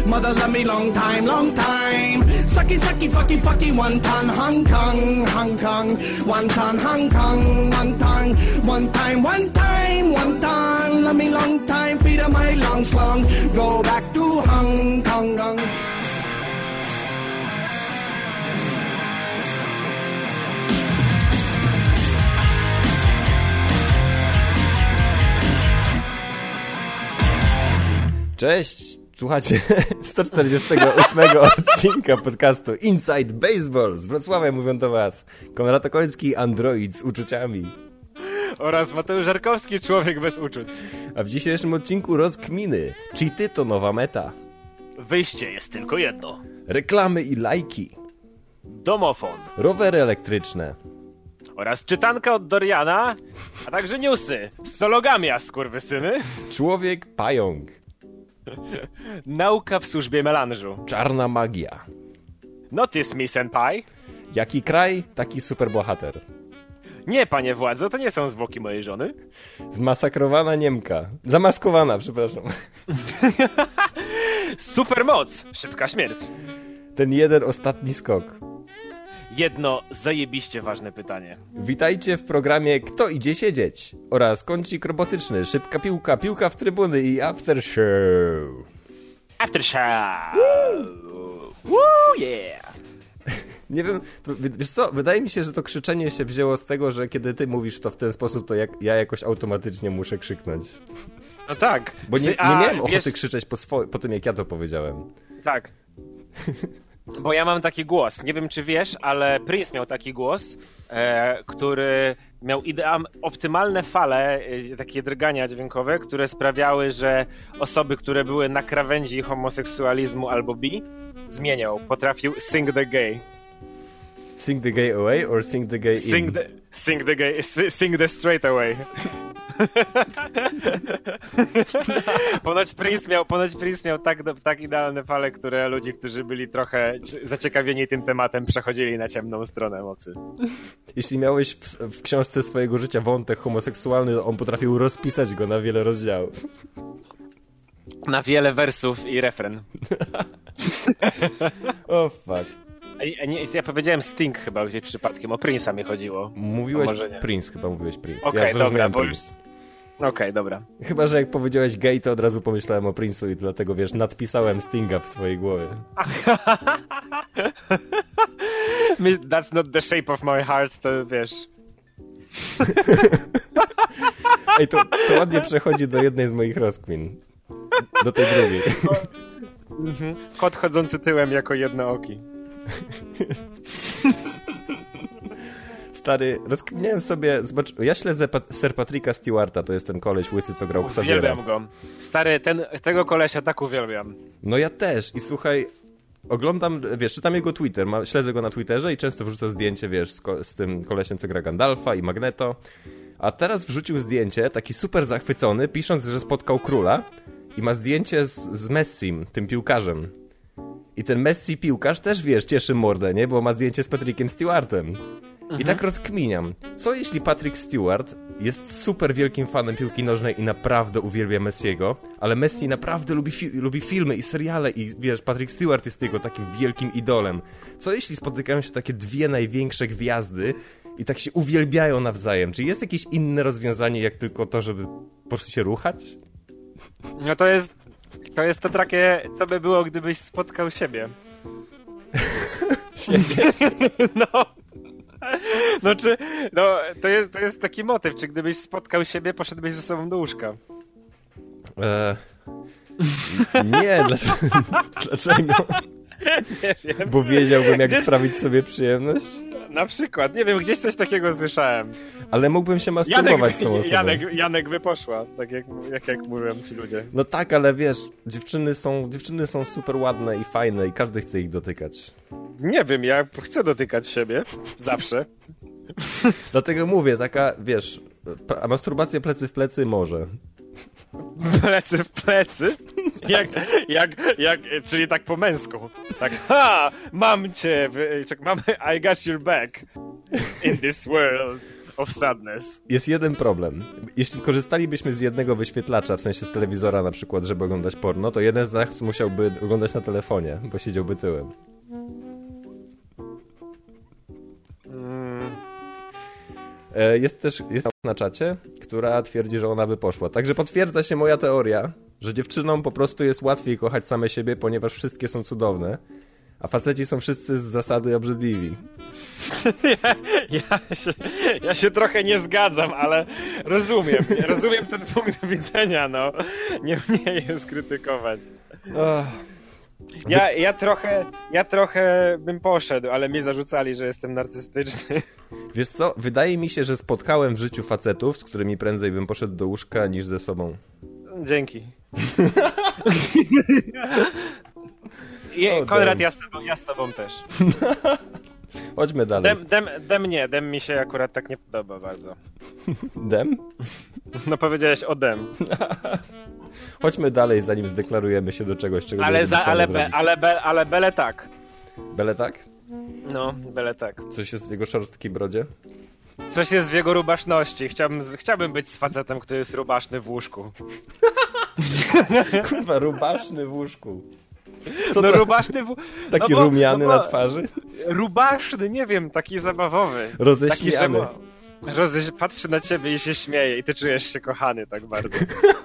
Mother love me long time, long time. Sucky, sucky, fucky, fucky, one ton, Hong Kong, Hong Kong. One ton, Hong Kong, one ton. One time, one time, one ton. Love me long time, feet of my long slong. Go back to Hong Kong, Kong. Cześć, słuchacie 148 odcinka podcastu Inside Baseball. Z Wrocławia mówią do was Konrad Okoński, android z uczuciami. Oraz Mateusz Żarkowski, człowiek bez uczuć. A w dzisiejszym odcinku rozkminy. Cheaty to nowa meta. Wyjście jest tylko jedno. Reklamy i lajki. Domofon. Rowery elektryczne. Oraz czytanka od Doriana, a także newsy. Sologamia, skurwysyny. Człowiek pająk. Nauka w służbie melanżu. Czarna magia. Notice me, senpai. Jaki kraj, taki superbohater. Nie, panie władzo, to nie są zwłoki mojej żony. Zmasakrowana Niemka. Zamaskowana, przepraszam. Supermoc. Szybka śmierć. Ten jeden ostatni skok. Jedno zajebiście ważne pytanie. Witajcie w programie Kto idzie siedzieć? Oraz kącik robotyczny, szybka piłka, piłka w trybuny i after show. After show. Woo, yeah. Nie wiem, wiesz co, wydaje mi się, że to krzyczenie się wzięło z tego, że kiedy ty mówisz to w ten sposób, to ja jakoś automatycznie muszę krzyknąć. No tak. Bo nie miałem ochoty krzyczeć po tym, jak ja to powiedziałem. Tak. Bo ja mam taki głos, nie wiem czy wiesz, ale Prince miał taki głos, który miał optymalne fale, takie drgania dźwiękowe, które sprawiały, że osoby, które były na krawędzi homoseksualizmu albo bi, zmieniał, potrafił sing the gay. Sing the gay away or sing the gay in? Sing the straight away. Ponoć Prince miał tak idealne fale, które ludzi, którzy byli trochę zaciekawieni tym tematem, przechodzili na ciemną stronę mocy. Jeśli miałeś w książce swojego życia wątek homoseksualny, to on potrafił rozpisać go na wiele rozdziałów. Na wiele wersów i refren. Oh fuck. Ja powiedziałem Sting chyba gdzieś przypadkiem, o Prince'a mi chodziło. Mówiłeś Prince, chyba mówiłeś Prince. Okej, ja dobra, Prince. Okej, dobra. Chyba, że jak powiedziałeś gay, to od razu pomyślałem o Prince'u i dlatego, wiesz, nadpisałem Stinga w swojej głowie. That's not the shape of my heart, to wiesz... Ej, to ładnie przechodzi do jednej z moich rozkmin. Do tej drugiej. Kot chodzący tyłem jako jednooki. Stary, rozkminiałem sobie, zobacz, ja śledzę Sir Patricka Stewarta, to jest ten koleś łysy, co grał Xaviera. Uwielbiam go. Stary, tego kolesia tak uwielbiam. No ja też i słuchaj, oglądam, wiesz, czytam jego Twitter, śledzę go na Twitterze i często wrzuca zdjęcie, wiesz, z tym kolesiem, co gra Gandalfa i Magneto, a teraz wrzucił zdjęcie, taki super zachwycony, pisząc, że spotkał króla i ma zdjęcie z Messim, tym piłkarzem. I ten Messi piłkarz też, wiesz, cieszy mordę, nie? Bo ma zdjęcie z Patrickiem Stewartem. I tak rozkminiam. Co jeśli Patrick Stewart jest super wielkim fanem piłki nożnej i naprawdę uwielbia Messiego, ale Messi naprawdę lubi filmy i seriale i wiesz, Patrick Stewart jest jego takim wielkim idolem. Co jeśli spotykają się takie dwie największe gwiazdy i tak się uwielbiają nawzajem? Czy jest jakieś inne rozwiązanie jak tylko to, żeby po prostu się ruchać? No to jest to takie, co by było, gdybyś spotkał siebie. Siebie? To jest taki motyw, czy gdybyś spotkał siebie, poszedłbyś ze sobą do łóżka. Nie, dlaczego? Nie wiem. Bo wiedziałbym, jak sprawić sobie przyjemność? Na przykład, nie wiem, gdzieś coś takiego słyszałem. Ale mógłbym się masturbować z tą osobą. Janek by poszła, tak jak mówią ci ludzie. No tak, ale wiesz, dziewczyny są super ładne i fajne i każdy chce ich dotykać. Nie wiem, ja chcę dotykać siebie. Zawsze. Dlatego mówię, taka, wiesz, masturbacja plecy w plecy może. Plecy w plecy? Czyli tak po męsku. Tak, ha! Mam cię! I got your back in this world. of sadness. Jest jeden problem. Jeśli korzystalibyśmy z jednego wyświetlacza, w sensie z telewizora na przykład, żeby oglądać porno, to jeden z nas musiałby oglądać na telefonie, bo siedziałby tyłem. Jest też na czacie, która twierdzi, że ona by poszła. Także potwierdza się moja teoria, że dziewczynom po prostu jest łatwiej kochać same siebie, ponieważ wszystkie są cudowne, a faceci są wszyscy z zasady obrzydliwi. Ja się trochę nie zgadzam, ale rozumiem ten punkt widzenia, no. Nie mnie jest krytykować. Ja trochę bym poszedł, ale mnie zarzucali, że jestem narcystyczny. Wiesz co, wydaje mi się, że spotkałem w życiu facetów, z którymi prędzej bym poszedł do łóżka niż ze sobą. Dzięki. Konrad, ja z tobą też. Chodźmy dalej. Dem mi się akurat tak nie podoba bardzo. Dem? No powiedziałeś o dem. Chodźmy dalej, zanim zdeklarujemy się do czegoś, czego ale bele tak. Bele tak? No, bele tak. Coś jest w jego szorstkiej brodzie? Coś jest w jego rubaszności. Chciałbym być z facetem, który jest rubaszny w łóżku. Kurwa, rubaszny w łóżku. Co no to? Rubaszny taki rumiany na twarzy? Rubaszny, nie wiem, taki zabawowy. Roześmiany. Taki, patrzy na ciebie i się śmieje i ty czujesz się kochany tak bardzo.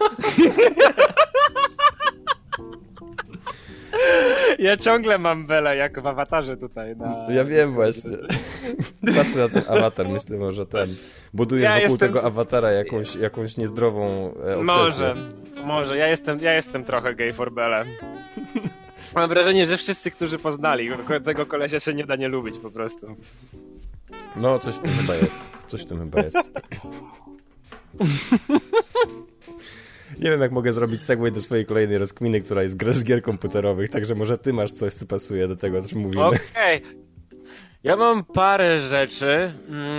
Ja ciągle mam Belę jak w awatarze tutaj. Ja wiem właśnie. Patrzę na ten awatar, myślę może budujesz wokół tego awatara jakąś niezdrową obsesję. Może. Ja jestem trochę gay for Belę. Mam wrażenie, że wszyscy, którzy poznali tego kolesia, się nie da nie lubić po prostu. No, coś w tym chyba jest. Nie wiem, jak mogę zrobić segway do swojej kolejnej rozkminy, która jest z gier komputerowych, także może ty masz coś, co pasuje do tego, o czym mówimy. Okej. Ja mam parę rzeczy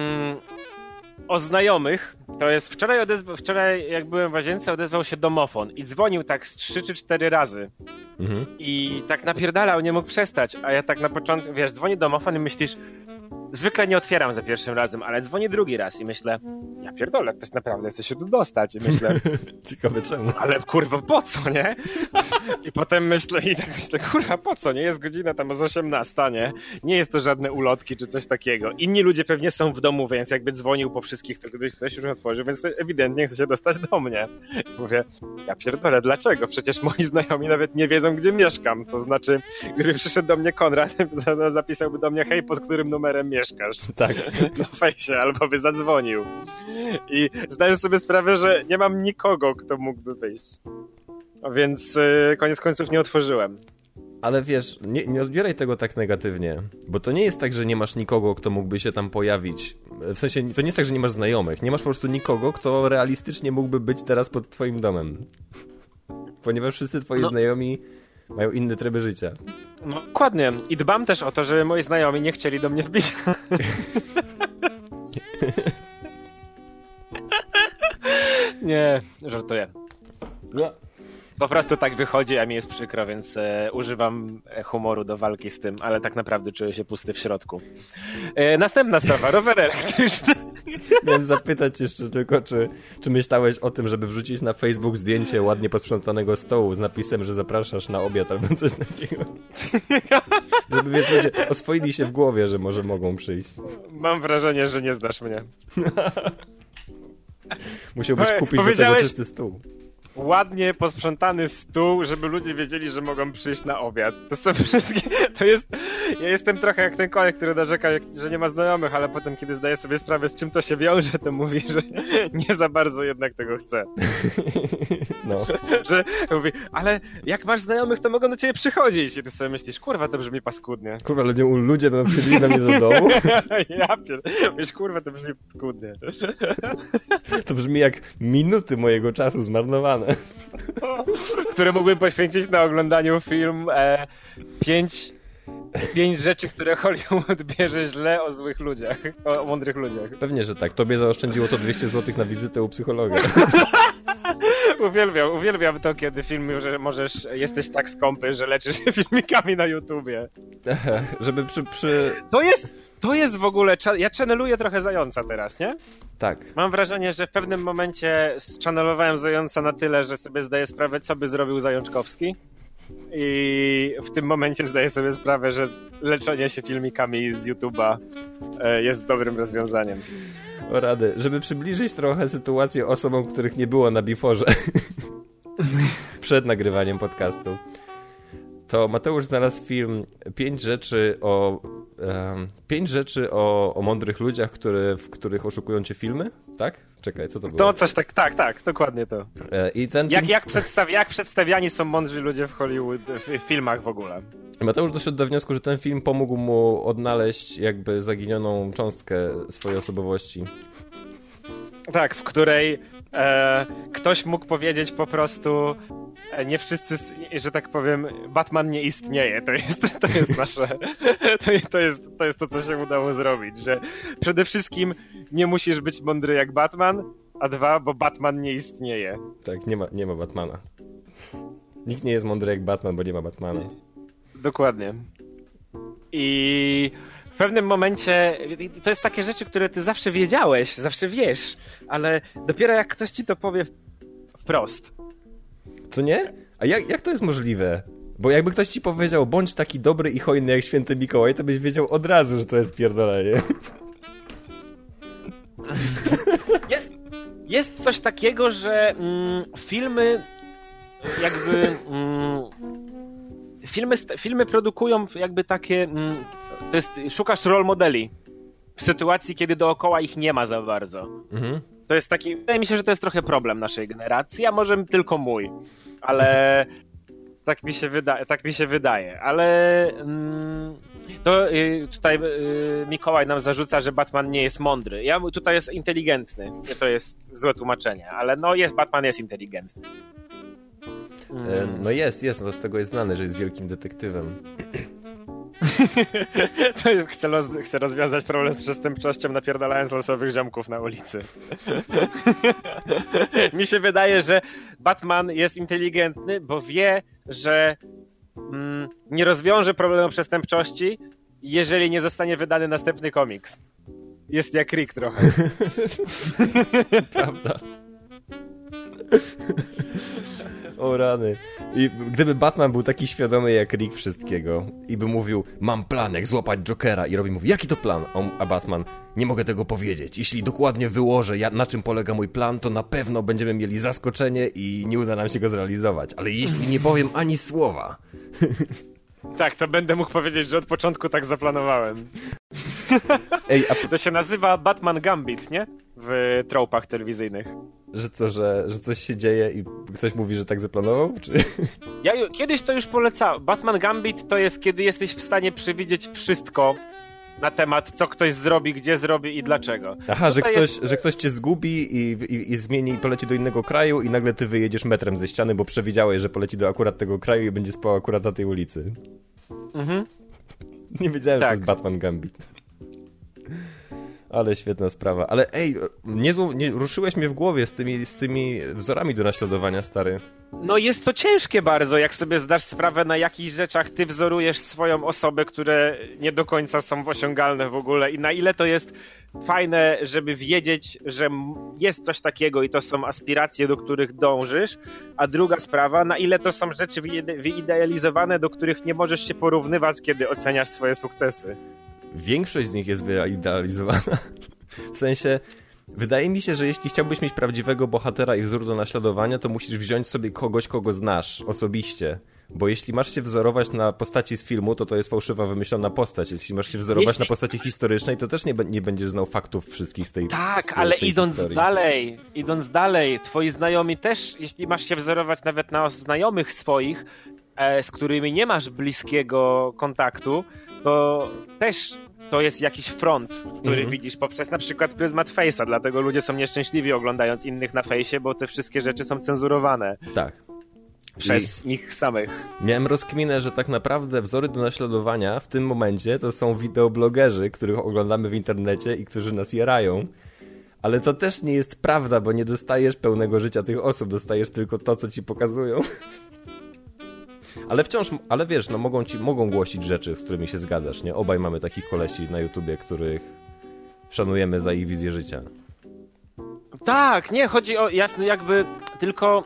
o znajomych. To jest wczoraj jak byłem w łazience, odezwał się domofon i dzwonił tak z 3 czy 4 razy. Mhm. I tak napierdalał, nie mógł przestać. A ja tak na początku, wiesz, dzwoni domofon i myślisz, zwykle nie otwieram za pierwszym razem, ale dzwoni drugi raz i myślę, ja pierdolę, ktoś naprawdę chce się tu dostać. I myślę, ciekawe czemu. Ale kurwa, po co, nie? I potem myślę, kurwa, po co, nie? Jest godzina tam z 18, nie? Nie jest to żadne ulotki czy coś takiego. Inni ludzie pewnie są w domu, więc jakby dzwonił po wszystkich, to gdyby ktoś już otworzył, więc to ewidentnie chce się dostać do mnie. I mówię, ja pierdolę, dlaczego? Przecież moi znajomi nawet nie wiedzą, gdzie mieszkam. To znaczy, gdyby przyszedł do mnie Konrad, zapisałby do mnie, hej, pod którym numerem mieszkasz? Tak. Na fejsie, albo by zadzwonił. I zdaję sobie sprawę, że nie mam nikogo, kto mógłby wyjść. A więc koniec końców nie otworzyłem. Ale wiesz, nie odbieraj tego tak negatywnie, bo to nie jest tak, że nie masz nikogo, kto mógłby się tam pojawić. W sensie, to nie jest tak, że nie masz znajomych. Nie masz po prostu nikogo, kto realistycznie mógłby być teraz pod twoim domem. Ponieważ wszyscy twoi znajomi mają inne tryby życia. No dokładnie. I dbam też o to, żeby moi znajomi nie chcieli do mnie wbić. Nie, żartuję. No. Po prostu tak wychodzi, a mi jest przykro, więc używam humoru do walki z tym, ale tak naprawdę czuję się pusty w środku. Następna sprawa, rower elektryczny. Miałem zapytać jeszcze tylko, czy myślałeś o tym, żeby wrzucić na Facebook zdjęcie ładnie posprzątanego stołu z napisem, że zapraszasz na obiad albo coś takiego. Żeby wiesz, ludzie oswoili się w głowie, że może mogą przyjść. Mam wrażenie, że nie znasz mnie. Musiałbyś kupić do tego czysty stół. Ładnie posprzątany stół, żeby ludzie wiedzieli, że mogą przyjść na obiad. To są wszystkie... Ja jestem trochę jak ten koleś, który narzeka, że nie ma znajomych, ale potem, kiedy zdaje sobie sprawę, z czym to się wiąże, to mówi, że nie za bardzo jednak tego chce. No. Że mówi, ale jak masz znajomych, to mogą do ciebie przychodzić. I ty sobie myślisz, kurwa, to brzmi paskudnie. Kurwa, ludzie będą przychodzili na mnie do domu? Wiesz, kurwa, to brzmi paskudnie. To brzmi jak minuty mojego czasu zmarnowane. Które mógłbym poświęcić na oglądaniu film 5 rzeczy, które Hollywood bierze źle o złych ludziach, o mądrych ludziach. Pewnie, że tak. Tobie zaoszczędziło to 200 zł na wizytę u psychologa. Uwielbiam to, kiedy filmy, że jesteś tak skąpy, że leczysz się filmikami na YouTubie. Żeby To jest w ogóle... Ja channeluję trochę Zająca teraz, nie? Tak. Mam wrażenie, że w pewnym momencie zchannelowałem Zająca na tyle, że sobie zdaję sprawę, co by zrobił Zajączkowski. I w tym momencie zdaję sobie sprawę, że leczenie się filmikami z YouTube'a jest dobrym rozwiązaniem. O rady. Żeby przybliżyć trochę sytuację osobom, których nie było na Beforze przed nagrywaniem podcastu, to Mateusz znalazł film 5 rzeczy o mądrych ludziach, w których oszukują cię filmy, tak? Czekaj, co to było? To coś tak, dokładnie to. I ten film... Jak przedstawiani są mądrzy ludzie w Hollywood, w filmach w ogóle. Mateusz doszedł do wniosku, że ten film pomógł mu odnaleźć jakby zaginioną cząstkę swojej osobowości. Tak, w której ktoś mógł powiedzieć po prostu nie wszyscy, że tak powiem, Batman nie istnieje. To jest nasze... To jest to, co się udało zrobić, że przede wszystkim nie musisz być mądry jak Batman, a 2, bo Batman nie istnieje. Tak, nie ma Batmana. Nikt nie jest mądry jak Batman, bo nie ma Batmana. Dokładnie. I w pewnym momencie to jest takie rzeczy, które ty zawsze wiedziałeś, zawsze wiesz, ale dopiero jak ktoś ci to powie wprost. Co nie? A jak to jest możliwe? Bo jakby ktoś ci powiedział, bądź taki dobry i hojny jak święty Mikołaj, to byś wiedział od razu, że to jest pierdolenie. Jest coś takiego, że filmy jakby... Filmy produkują jakby takie... to jest, szukasz role modeli w sytuacji, kiedy dookoła ich nie ma za bardzo. Mhm. To jest taki... Wydaje mi się, że to jest trochę problem naszej generacji, a może tylko mój. Ale... Tak mi się wydaje. Ale... To tutaj Mikołaj nam zarzuca, że Batman nie jest mądry. Tutaj jest inteligentny. To jest złe tłumaczenie, ale Batman jest inteligentny. No jest, to z tego jest znany, że jest wielkim detektywem. Chcę rozwiązać problem z przestępczością, napierdalając losowych ziomków na ulicy. Mi się wydaje, że Batman jest inteligentny, bo wie, że nie rozwiąże problemu przestępczości, jeżeli nie zostanie wydany następny komiks. Jest jak Rick trochę. Prawda. O rany. I gdyby Batman był taki świadomy jak Rick wszystkiego i by mówił, mam plan, jak złapać Jokera, i Robin mówi, jaki to plan? A Batman, nie mogę tego powiedzieć. Jeśli dokładnie wyłożę, na czym polega mój plan, to na pewno będziemy mieli zaskoczenie i nie uda nam się go zrealizować. Ale jeśli nie powiem ani słowa... Tak, to będę mógł powiedzieć, że od początku tak zaplanowałem. Ej, to się nazywa Batman Gambit, nie? W tropach telewizyjnych. Że co, że coś się dzieje i ktoś mówi, że tak zaplanował? Czy... Ja kiedyś to już polecałem. Batman Gambit to jest, kiedy jesteś w stanie przewidzieć wszystko na temat, co ktoś zrobi, gdzie zrobi i dlaczego. Aha, że ktoś cię zgubi i zmieni i poleci do innego kraju i nagle ty wyjedziesz metrem ze ściany, bo przewidziałeś, że poleci do akurat tego kraju i będzie spał akurat na tej ulicy. Mhm. Nie wiedziałem, że to jest Batman Gambit. Ale świetna sprawa. Ale ej, ruszyłeś mnie w głowie z tymi wzorami do naśladowania, stary. No jest to ciężkie bardzo, jak sobie zdasz sprawę, na jakich rzeczach ty wzorujesz swoją osobę, które nie do końca są osiągalne w ogóle i na ile to jest fajne, żeby wiedzieć, że jest coś takiego i to są aspiracje, do których dążysz, a druga sprawa, na ile to są rzeczy wyidealizowane, do których nie możesz się porównywać, kiedy oceniasz swoje sukcesy. Większość z nich jest wyidealizowana. W sensie, wydaje mi się, że jeśli chciałbyś mieć prawdziwego bohatera i wzór do naśladowania, to musisz wziąć sobie kogoś, kogo znasz osobiście. Bo jeśli masz się wzorować na postaci z filmu, to jest fałszywa, wymyślona postać. Jeśli masz się wzorować na postaci historycznej, to też nie będziesz znał faktów wszystkich z tej ale z tej idąc dalej, twoi znajomi też, jeśli masz się wzorować nawet na znajomych swoich, z którymi nie masz bliskiego kontaktu, to też to jest jakiś front, który widzisz poprzez na przykład pryzmat Face'a, dlatego ludzie są nieszczęśliwi oglądając innych na Face'ie, bo te wszystkie rzeczy są cenzurowane. Tak. Przez nich samych. Miałem rozkminę, że tak naprawdę wzory do naśladowania w tym momencie to są wideoblogerzy, których oglądamy w internecie i którzy nas jarają. Ale to też nie jest prawda, bo nie dostajesz pełnego życia tych osób, dostajesz tylko to, co ci pokazują. Ale wiesz, no mogą głosić rzeczy, z którymi się zgadzasz, nie? Obaj mamy takich kolesi na YouTubie, których szanujemy za ich wizję życia. Tak, nie, chodzi o jasne jakby tylko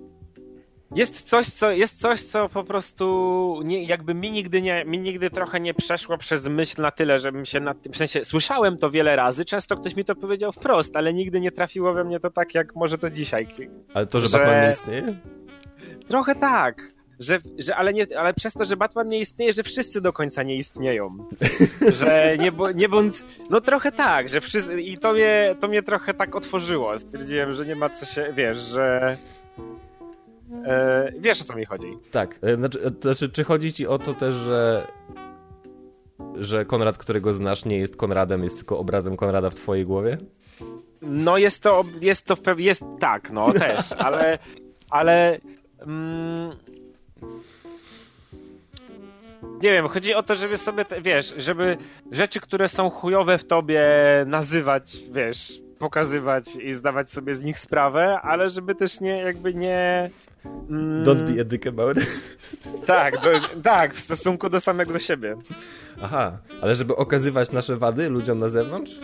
jest coś, co po prostu nie, jakby mi nigdy trochę nie przeszło przez myśl na tyle, żebym się nad tym, w sensie słyszałem to wiele razy, często ktoś mi to powiedział wprost, ale nigdy nie trafiło we mnie to tak, jak może to dzisiaj. Ale to, że Batman nie istnieje? Trochę tak. Ale przez to, że Batman nie istnieje, że wszyscy do końca nie istnieją. Że nie bądź... No trochę tak, że wszyscy... I to mnie trochę tak otworzyło. Stwierdziłem, że nie ma co się... Wiesz, że... wiesz, o co mi chodzi. Tak. Znaczy, czy chodzi ci o to też, że Konrad, którego znasz, nie jest Konradem, jest tylko obrazem Konrada w twojej głowie? No jest tak, no też, ale nie wiem, chodzi o to, żeby sobie, wiesz, żeby rzeczy, które są chujowe w tobie nazywać, wiesz, pokazywać i zdawać sobie z nich sprawę, ale żeby też nie. Don't be a dick about it. Tak, w stosunku do samego siebie. Aha, ale żeby okazywać nasze wady ludziom na zewnątrz?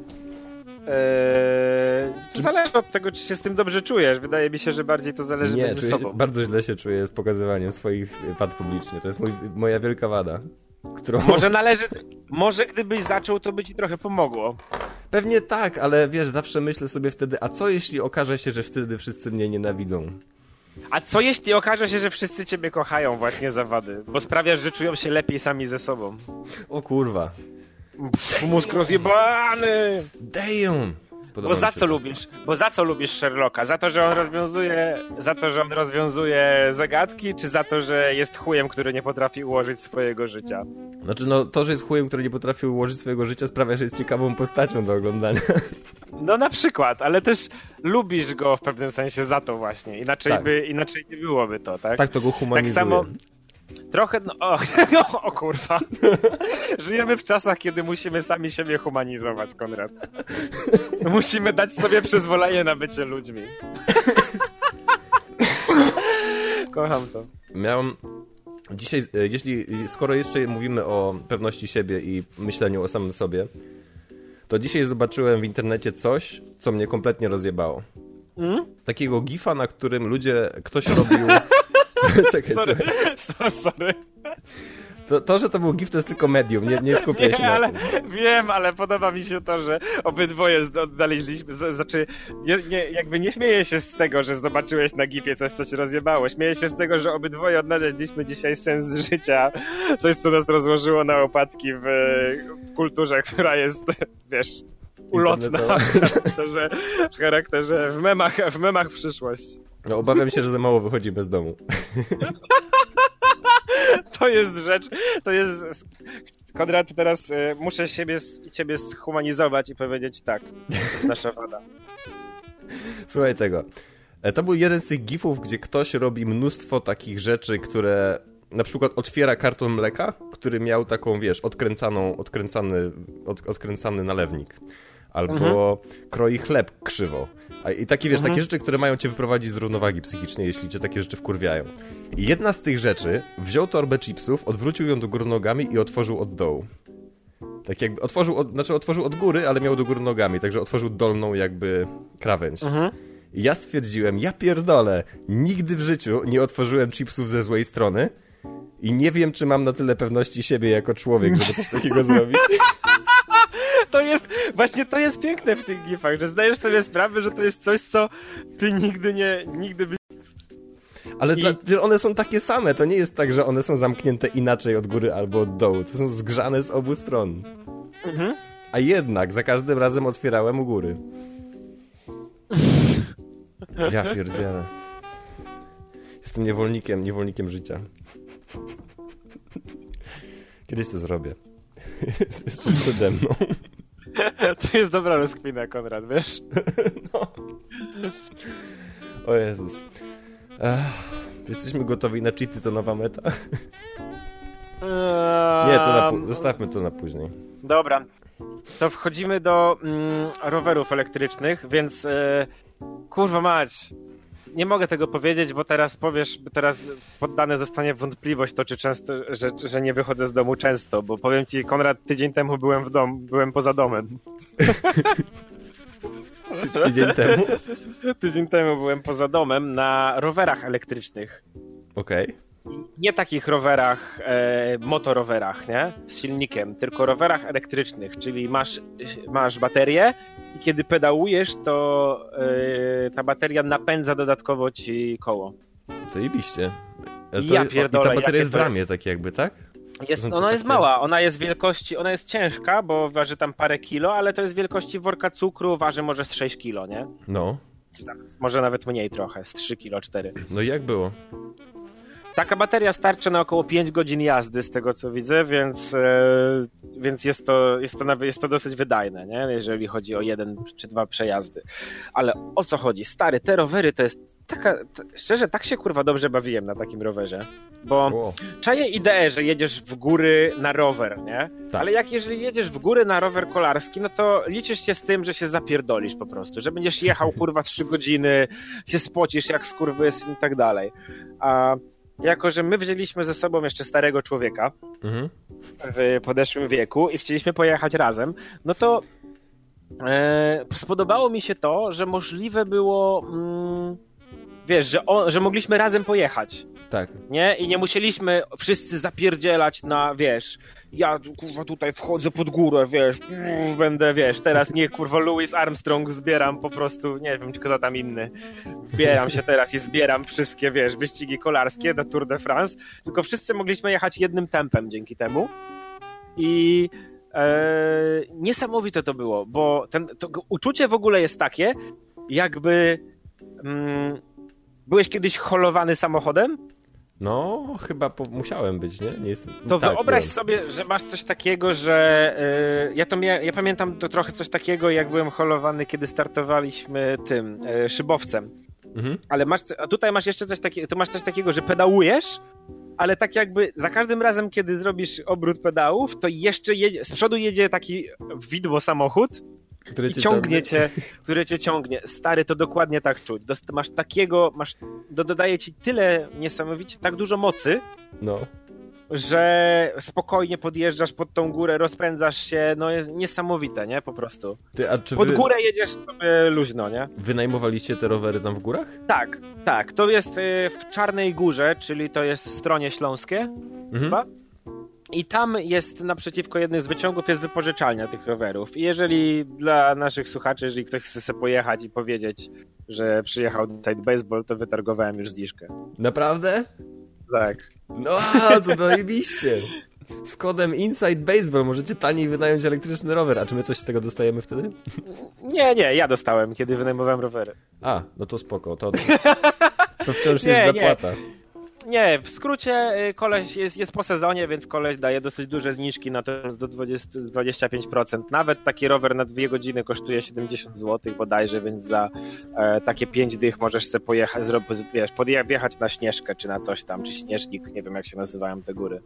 To zależy od tego, czy się z tym dobrze czujesz. Wydaje mi się, że bardziej to zależy między sobą. Bardzo źle się czuję z pokazywaniem swoich wad publicznie. To jest moja wielka wada. Którą... Może gdybyś zaczął, to by ci trochę pomogło. Pewnie tak, ale wiesz, zawsze myślę sobie wtedy, a co jeśli okaże się, że wtedy wszyscy mnie nienawidzą? A co jeśli okaże się, że wszyscy ciebie kochają właśnie za wady? Bo sprawiasz, że czują się lepiej sami ze sobą. O kurwa. Mózg rozjebany! Damn! Bo za co lubisz Sherlocka? Za to, że on rozwiązuje zagadki, czy za to, że jest chujem, który nie potrafi ułożyć swojego życia? Znaczy, no to, że jest chujem, który nie potrafi ułożyć swojego życia, sprawia, że jest ciekawą postacią do oglądania. No na przykład, ale też lubisz go w pewnym sensie za to właśnie. Inaczej nie byłoby to, tak? Tak, to go humanizuje. Tak samo... Trochę, o kurwa. Żyjemy w czasach, kiedy musimy sami siebie humanizować, Konrad. Musimy dać sobie przyzwolenie na bycie ludźmi. Kocham to. Miałem dzisiaj, skoro jeszcze mówimy o pewności siebie i myśleniu o samym sobie, to dzisiaj zobaczyłem w internecie coś, co mnie kompletnie rozjebało. Takiego gifa, na którym ktoś robił... Czekaj, sorry. To, że to był gif, to jest tylko medium, nie skupię się na tym. Wiem, ale podoba mi się to, że obydwoje odnaleźliśmy, jakby nie śmieję się z tego, że zobaczyłeś na gifie coś, co ci rozjebało. Śmieję się z tego, że obydwoje odnaleźliśmy dzisiaj sens życia, coś, co nas rozłożyło na łopatki w kulturze, która jest, wiesz, ulotna w charakterze, w memach przyszłość. No, obawiam się, że za mało wychodzimy z domu. To jest rzecz, Konrad, teraz muszę ciebie zhumanizować i powiedzieć tak, to jest nasza wada. Słuchaj tego. To był jeden z tych gifów, gdzie ktoś robi mnóstwo takich rzeczy, które na przykład otwiera karton mleka, który miał taką, wiesz, odkręcany nalewnik. Albo kroi chleb krzywo. I takie, wiesz, takie rzeczy, które mają cię wyprowadzić z równowagi psychicznej, jeśli cię takie rzeczy wkurwiają. I jedna z tych rzeczy, wziął torbę chipsów, odwrócił ją do góry nogami i otworzył od dołu. Tak jakby otworzył od góry, ale miał do góry nogami, także otworzył dolną jakby krawędź. I ja stwierdziłem, ja pierdolę, nigdy w życiu nie otworzyłem chipsów ze złej strony i nie wiem, czy mam na tyle pewności siebie jako człowiek, żeby coś takiego zrobić. To jest piękne w tych gifach, że zdajesz sobie sprawę, że to jest coś, co ty nigdy byś... Ale one są takie same, to nie jest tak, że one są zamknięte inaczej od góry albo od dołu, to są zgrzane z obu stron. A jednak za każdym razem otwierałem u góry. Ja pierdzielę. Jestem niewolnikiem życia. Kiedyś to zrobię. Jest jeszcze przede mną. To jest dobra rozkmina, Konrad, wiesz? No. O Jezus. Jesteśmy gotowi na cheaty, to nowa meta? Nie, zostawmy to na później. Dobra. to wchodzimy do rowerów elektrycznych, więc kurwa mać, nie mogę tego powiedzieć, bo teraz poddane zostanie w wątpliwość to, czy często, że nie wychodzę z domu często, bo powiem ci, Konrad, tydzień temu byłem poza domem. Tydzień temu? Tydzień temu byłem poza domem na rowerach elektrycznych. Okej. Nie takich rowerach, motorowerach, nie? Z silnikiem, tylko rowerach elektrycznych, czyli masz baterię i kiedy pedałujesz, to ta bateria napędza dodatkowo ci koło. Zajebiście. Ja pierdolę, I ta bateria jest w ramię, tak jakby, tak? Ona jest mała, ona jest wielkości, ona jest ciężka, bo waży tam parę kilo, ale to jest wielkości worka cukru, waży może z 6 kilo, nie? No. Czy tam, może nawet mniej trochę, z 3 kilo, 4. No i jak było? Taka bateria starczy na około 5 godzin jazdy z tego co widzę, więc jest to dosyć wydajne, nie? Jeżeli chodzi o 1 czy 2 przejazdy. Ale o co chodzi? Stary, te rowery to jest szczerze, tak się kurwa dobrze bawiłem na takim rowerze, bo czaję ideę, że jedziesz w góry na rower, nie? Tak. Ale jeżeli jedziesz w góry na rower kolarski, no to liczysz się z tym, że się zapierdolisz po prostu, że będziesz jechał kurwa 3 godziny, się spocisz jak skurwysyn i tak dalej. A jako, że my wzięliśmy ze sobą jeszcze starego człowieka w podeszłym wieku i chcieliśmy pojechać razem, no to spodobało mi się to, że możliwe było wiesz, że mogliśmy razem pojechać. Tak. Nie? I nie musieliśmy wszyscy zapierdzielać na, wiesz, ja kurwa tutaj wchodzę pod górę, wiesz, będę, wiesz, teraz nie kurwa Louis Armstrong zbieram po prostu, nie wiem, kto tam inny. Zbieram się teraz i zbieram wszystkie, wiesz, wyścigi kolarskie do Tour de France, tylko wszyscy mogliśmy jechać jednym tempem dzięki temu. I niesamowite to było, bo to uczucie w ogóle jest takie, jakby byłeś kiedyś holowany samochodem? No, chyba musiałem być, nie? Nie jest... To tak, wyobraź sobie, że masz coś takiego, że ja pamiętam to trochę coś takiego, jak byłem holowany, kiedy startowaliśmy tym szybowcem. Ale tutaj masz jeszcze coś takiego, tu masz coś takiego, że pedałujesz, ale tak jakby za każdym razem, kiedy zrobisz obrót pedałów, to jeszcze z przodu jedzie taki widmo samochód, które cię ciągnie. Stary, to dokładnie tak czuć. Dodaje ci tyle niesamowicie, tak dużo mocy, że spokojnie podjeżdżasz pod tą górę, rozpędzasz się, no jest niesamowite, nie? Po prostu. Pod górę jedziesz sobie luźno, nie? Wynajmowaliście te rowery tam w górach? Tak. To jest w Czarnej Górze, czyli to jest w Stronie Śląskie, chyba. I tam jest naprzeciwko jednych z wyciągów jest wypożyczalnia tych rowerów. I jeżeli dla naszych słuchaczy, jeżeli ktoś chce sobie pojechać i powiedzieć, że przyjechał tutaj baseball, to wytargowałem już zniżkę. Naprawdę? Tak. No, to zajebiście. Z kodem Inside Baseball możecie taniej wynająć elektryczny rower. A czy my coś z tego dostajemy wtedy? Nie, ja dostałem, kiedy wynajmowałem rowery. A, no to spoko. To wciąż jest zapłata. Nie, w skrócie koleś jest po sezonie, więc koleś daje dosyć duże zniżki, natomiast do 25%. Nawet taki rower na 2 godziny kosztuje 70 zł bodajże, więc za takie 5 dych możesz sobie pojechać, wjechać na Śnieżkę, czy na coś tam, czy Śnieżnik, nie wiem jak się nazywają te góry.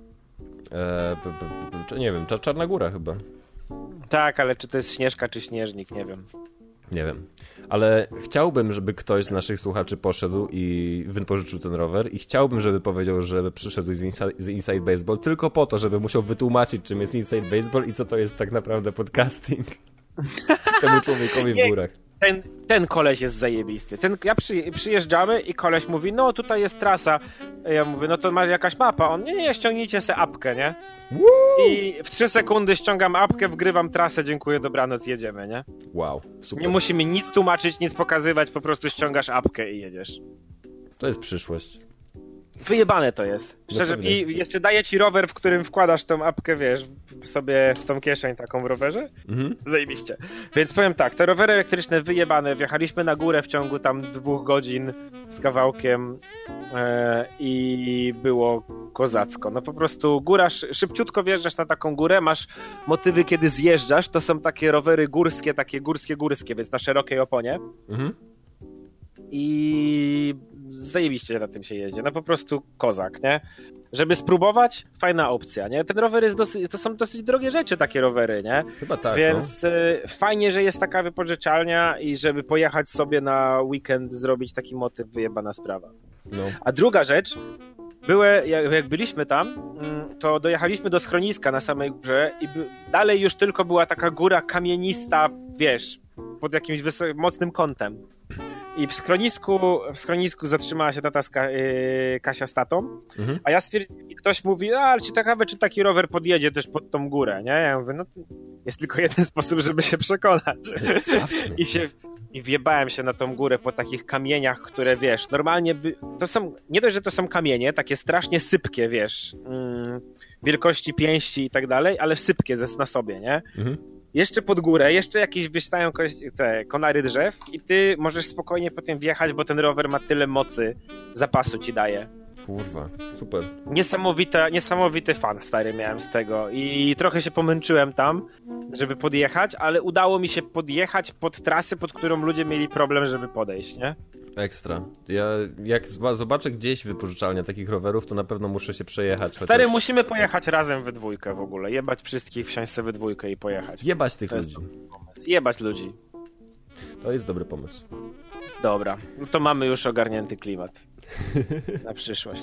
Nie wiem, Czarna Góra chyba. Tak, ale czy to jest Śnieżka, czy Śnieżnik, nie wiem. Nie wiem, ale chciałbym, żeby ktoś z naszych słuchaczy poszedł i wypożyczył ten rower i chciałbym, żeby powiedział, że przyszedł z Inside Baseball tylko po to, żeby musiał wytłumaczyć, czym jest Inside Baseball i co to jest tak naprawdę podcasting temu człowiekowi w górach. Ten koleś jest zajebisty. Przyjeżdżamy i koleś mówi, no tutaj jest trasa. Ja mówię, no to ma jakaś mapa. On, nie, ściągnijcie se apkę, nie? Woo! I w 3 sekundy ściągam apkę, wgrywam trasę, dziękuję, dobranoc, jedziemy, nie? Wow, super. Nie musimy nic tłumaczyć, nic pokazywać, po prostu ściągasz apkę i jedziesz. To jest przyszłość. Wyjebane to jest. Szczerze, no i jeszcze daje ci rower, w którym wkładasz tą apkę, wiesz, sobie w tą kieszeń taką w rowerze. Zajebiście. Więc powiem tak, te rowery elektryczne wyjebane, wjechaliśmy na górę w ciągu tam 2 godzin z kawałkiem i było kozacko. No po prostu góra, szybciutko wjeżdżasz na taką górę, masz motywy, kiedy zjeżdżasz, to są takie rowery górskie, takie górskie, więc na szerokiej oponie. I zajebiście na tym się jeździ. No po prostu kozak, nie? żeby spróbować, fajna opcja, nie? Ten rower jest to są dosyć drogie rzeczy, takie rowery, nie? Chyba tak, więc fajnie, że jest taka wypożyczalnia i żeby pojechać sobie na weekend, zrobić taki motyw, wyjebana sprawa. No. A druga rzecz, jak byliśmy tam, to dojechaliśmy do schroniska na samej górze i dalej już tylko była taka góra kamienista, wiesz, pod jakimś mocnym kątem. I w schronisku zatrzymała się tata Kasia z tatą, a ja stwierdziłem, i ktoś mówi, ale ciekawe, czy taki rower podjedzie też pod tą górę, nie? Ja mówię, no to jest tylko jeden sposób, żeby się przekonać. I wjebałem się na tą górę po takich kamieniach, które, wiesz, normalnie to są, nie dość, że to są kamienie, takie strasznie sypkie, wiesz, wielkości pięści i tak dalej, ale sypkie na sobie, nie? Jeszcze pod górę, jeszcze jakieś wystają te konary drzew i ty możesz spokojnie po tym wjechać, bo ten rower ma tyle mocy, zapasu ci daje. Kurwa, super. Niesamowity fan, stary, miałem z tego i trochę się pomęczyłem tam, żeby podjechać, ale udało mi się podjechać pod trasę, pod którą ludzie mieli problem, żeby podejść, nie? Ekstra. Ja jak zobaczę gdzieś wypożyczalnię takich rowerów, to na pewno muszę się przejechać. Stary, musimy pojechać razem we dwójkę w ogóle. Jebać wszystkich, wsiąść sobie we dwójkę i pojechać. Jebać tych ludzi. Jebać ludzi. To jest dobry pomysł. Dobra, no to mamy już ogarnięty klimat na przyszłość.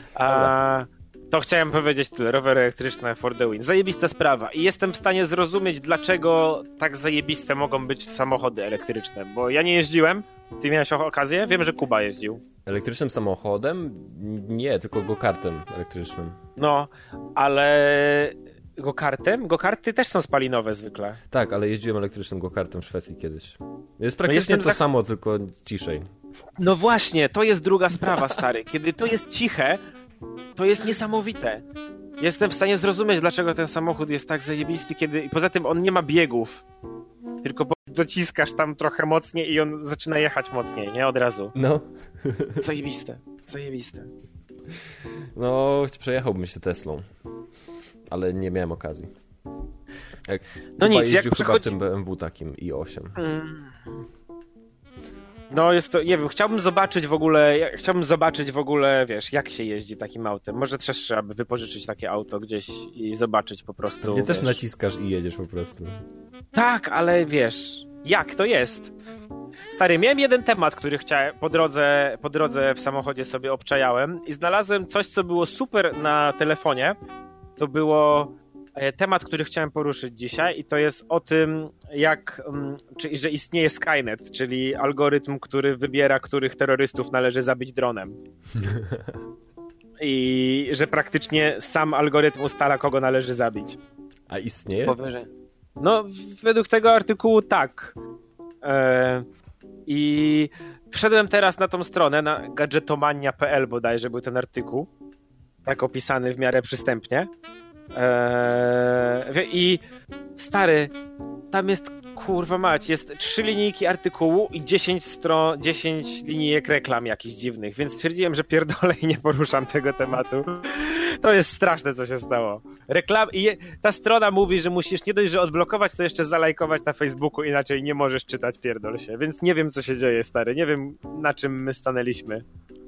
To chciałem powiedzieć tyle, rowery elektryczne for the win. Zajebista sprawa i jestem w stanie zrozumieć, dlaczego tak zajebiste mogą być samochody elektryczne, bo ja nie jeździłem. Ty miałeś okazję? Wiem, że Kuba jeździł. Elektrycznym samochodem? Nie, tylko go-kartem elektrycznym. No, ale go-kartem? Go-karty też są spalinowe zwykle. Tak, ale jeździłem elektrycznym go-kartem w Szwecji kiedyś. Jest praktycznie to samo, tylko ciszej. No właśnie, to jest druga sprawa, stary. Kiedy to jest ciche, to jest niesamowite. Jestem w stanie zrozumieć, dlaczego ten samochód jest tak zajebisty, i poza tym on nie ma biegów. Tylko dociskasz tam trochę mocniej i on zaczyna jechać mocniej, nie? Od razu. No. Zajebiste. No, przejechałbym się Teslą. Ale nie miałem okazji. No nic, jak chyba tym BMW takim i8. No jest to, nie wiem, chciałbym zobaczyć w ogóle, wiesz, jak się jeździ takim autem. Może też trzeba by wypożyczyć takie auto gdzieś i zobaczyć po prostu. Gdzie też naciskasz i jedziesz po prostu. Tak, ale wiesz, jak to jest? Stary, miałem jeden temat, który chciałem po drodze w samochodzie sobie obczajałem i znalazłem coś, co było super na telefonie. To było temat, który chciałem poruszyć dzisiaj i to jest o tym, że istnieje Skynet, czyli algorytm, który wybiera, których terrorystów należy zabić dronem. I że praktycznie sam algorytm ustala, kogo należy zabić. A istnieje? No, według tego artykułu tak. I wszedłem teraz na tą stronę, na gadżetomania.pl bodajże był ten artykuł, tak opisany w miarę przystępnie. I stary, tam jest, kurwa mać, jest 3 linijki artykułu i 10 linijek reklam jakichś dziwnych, więc stwierdziłem, że pierdolę i nie poruszam tego tematu. To jest straszne, co się stało. Ta strona mówi, że musisz nie dość, że odblokować, to jeszcze zalajkować na Facebooku, inaczej nie możesz czytać, pierdol się. Więc nie wiem, co się dzieje, stary. Nie wiem, na czym my stanęliśmy.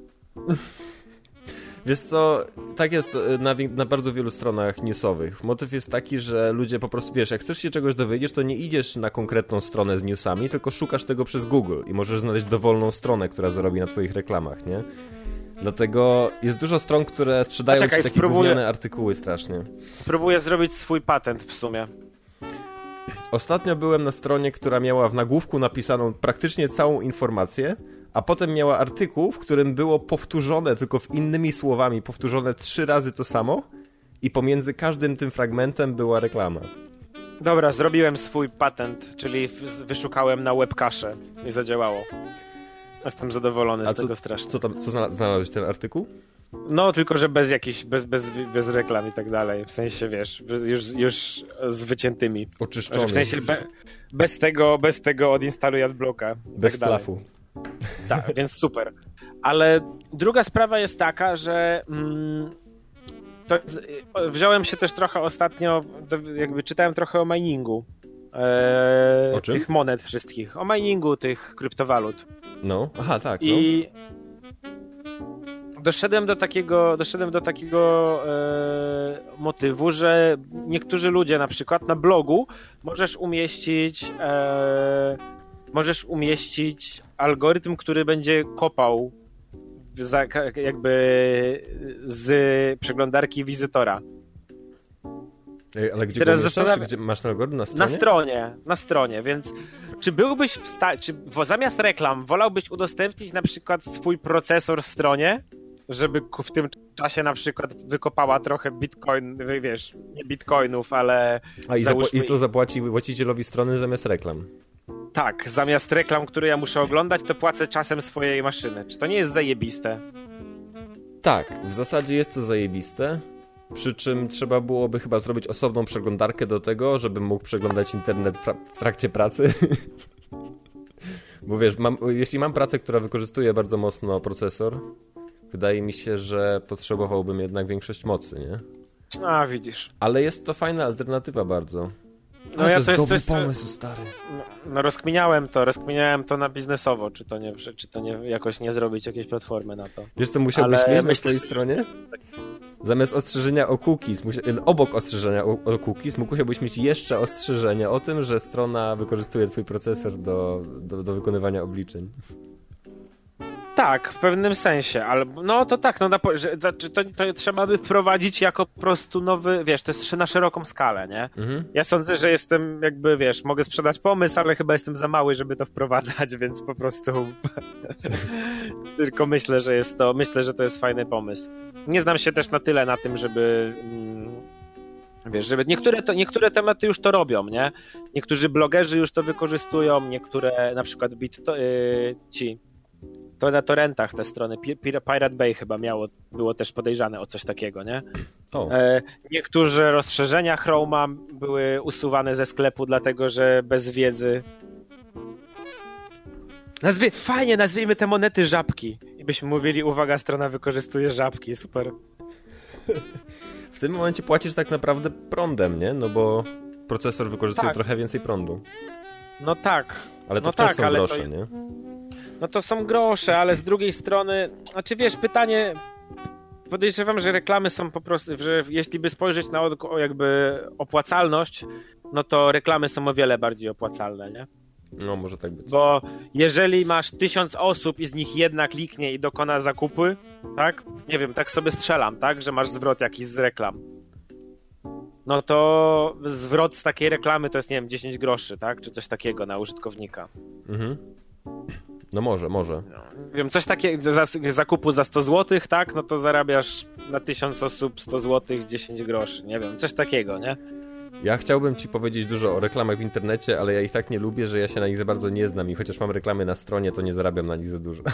Wiesz co, tak jest na bardzo wielu stronach newsowych. Motyw jest taki, że ludzie po prostu, wiesz, jak chcesz się czegoś dowiedzieć, to nie idziesz na konkretną stronę z newsami, tylko szukasz tego przez Google i możesz znaleźć dowolną stronę, która zarobi na twoich reklamach, nie? Dlatego jest dużo stron, które sprzedają ci takie gówniane artykuły strasznie. Spróbuję zrobić swój patent w sumie. Ostatnio byłem na stronie, która miała w nagłówku napisaną praktycznie całą informację, a potem miała artykuł, w którym było powtórzone, tylko w innymi słowami, powtórzone 3 razy to samo i pomiędzy każdym tym fragmentem była reklama. Dobra, zrobiłem swój patent, czyli wyszukałem na webcache i zadziałało. Jestem zadowolony z tego strasznie. Co znalazłeś ten artykuł? No, tylko że bez reklam i tak dalej. W sensie, wiesz, już z wyciętymi. Oczyszczony. W sensie bez tego odinstaluj adblocka. Bez tak flafu. Tak, więc super. Ale druga sprawa jest taka, że wziąłem się też trochę ostatnio, jakby czytałem trochę o miningu. O czym? Tych monet wszystkich. O miningu tych kryptowalut. No, aha, tak. I doszedłem do takiego motywu, że niektórzy ludzie na przykład na blogu możesz umieścić algorytm, który będzie kopał jakby z przeglądarki wizytora. Ale gdzie go umieszczasz? Gdzie masz ten algorytm? Na stronie? Na stronie, więc czy byłbyś w stanie, czy zamiast reklam wolałbyś udostępnić na przykład swój procesor w stronie, żeby w tym czasie na przykład wykopała trochę nie bitcoinów, ale... I co zapłaci właścicielowi strony zamiast reklam? Tak, zamiast reklam, które ja muszę oglądać, to płacę czasem swojej maszyny. Czy to nie jest zajebiste? Tak, w zasadzie jest to zajebiste. Przy czym trzeba byłoby chyba zrobić osobną przeglądarkę do tego, żebym mógł przeglądać internet w trakcie pracy. Bo wiesz, jeśli mam pracę, która wykorzystuje bardzo mocno procesor, wydaje mi się, że potrzebowałbym jednak większość mocy, nie? A, widzisz. Ale jest to fajna alternatywa bardzo. No to jest dobry pomysł, stary. No rozkminiałem to na biznesowo, czy to nie jakoś nie zrobić jakiejś platformy na to. Wiesz co musiałbyś mieć na swojej stronie? Zamiast ostrzeżenia o cookies, obok ostrzeżenia o cookies, musiałbyś mieć jeszcze ostrzeżenie o tym, że strona wykorzystuje twój procesor do wykonywania obliczeń. Tak, w pewnym sensie, ale no to tak, to trzeba by wprowadzić jako po prostu nowy, wiesz, to jest na szeroką skalę, nie? Mhm. Ja sądzę, że jestem jakby, wiesz, mogę sprzedać pomysł, ale chyba jestem za mały, żeby to wprowadzać, więc po prostu tylko myślę, że to jest fajny pomysł. Nie znam się też na tyle na tym, żeby wiesz, żeby niektóre tematy już to robią, nie? Niektórzy blogerzy już to wykorzystują, niektóre na przykład to na torrentach te strony, Pirate Bay chyba było też podejrzane o coś takiego, nie? Niektóre rozszerzenia Chrome'a były usuwane ze sklepu, dlatego że bez wiedzy. Fajnie, nazwijmy te monety żabki. I byśmy mówili, uwaga, strona wykorzystuje żabki, super. W tym momencie płacisz tak naprawdę prądem, nie? No bo procesor wykorzystuje trochę więcej prądu. No tak. Ale to wciąż są grosze, nie? No to są grosze, ale z drugiej strony, znaczy wiesz, pytanie, podejrzewam, że reklamy są po prostu, że jeśli by spojrzeć na jakby opłacalność, no to reklamy są o wiele bardziej opłacalne, nie? No, może tak być. Bo jeżeli masz 1000 osób i z nich jedna kliknie i dokona zakupy, tak? Nie wiem, tak sobie strzelam, tak? Że masz zwrot jakiś z reklam. No to zwrot z takiej reklamy to jest, nie wiem, 10 groszy, tak? Czy coś takiego na użytkownika. Mhm. No może. No, wiem, coś takiego, zakupu za 100 zł, tak? No to zarabiasz na 1000 osób 100 zł 10 groszy, nie wiem, coś takiego, nie? Ja chciałbym ci powiedzieć dużo o reklamach w internecie, ale ja ich tak nie lubię, że ja się na nich za bardzo nie znam i chociaż mam reklamy na stronie, to nie zarabiam na nich za dużo.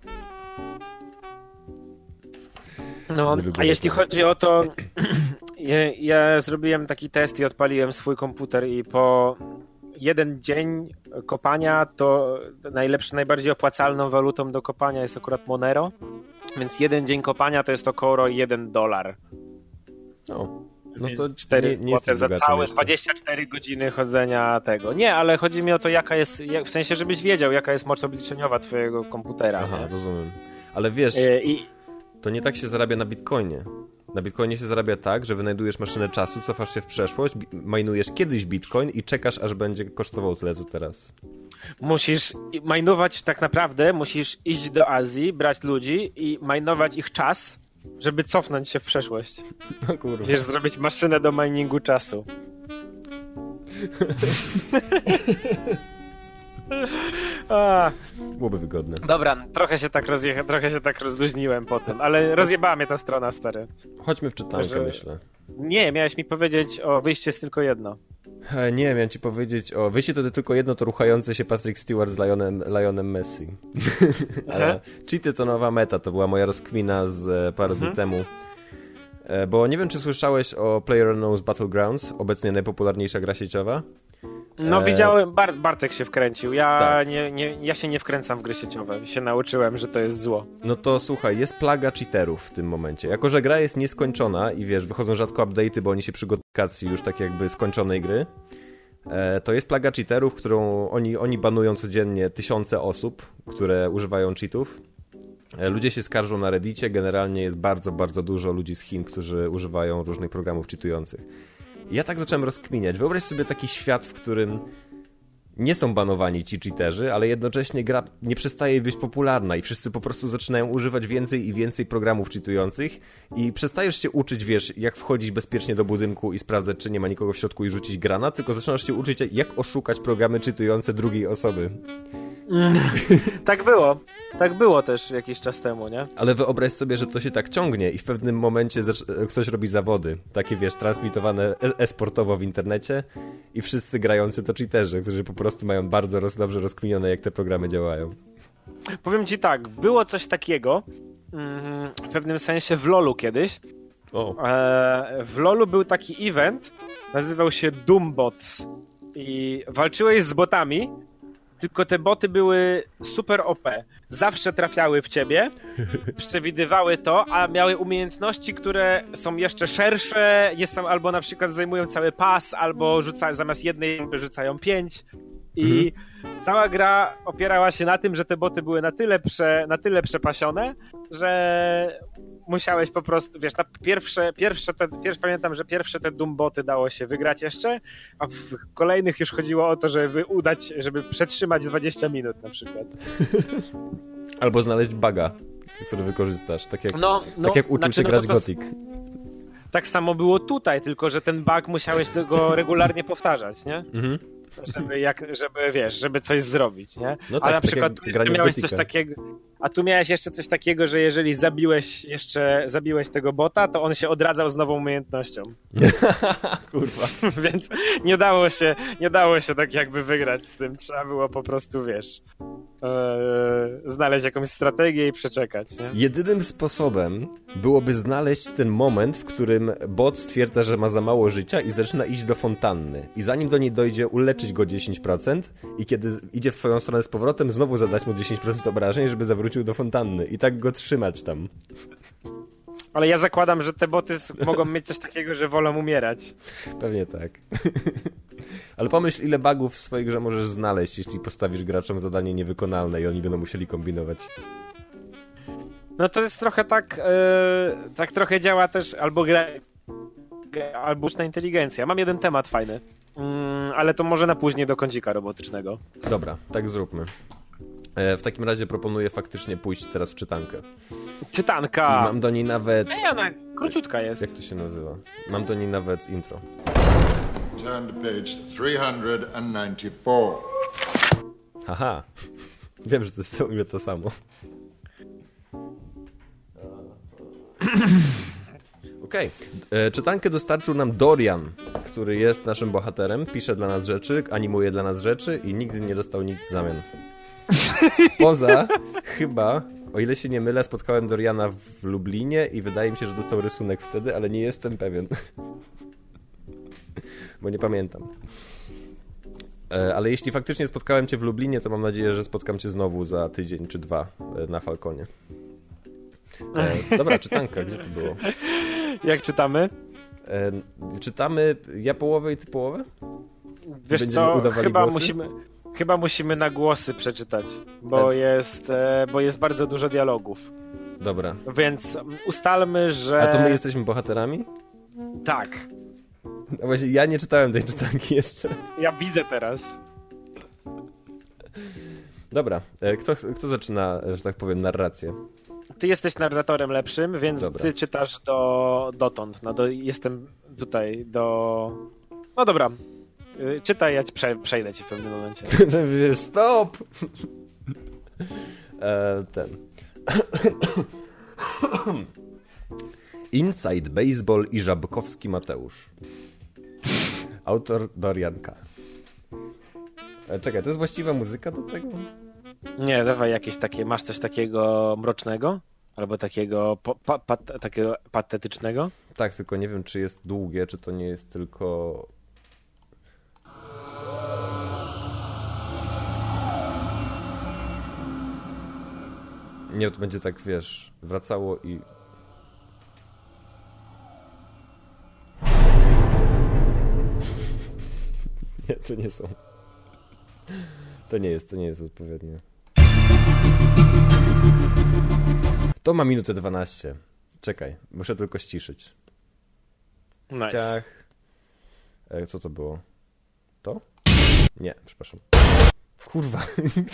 No, a jeśli chodzi o to, ja zrobiłem taki test i odpaliłem swój komputer i po jeden dzień kopania to najbardziej opłacalną walutą do kopania jest akurat Monero, więc jeden dzień kopania to jest około $1. No to 4 nie jest za całe 24 godziny chodzenia tego. Nie, ale chodzi mi o to, jaka jest, w sensie, żebyś wiedział, jaka jest moc obliczeniowa twojego komputera. Aha, rozumiem. Ale wiesz, to nie tak się zarabia na Bitcoinie. Na Bitcoinie się zarabia tak, że wynajdujesz maszynę czasu, cofasz się w przeszłość, majnujesz kiedyś Bitcoin i czekasz, aż będzie kosztował tyle, co teraz. Musisz majnować tak naprawdę, musisz iść do Azji, brać ludzi i majnować ich czas, żeby cofnąć się w przeszłość. No kurwa. Wiesz, zrobić maszynę do miningu czasu. Byłoby wygodne. Dobra, trochę się tak rozluźniłem po tym, ale rozjebała mnie ta strona, stary. Chodźmy w czytankę, myślę. Nie, miałeś mi powiedzieć o wyjście jest tylko jedno. Nie, miałem ci powiedzieć o wyjście to tylko jedno, to ruchający się Patrick Stewart z Lionem Messi. Ale cheaty to nowa meta, to była moja rozkmina z parę dni temu. Bo nie wiem, czy słyszałeś o PlayerUnknown's Battlegrounds, obecnie najpopularniejsza gra sieciowa. No widziałem, Bartek się wkręcił. Ja się nie wkręcam w gry sieciowe. Się nauczyłem, że to jest zło. No to słuchaj, jest plaga cheaterów w tym momencie. Jako że gra jest nieskończona i wiesz, wychodzą rzadko update'y, bo oni się przy gotyfikacji już tak jakby skończonej gry, to jest plaga cheaterów, którą oni banują codziennie tysiące osób, które używają cheatów. Ludzie się skarżą na Reddicie, generalnie jest bardzo, bardzo dużo ludzi z Chin, którzy używają różnych programów cheatujących. I ja tak zacząłem rozkminiać. Wyobraź sobie taki świat, w którym nie są banowani ci cheaterzy, ale jednocześnie gra nie przestaje być popularna i wszyscy po prostu zaczynają używać więcej i więcej programów cheatujących i przestajesz się uczyć, wiesz, jak wchodzić bezpiecznie do budynku i sprawdzać, czy nie ma nikogo w środku i rzucić granat, tylko zaczynasz się uczyć, jak oszukać programy cheatujące drugiej osoby. Tak było też jakiś czas temu, nie? Ale wyobraź sobie, że to się tak ciągnie i w pewnym momencie ktoś robi zawody, takie wiesz, transmitowane e-sportowo w internecie i wszyscy grający to cheaterzy, którzy po prostu mają bardzo dobrze rozkminione, jak te programy działają. Powiem ci tak, było coś takiego w pewnym sensie w LoLu kiedyś. W LoLu był taki event, nazywał się Doombots i walczyłeś z botami, tylko te boty były super OP. Zawsze trafiały w ciebie, przewidywały to, a miały umiejętności, które są jeszcze szersze, albo na przykład zajmują cały pas, albo zamiast jednej rzucają 5. I cała gra opierała się na tym, że te boty były na tyle przepasione, że musiałeś po prostu, wiesz, pamiętam, że pierwsze te Doomboty dało się wygrać jeszcze, a w kolejnych już chodziło o to, żeby przetrzymać 20 minut na przykład. Albo znaleźć buga, który wykorzystasz, tak jak uczył cię no grać Gothic. Tak samo było tutaj, tylko że ten bug musiałeś go regularnie powtarzać, nie? Żeby coś zrobić, nie? No tak, a na przykład miałeś coś takiego, a tu miałeś jeszcze coś takiego, że jeżeli zabiłeś tego bota, to on się odradzał z nową umiejętnością. Kurwa. Więc nie dało się tak jakby wygrać z tym. Trzeba było po prostu, wiesz, znaleźć jakąś strategię i przeczekać, nie? Jedynym sposobem byłoby znaleźć ten moment, w którym bot stwierdza, że ma za mało życia i zaczyna iść do fontanny. I zanim do niej dojdzie, uleczyć go 10% i kiedy idzie w twoją stronę z powrotem, znowu zadać mu 10% obrażeń, żeby zawrócił do fontanny. I tak go trzymać tam. Ale ja zakładam, że te boty mogą mieć coś takiego, że wolą umierać. Pewnie tak. Ale pomyśl, ile bugów w swojej grze możesz znaleźć, jeśli postawisz graczom zadanie niewykonalne i oni będą musieli kombinować. No to jest trochę tak trochę działa też albo sztuczna inteligencja. Mam jeden temat fajny, ale to może na później do kącika robotycznego. Dobra, tak zróbmy. W takim razie proponuję faktycznie pójść teraz w czytankę. Czytanka! I mam do niej nawet... ona króciutka jest. Jak to się nazywa? Mam do niej nawet intro. Turn to page 394. Haha. Wiem, że to jest ciągle to samo. Okej. Czytankę dostarczył nam Dorian, który jest naszym bohaterem, pisze dla nas rzeczy, animuje dla nas rzeczy i nigdy nie dostał nic w zamian. Poza, chyba, o ile się nie mylę, spotkałem Doriana w Lublinie i wydaje mi się, że dostał rysunek wtedy, ale nie jestem pewien. Bo nie pamiętam. Ale jeśli faktycznie spotkałem cię w Lublinie, to mam nadzieję, że spotkam cię znowu za tydzień czy 2 na Falconie. Dobra, czytanka, gdzie to było? Jak czytamy? Czytamy ja połowę i ty połowę? Wiesz Będziemy co, chyba głosy? musimy na głosy przeczytać, bo jest bardzo dużo dialogów. Dobra. Więc ustalmy, że... A to my jesteśmy bohaterami? Tak. No właśnie, ja nie czytałem tej czytanki jeszcze. Ja widzę teraz. Dobra, kto zaczyna, że tak powiem, narrację? Ty jesteś narratorem lepszym, więc dobra. Ty czytasz dotąd. Jestem tutaj No dobra. Czytaj, ja ci przejdę ci w pewnym momencie. Stop! Inside Baseball i Żabkowski Mateusz. Autor Dorian K. Czekaj, to jest właściwa muzyka do tego? Nie, dawaj jakieś takie, masz coś takiego mrocznego? Albo takiego takiego patetycznego? Tak, tylko nie wiem, czy jest długie, czy to nie jest tylko... Nie, to będzie tak, wiesz, wracało i... Nie, to nie są. To nie jest odpowiednie. To ma minutę 12. Czekaj, muszę tylko ściszyć. Nice. Co to było? To? Nie, przepraszam. Kurwa.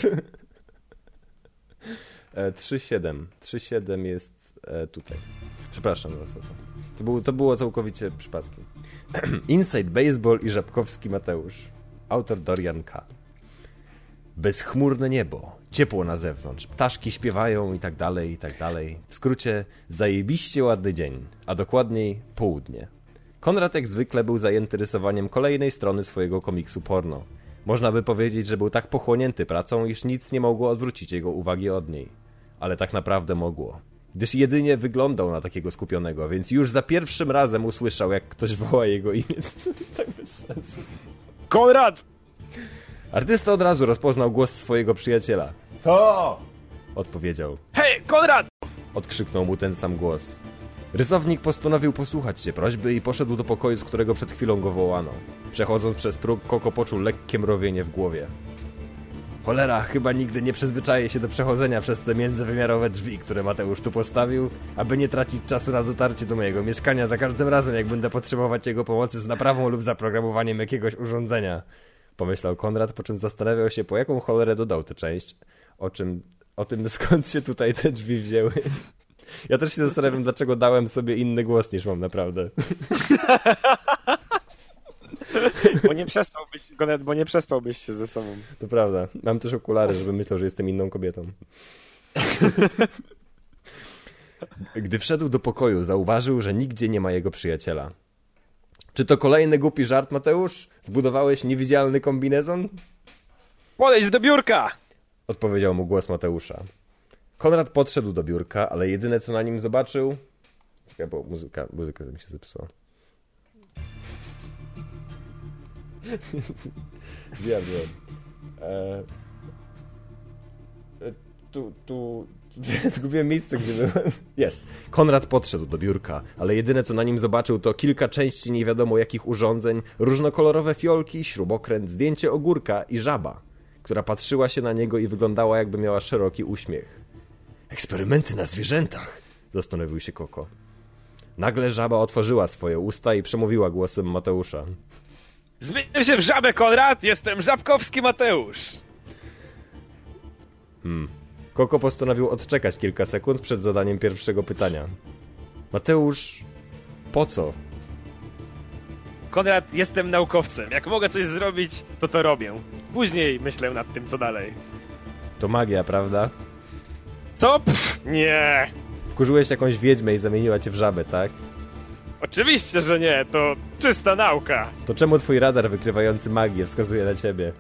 3-7. 3-7 jest tutaj. Przepraszam. To było całkowicie przypadkiem. Inside Baseball i Żabkowski Mateusz. Autor Dorian K. Bezchmurne niebo, ciepło na zewnątrz, ptaszki śpiewają i tak dalej, i tak dalej. W skrócie, zajebiście ładny dzień, a dokładniej południe. Konrad jak zwykle był zajęty rysowaniem kolejnej strony swojego komiksu porno. Można by powiedzieć, że był tak pochłonięty pracą, iż nic nie mogło odwrócić jego uwagi od niej. Ale tak naprawdę mogło. Gdyż jedynie wyglądał na takiego skupionego, więc już za pierwszym razem usłyszał, jak ktoś woła jego imię. Tak bez sensu. Konrad! Artysta od razu rozpoznał głos swojego przyjaciela. Co? Odpowiedział. Hej, Konrad! Odkrzyknął mu ten sam głos. Rysownik postanowił posłuchać się prośby i poszedł do pokoju, z którego przed chwilą go wołano. Przechodząc przez próg, Koko poczuł lekkie mrowienie w głowie. Cholera, chyba nigdy nie przyzwyczaję się do przechodzenia przez te międzywymiarowe drzwi, które Mateusz tu postawił, aby nie tracić czasu na dotarcie do mojego mieszkania za każdym razem, jak będę potrzebować jego pomocy z naprawą lub zaprogramowaniem jakiegoś urządzenia. Pomyślał Konrad, po czym zastanawiał się, po jaką cholerę dodał tę część, o tym skąd się tutaj te drzwi wzięły. Ja też się zastanawiam, dlaczego dałem sobie inny głos niż mam naprawdę. Bo nie przespałbyś się ze sobą. To prawda. Mam też okulary, żeby myślał, że jestem inną kobietą. Gdy wszedł do pokoju, zauważył, że nigdzie nie ma jego przyjaciela. Czy to kolejny głupi żart, Mateusz? Zbudowałeś niewidzialny kombinezon? Podejdź do biurka! Odpowiedział mu głos Mateusza. Konrad podszedł do biurka, ale jedyne co na nim zobaczył... Czekaj, bo muzyka mi się zepsuła. Wiem. Zgubiłem miejsce, gdzie byłem. Jest. Konrad podszedł do biurka, ale jedyne co na nim zobaczył to kilka części nie wiadomo jakich urządzeń, różnokolorowe fiolki, śrubokręt, zdjęcie ogórka i żaba, która patrzyła się na niego i wyglądała jakby miała szeroki uśmiech. Eksperymenty na zwierzętach, zastanowił się Koko. Nagle żaba otworzyła swoje usta i przemówiła głosem Mateusza. Zmienię się w żabę, Konrad! Jestem Żabkowski Mateusz! Koko postanowił odczekać kilka sekund przed zadaniem pierwszego pytania. Mateusz, po co? Konrad, jestem naukowcem. Jak mogę coś zrobić, to robię. Później myślę nad tym, co dalej. To magia, prawda? Co? Pff, nie! Wkurzyłeś jakąś wiedźmę i zamieniła cię w żabę, tak? Oczywiście, że nie. To czysta nauka. To czemu twój radar wykrywający magię wskazuje na ciebie?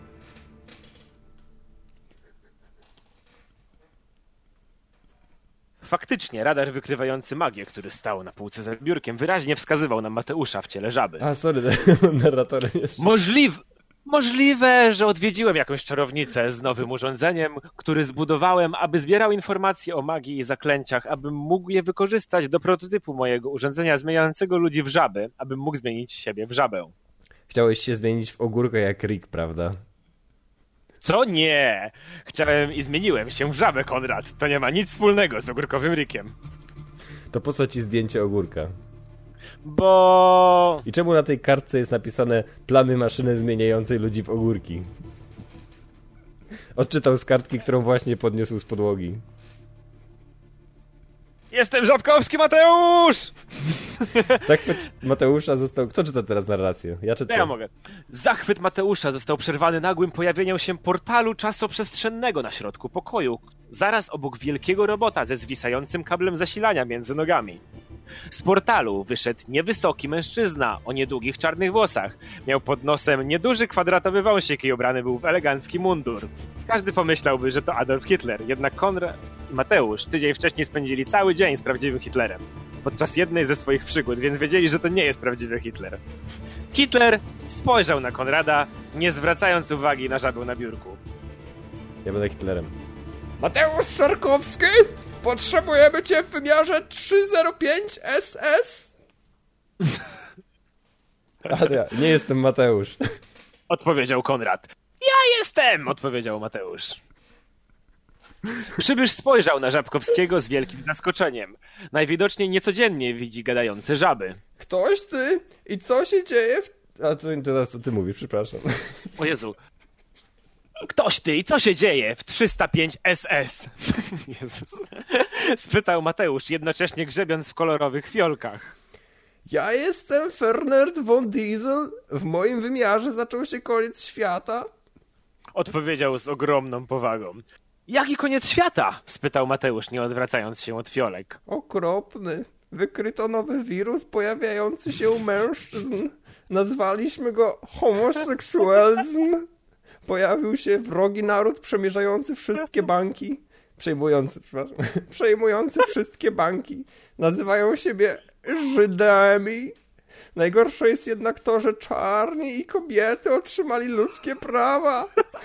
Faktycznie, radar wykrywający magię, który stał na półce za biurkiem, wyraźnie wskazywał na Mateusza w ciele żaby. A, sorry, narratorem jeszcze. Możliwe, że odwiedziłem jakąś czarownicę z nowym urządzeniem, który zbudowałem, aby zbierał informacje o magii i zaklęciach, abym mógł je wykorzystać do prototypu mojego urządzenia zmieniającego ludzi w żaby, abym mógł zmienić siebie w żabę. Chciałeś się zmienić w ogórkę jak Rick, prawda? Co? Nie! Chciałem i zmieniłem się w żabę, Konrad. To nie ma nic wspólnego z ogórkowym Rickiem. To po co ci zdjęcie ogórka? Bo... I czemu na tej kartce jest napisane plany maszyny zmieniającej ludzi w ogórki? Odczytał z kartki, którą właśnie podniósł z podłogi. Jestem Żabkowski Mateusz! Zachwyt Mateusza został... Kto czyta teraz narrację? Ja czytam. Ja mogę. Zachwyt Mateusza został przerwany nagłym pojawieniem się portalu czasoprzestrzennego na środku pokoju, zaraz obok wielkiego robota ze zwisającym kablem zasilania między nogami. Z portalu wyszedł niewysoki mężczyzna o niedługich czarnych włosach. Miał pod nosem nieduży kwadratowy wąsik i ubrany był w elegancki mundur. Każdy pomyślałby, że to Adolf Hitler, jednak Konrad i Mateusz tydzień wcześniej spędzili cały dzień z prawdziwym Hitlerem podczas jednej ze swoich przygód, więc wiedzieli, że to nie jest prawdziwy Hitler. Hitler spojrzał na Konrada, nie zwracając uwagi na żabę na biurku. Ja będę Hitlerem. Mateusz Szarkowski? Potrzebujemy cię w wymiarze 305 SS? Nie jestem Mateusz. Odpowiedział Konrad. Ja jestem! Odpowiedział Mateusz. Przybysz spojrzał na Żabkowskiego z wielkim zaskoczeniem. Najwidoczniej niecodziennie widzi gadające żaby. Ktoś ty? I co się dzieje A to co ty mówisz, przepraszam. O Jezu. Ktoś ty i co się dzieje w 305 SS? Jezus. Spytał Mateusz, jednocześnie grzebiąc w kolorowych fiolkach. Ja jestem Fernand von Diesel. W moim wymiarze zaczął się koniec świata. Odpowiedział z ogromną powagą. Jaki koniec świata? Spytał Mateusz, nie odwracając się od fiolek. Okropny. Wykryto nowy wirus pojawiający się u mężczyzn. Nazwaliśmy go homoseksualizm. Pojawił się wrogi naród przemierzający wszystkie banki. Przejmujący wszystkie banki. Nazywają siebie Żydami. Najgorsze jest jednak to, że czarni i kobiety otrzymali ludzkie prawa.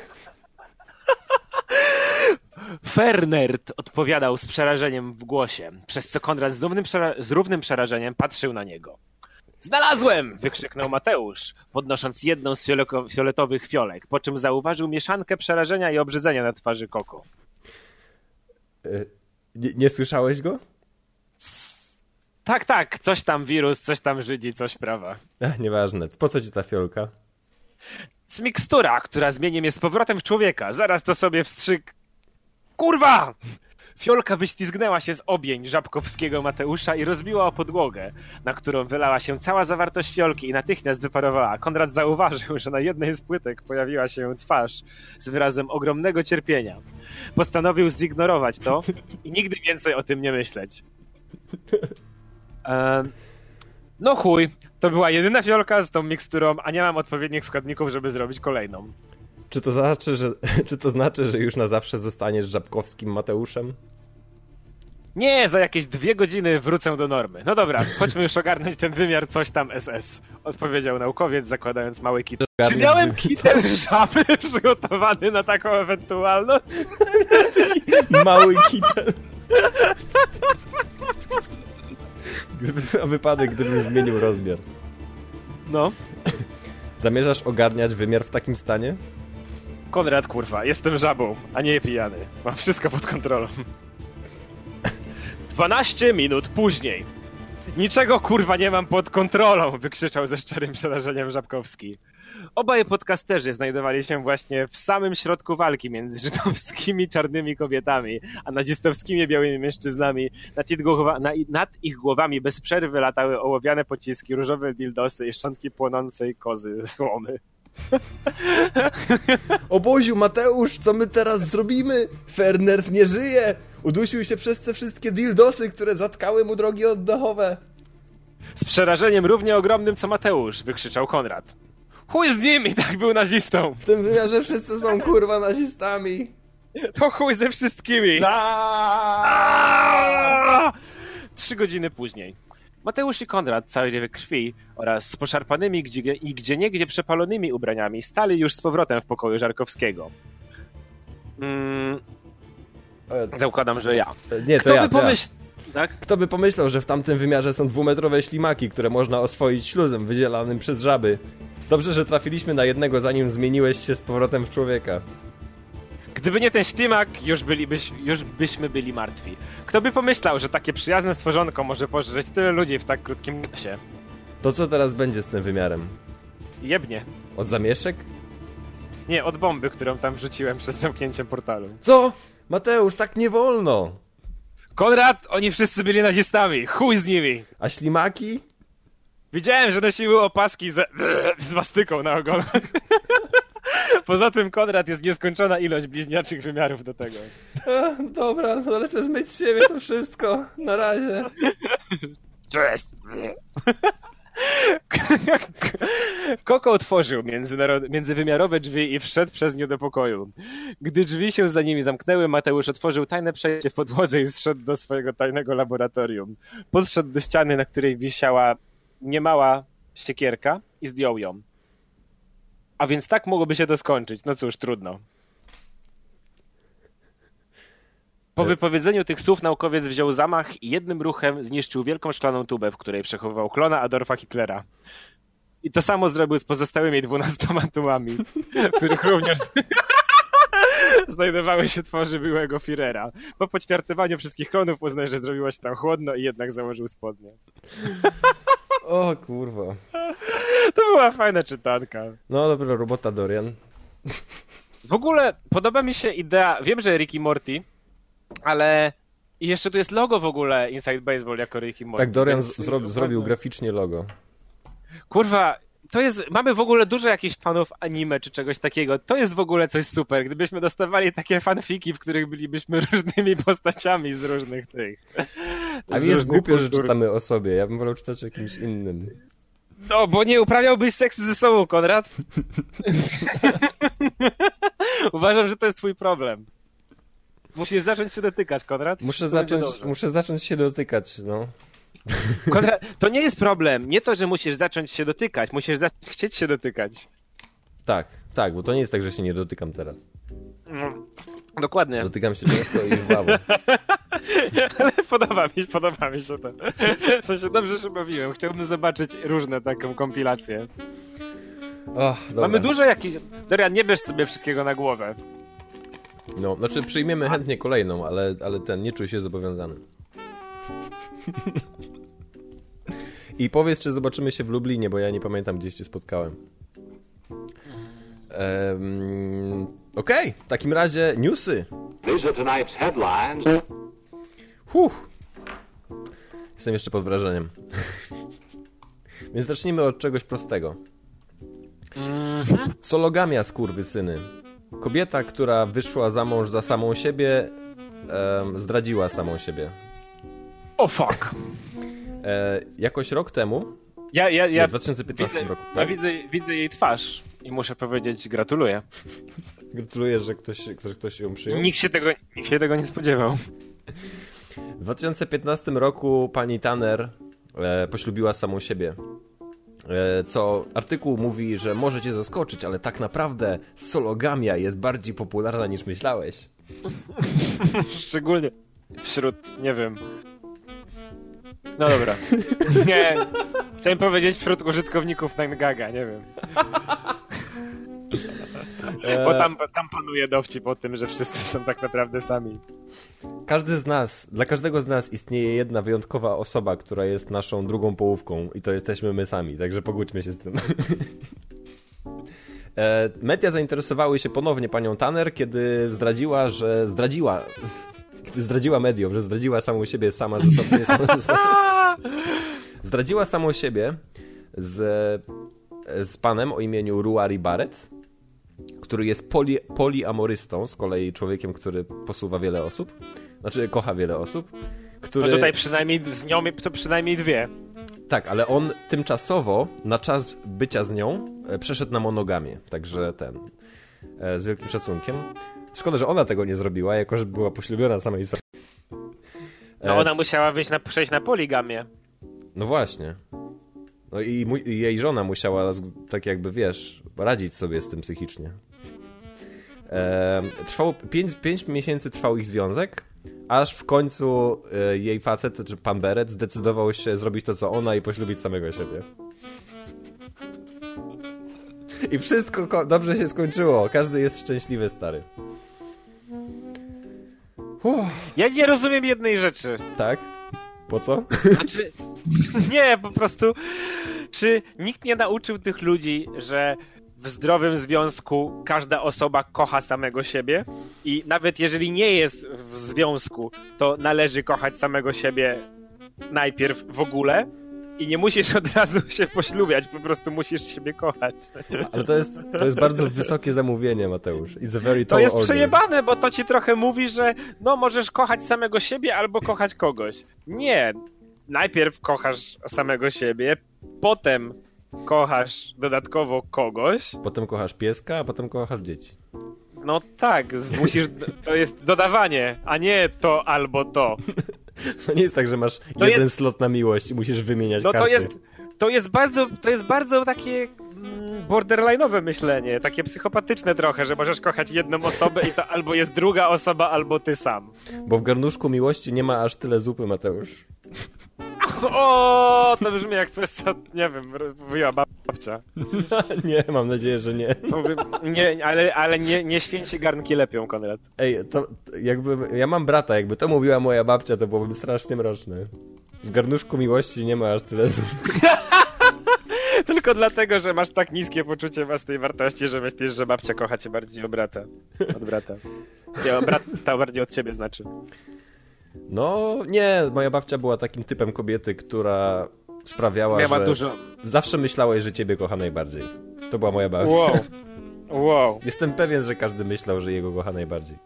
Fernert odpowiadał z przerażeniem w głosie, przez co Konrad z równym przerażeniem patrzył na niego. Znalazłem! Wykrzyknął Mateusz, podnosząc jedną z fioletowych fiolek, po czym zauważył mieszankę przerażenia i obrzydzenia na twarzy Koko. Nie słyszałeś go? Tak, coś tam wirus, coś tam Żydzi, coś prawa. Nieważne. Po co ci ta fiolka? Z mikstura, która zmieni mnie z powrotem w człowieka. Zaraz to sobie wstrzyk... Kurwa! Fiolka wyślizgnęła się z objęć Żabkowskiego Mateusza i rozbiła o podłogę, na którą wylała się cała zawartość fiolki i natychmiast wyparowała. Konrad zauważył, że na jednej z płytek pojawiła się twarz z wyrazem ogromnego cierpienia. Postanowił zignorować to i nigdy więcej o tym nie myśleć. No chuj, to była jedyna fiolka z tą miksturą, a nie mam odpowiednich składników, żeby zrobić kolejną. Czy to znaczy, że już na zawsze zostaniesz Żabkowskim Mateuszem? Nie, za jakieś 2 godziny wrócę do normy. No dobra, chodźmy już ogarnąć ten wymiar coś tam SS, odpowiedział naukowiec, zakładając mały kitel. Czy miałem kitel żaby przygotowany na taką ewentualność? Mały kitel. Wypadek, gdybym zmienił rozmiar. No. Zamierzasz ogarniać wymiar w takim stanie? Konrad, kurwa, jestem żabą, a nie pijany. Mam wszystko pod kontrolą. 12 minut później. Niczego, kurwa, nie mam pod kontrolą, wykrzyczał ze szczerym przerażeniem Żabkowski. Obaj podcasterzy znajdowali się właśnie w samym środku walki między żydowskimi czarnymi kobietami a nazistowskimi białymi mężczyznami. Nad ich głowami bez przerwy latały ołowiane pociski, różowe dildosy i szczątki płonącej kozy ze słomy. Oboziu, Mateusz, co my teraz zrobimy? Fernert nie żyje! Udusił się przez te wszystkie dildosy, które zatkały mu drogi oddechowe. Z przerażeniem równie ogromnym co Mateusz, wykrzyczał Konrad. Chuj z nim, i tak był nazistą. W tym wymiarze wszyscy są kurwa nazistami. To chuj ze wszystkimi. 3 godziny później. Mateusz i Konrad, cały we krwi oraz z poszarpanymi gdzieniegdzie przepalonymi ubraniami, stali już z powrotem w pokoju Żarkowskiego. Zakładam, że ja. Nie, to ja. Tak? Kto by pomyślał, że w tamtym wymiarze są 2-metrowe ślimaki, które można oswoić śluzem wydzielanym przez żaby. Dobrze, że trafiliśmy na jednego, zanim zmieniłeś się z powrotem w człowieka. Gdyby nie ten ślimak, już byśmy byli martwi. Kto by pomyślał, że takie przyjazne stworzonko może pożreć tyle ludzi w tak krótkim czasie? To co teraz będzie z tym wymiarem? Jebnie. Od zamieszek? Nie, od bomby, którą tam wrzuciłem przez zamknięciem portalu. Co? Mateusz, tak nie wolno! Konrad, oni wszyscy byli nazistami, chuj z nimi! A ślimaki? Widziałem, że nosiły opaski z mastyką na ogonach. Poza tym, Konrad, jest nieskończona ilość bliźniaczych wymiarów do tego. Dobra, no lecę zmyć z siebie to wszystko. Na razie. Cześć! Koko otworzył międzywymiarowe drzwi i wszedł przez nie do pokoju. Gdy drzwi się za nimi zamknęły, Mateusz otworzył tajne przejście w podłodze i zszedł do swojego tajnego laboratorium. Podszedł do ściany, na której wisiała niemała siekierka i zdjął ją. A więc tak mogłoby się to skończyć. No cóż, trudno. Po wypowiedzeniu tych słów naukowiec wziął zamach i jednym ruchem zniszczył wielką szklaną tubę, w której przechowywał klona Adolfa Hitlera. I to samo zrobił z pozostałymi 12 tubami, których również znajdowały się twarze byłego Führera. Po poćwiartowaniu wszystkich konów uznał, że zrobiło się tam chłodno i jednak założył spodnie. O kurwa. To była fajna czytanka. No dobra robota, Dorian. W ogóle podoba mi się idea, wiem, że Rick i Morty, ale i jeszcze tu jest logo w ogóle Inside Baseball jako Rick i Morty. Tak, Dorian więc zrobił graficznie logo. Kurwa, to jest, mamy w ogóle dużo jakichś fanów anime czy czegoś takiego. To jest w ogóle coś super. Gdybyśmy dostawali takie fanfiki, w których bylibyśmy różnymi postaciami z różnych tych. A mi jest głupio, że czytamy o sobie. Ja bym wolał czytać o kimś innym. No, bo nie uprawiałbyś seksu ze sobą, Konrad. Uważam, że to jest twój problem. Musisz zacząć się dotykać, Konrad. Muszę zacząć się dotykać, no. Konrad, to nie jest problem. Nie to, że musisz zacząć się dotykać. Musisz chcieć się dotykać. Tak, bo to nie jest tak, że się nie dotykam teraz. No, dokładnie. Dotykam się często i żwawo. Ale podoba mi się to. W sensie dobrze się bawiłem. Chciałbym zobaczyć różne taką kompilacje. Mamy dużo jakichś... Dorian, nie bierz sobie wszystkiego na głowę. No, znaczy przyjmiemy chętnie kolejną, ale nie czuj się zobowiązany. I powiedz, czy zobaczymy się w Lublinie, bo ja nie pamiętam, gdzieś cię spotkałem. Okej, w takim razie newsy. These are tonight's headlines. Jestem jeszcze pod wrażeniem. Więc zacznijmy od czegoś prostego. Sologamia, skurwysyny. Kobieta, która wyszła za mąż za samą siebie, zdradziła samą siebie. O fuck. Jakoś rok temu, Ja w 2015 roku. Ja Tak? widzę jej twarz i muszę powiedzieć gratuluję. Gratuluję, że ktoś ją przyjął. Nikt się tego nie spodziewał. W 2015 roku pani Tanner poślubiła samą siebie. Co artykuł mówi, że może cię zaskoczyć, ale tak naprawdę sologamia jest bardziej popularna niż myślałeś. Szczególnie wśród, nie wiem... No dobra. Nie, chciałem powiedzieć wśród użytkowników 9gaga, nie wiem. Bo tam panuje dowcip o tym, że wszyscy są tak naprawdę sami. Dla każdego z nas istnieje jedna wyjątkowa osoba, która jest naszą drugą połówką i to jesteśmy my sami, także pogódźmy się z tym. Media zainteresowały się ponownie panią Tanner, kiedy zdradziła mediom, że zdradziła samą siebie sama ze sobą. Zdradziła samą siebie z panem o imieniu Ruari Barrett, który jest poliamorystą, z kolei człowiekiem, który posuwa wiele osób. Znaczy, kocha wiele osób. No tutaj przynajmniej z nią to przynajmniej dwie. Tak, ale on tymczasowo, na czas bycia z nią, przeszedł na monogamię. Także z wielkim szacunkiem. Szkoda, że ona tego nie zrobiła, jako że była poślubiona samej sobie. No ona musiała przejść na poligamię. No właśnie. No i jej żona musiała, tak jakby, wiesz, radzić sobie z tym psychicznie. Trwało 5 miesięcy trwał ich związek, aż w końcu jej facet, czy pan Barrett, zdecydował się zrobić to, co ona i poślubić samego siebie. I wszystko dobrze się skończyło. Każdy jest szczęśliwy, stary. Ja nie rozumiem jednej rzeczy. Tak? Po co? Znaczy, nie, po prostu, czy nikt nie nauczył tych ludzi, że w zdrowym związku każda osoba kocha samego siebie i nawet jeżeli nie jest w związku, to należy kochać samego siebie najpierw w ogóle i nie musisz od razu się poślubiać, po prostu musisz siebie kochać. Ale to jest bardzo wysokie zamówienie, Mateusz. It's a very tall to jest order. Przejebane, bo to ci trochę mówi, że no możesz kochać samego siebie albo kochać kogoś. Nie. Najpierw kochasz samego siebie, potem kochasz dodatkowo kogoś. Potem kochasz pieska, a potem kochasz dzieci. No tak, to jest dodawanie, a nie to albo to. To nie jest tak, że masz jeden slot na miłość i musisz wymieniać karty. To jest bardzo takie borderline'owe myślenie, takie psychopatyczne trochę, że możesz kochać jedną osobę i to albo jest druga osoba, albo ty sam. Bo w garnuszku miłości nie ma aż tyle zupy, Mateusz. O, to brzmi jak coś, co, nie wiem, wyjęła babcia. Nie, mam nadzieję, że nie. Nie, ale nie święci garnki lepią, Konrad. Ej, to jakby, ja mam brata, jakby to mówiła moja babcia, to byłoby strasznie mroczne. W garnuszku miłości nie ma aż tyle. Tylko dlatego, że masz tak niskie poczucie własnej wartości, że myślisz, że babcia kocha cię bardziej od brata. Brata bardziej od ciebie znaczy. No, nie, moja babcia była takim typem kobiety, która sprawiała, Miała że dużo... zawsze myślałeś, że ciebie kocha najbardziej. To była moja babcia. Wow. Jestem pewien, że każdy myślał, że jego kocha najbardziej.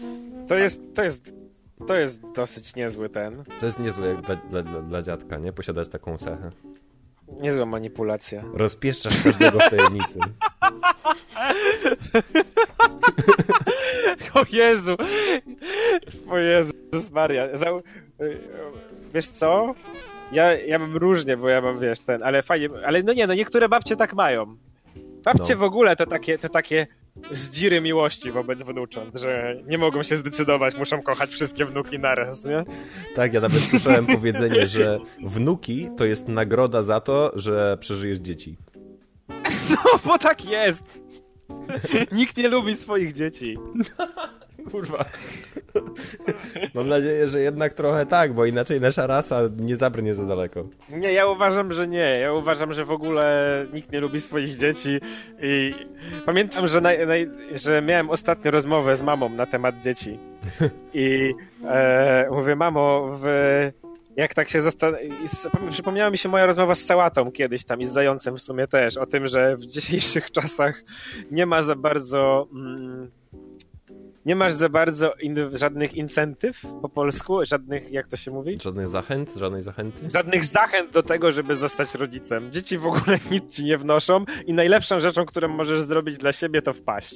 To jest dosyć niezły To jest niezłe jak dla dziadka, nie? Posiadać taką cechę. niezła manipulacja. Rozpieszczasz każdego w tajemnicy. O Jezu! O Jezus Maria. Wiesz co? Ja mam różnie, bo ja mam, wiesz, ale fajnie, ale no nie, no niektóre babcie tak mają. Babcie w ogóle to takie zdziry miłości wobec wnucząt, że nie mogą się zdecydować, muszą kochać wszystkie wnuki naraz, nie? Tak, ja nawet słyszałem powiedzenie, że wnuki to jest nagroda za to, że przeżyjesz dzieci. No, bo tak jest. Nikt nie lubi swoich dzieci. Kurwa. Mam nadzieję, że jednak trochę tak, bo inaczej nasza rasa nie zabrnie za daleko. Nie, ja uważam, że nie. Ja uważam, że w ogóle nikt nie lubi swoich dzieci i pamiętam, że miałem ostatnio rozmowę z mamą na temat dzieci i mówię, mamo, jak tak się przypomniała mi się moja rozmowa z Sałatą kiedyś tam i z Zającem w sumie też, o tym, że w dzisiejszych czasach nie ma za bardzo... Nie masz za bardzo żadnych incentyw po polsku? Żadnych, jak to się mówi? Żadnych zachęt? Żadnej zachęty? Żadnych zachęt do tego, żeby zostać rodzicem. Dzieci w ogóle nic ci nie wnoszą i najlepszą rzeczą, którą możesz zrobić dla siebie, to wpaść.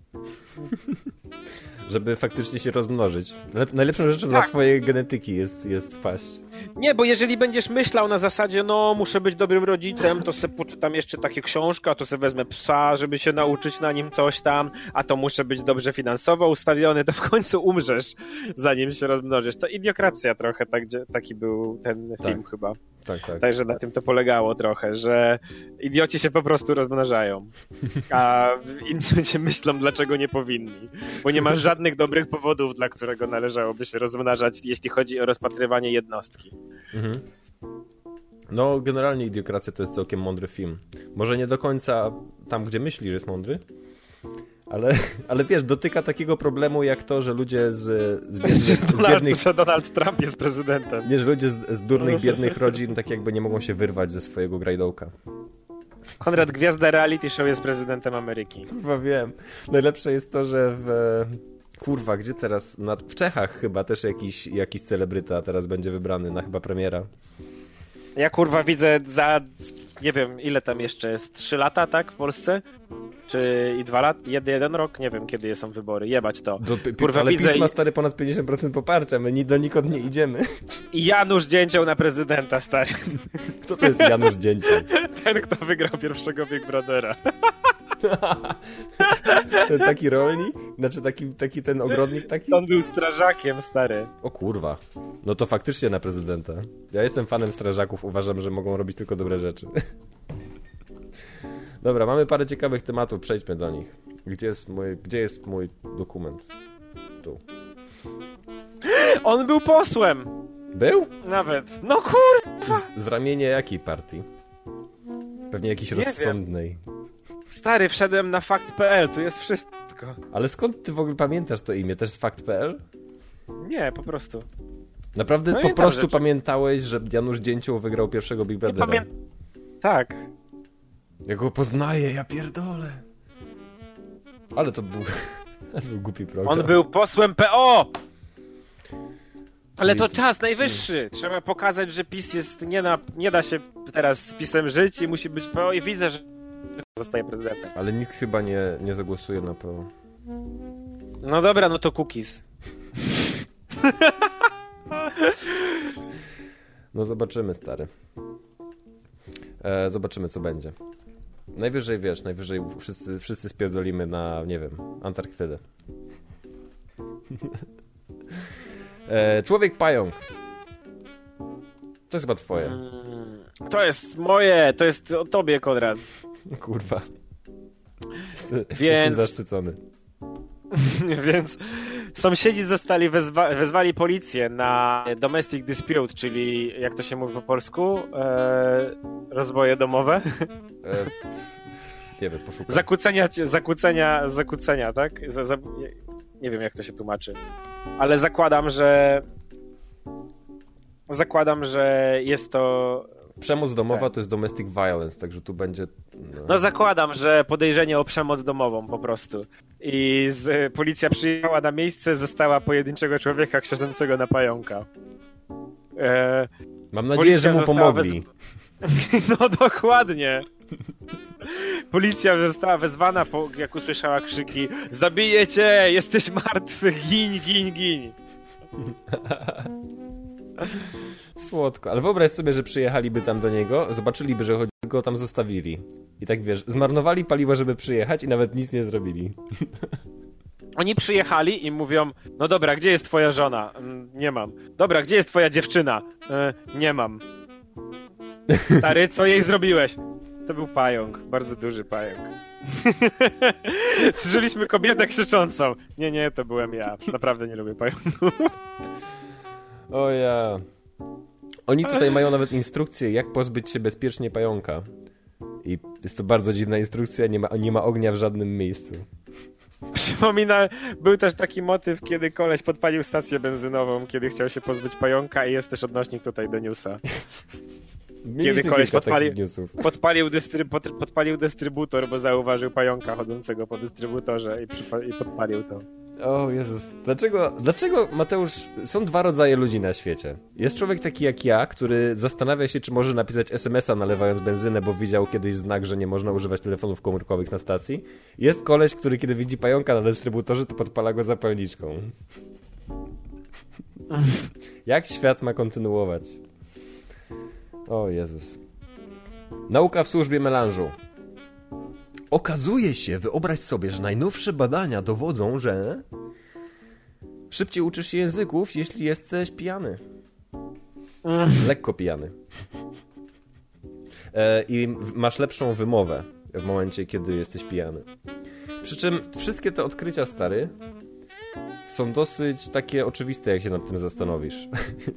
Żeby faktycznie się rozmnożyć. Najlepszą rzeczą dla twojej genetyki jest wpaść. Nie, bo jeżeli będziesz myślał na zasadzie, no muszę być dobrym rodzicem, to sobie poczytam jeszcze takie książki, a to sobie wezmę psa, żeby się nauczyć na nim coś tam, a to muszę być dobrze finansowo ustawiony, to w końcu umrzesz, zanim się rozmnożysz. To idiokracja trochę, taki był ten film chyba. Tak. Także na tym to polegało trochę, że idioci się po prostu rozmnażają, a inni ludzie myślą, dlaczego nie powinni, bo nie ma żadnych dobrych powodów, dla którego należałoby się rozmnażać, jeśli chodzi o rozpatrywanie jednostki. Mhm. No, generalnie Idiokracja to jest całkiem mądry film. Może nie do końca tam, gdzie myśli, że jest mądry, ale wiesz, dotyka takiego problemu jak to, że ludzie z biednych... Że Donald Trump jest prezydentem. Nie, że ludzie z durnych, biednych rodzin tak jakby nie mogą się wyrwać ze swojego grajdołka. Konrad, gwiazda reality show jest prezydentem Ameryki. Kurwa, wiem. Najlepsze jest to, że Kurwa, gdzie teraz? W Czechach chyba też jakiś celebryta teraz będzie wybrany na chyba premiera. Ja kurwa widzę za, nie wiem ile tam jeszcze jest, 3 lata, tak, w Polsce? Czy i 2 lata? Jeden rok? Nie wiem kiedy są wybory, jebać to. Kurwa, ale PiS ma stary ponad 50% poparcia, my donikąd nie idziemy. I Janusz Dzięcioł na prezydenta, stary. Kto to jest Janusz Dzięcioł? Ten, kto wygrał pierwszego Big Brothera. Ten taki rolnik? Znaczy taki ten ogrodnik taki? On był strażakiem, stary. O kurwa. No to faktycznie na prezydenta. Ja jestem fanem strażaków, uważam, że mogą robić tylko dobre rzeczy. Dobra, mamy parę ciekawych tematów, przejdźmy do nich. Gdzie jest mój dokument? Tu. On był posłem! Był? Nawet. No kurwa! Z ramienia jakiej partii? Pewnie jakiejś rozsądnej. Stary, wszedłem na fakt.pl, tu jest wszystko. Ale skąd ty w ogóle pamiętasz to imię? Też z fakt.pl? Nie, po prostu. Naprawdę po prostu pamiętałeś, że Janusz Dzięcioł wygrał pierwszego Big Brothera? Tak. Ja go poznaję, ja pierdolę. Ale to był głupi program. On był posłem PO! Ale to czas najwyższy. Trzeba pokazać, że PiS jest nie da się teraz z PiS-em żyć i musi być PO i widzę, że zostaje prezydentem. Ale nikt chyba nie zagłosuje na PO. No dobra, no to cookies. No zobaczymy, stary. Zobaczymy, co będzie. Najwyżej wszyscy spierdolimy na, nie wiem, Antarktydę. Człowiek pająk. To jest chyba twoje. To jest moje, to jest o tobie, Konrad. Kurwa. Więc... Jestem zaszczycony. Więc sąsiedzi wezwali policję na domestic dispute, czyli jak to się mówi po polsku? Rozboje domowe? Nie wiem, poszukam. Zakłócenia, tak? Nie wiem, jak to się tłumaczy. Ale zakładam, że jest to... Przemoc domowa to jest domestic violence, także tu będzie... No zakładam, że podejrzenie o przemoc domową po prostu. I policja przyjechała na miejsce, została pojedynczego człowieka krzyczącego na pająka. Mam nadzieję, że mu pomogli. No dokładnie. Policja została wezwana, jak usłyszała krzyki: zabiję cię, jesteś martwy, giń, giń, giń. Słodko, ale wyobraź sobie, że przyjechaliby tam do niego, zobaczyliby, że go tam zostawili. I tak wiesz, zmarnowali paliwo, żeby przyjechać i nawet nic nie zrobili. Oni przyjechali i mówią: no dobra, gdzie jest twoja żona? Nie mam. Dobra, gdzie jest twoja dziewczyna? Nie mam. Stary, co jej zrobiłeś? To był pająk, bardzo duży pająk. Żyliśmy kobietę krzyczącą. Nie, to byłem ja. Naprawdę nie lubię pająków. O ja. Oni tutaj mają nawet instrukcję, jak pozbyć się bezpiecznie pająka. I jest to bardzo dziwna instrukcja, nie ma ognia w żadnym miejscu. Przypomina, był też taki motyw, kiedy koleś podpalił stację benzynową, kiedy chciał się pozbyć pająka, i jest też odnośnik tutaj do newsa. Kiedy koleś podpalił dystrybutor, bo zauważył pająka chodzącego po dystrybutorze i podpalił to. O Jezus. Dlaczego, Mateusz, są dwa rodzaje ludzi na świecie? Jest człowiek taki jak ja, który zastanawia się, czy może napisać SMS-a nalewając benzynę, bo widział kiedyś znak, że nie można używać telefonów komórkowych na stacji. Jest koleś, który kiedy widzi pająka na dystrybutorze, to podpala go zapalniczką. Jak świat ma kontynuować? O Jezus. Nauka w służbie melanżu. Okazuje się, wyobraź sobie, że najnowsze badania dowodzą, że szybciej uczysz się języków, jeśli jesteś pijany. Lekko pijany. I masz lepszą wymowę w momencie, kiedy jesteś pijany. Przy czym wszystkie te odkrycia, stary, są dosyć takie oczywiste, jak się nad tym zastanowisz.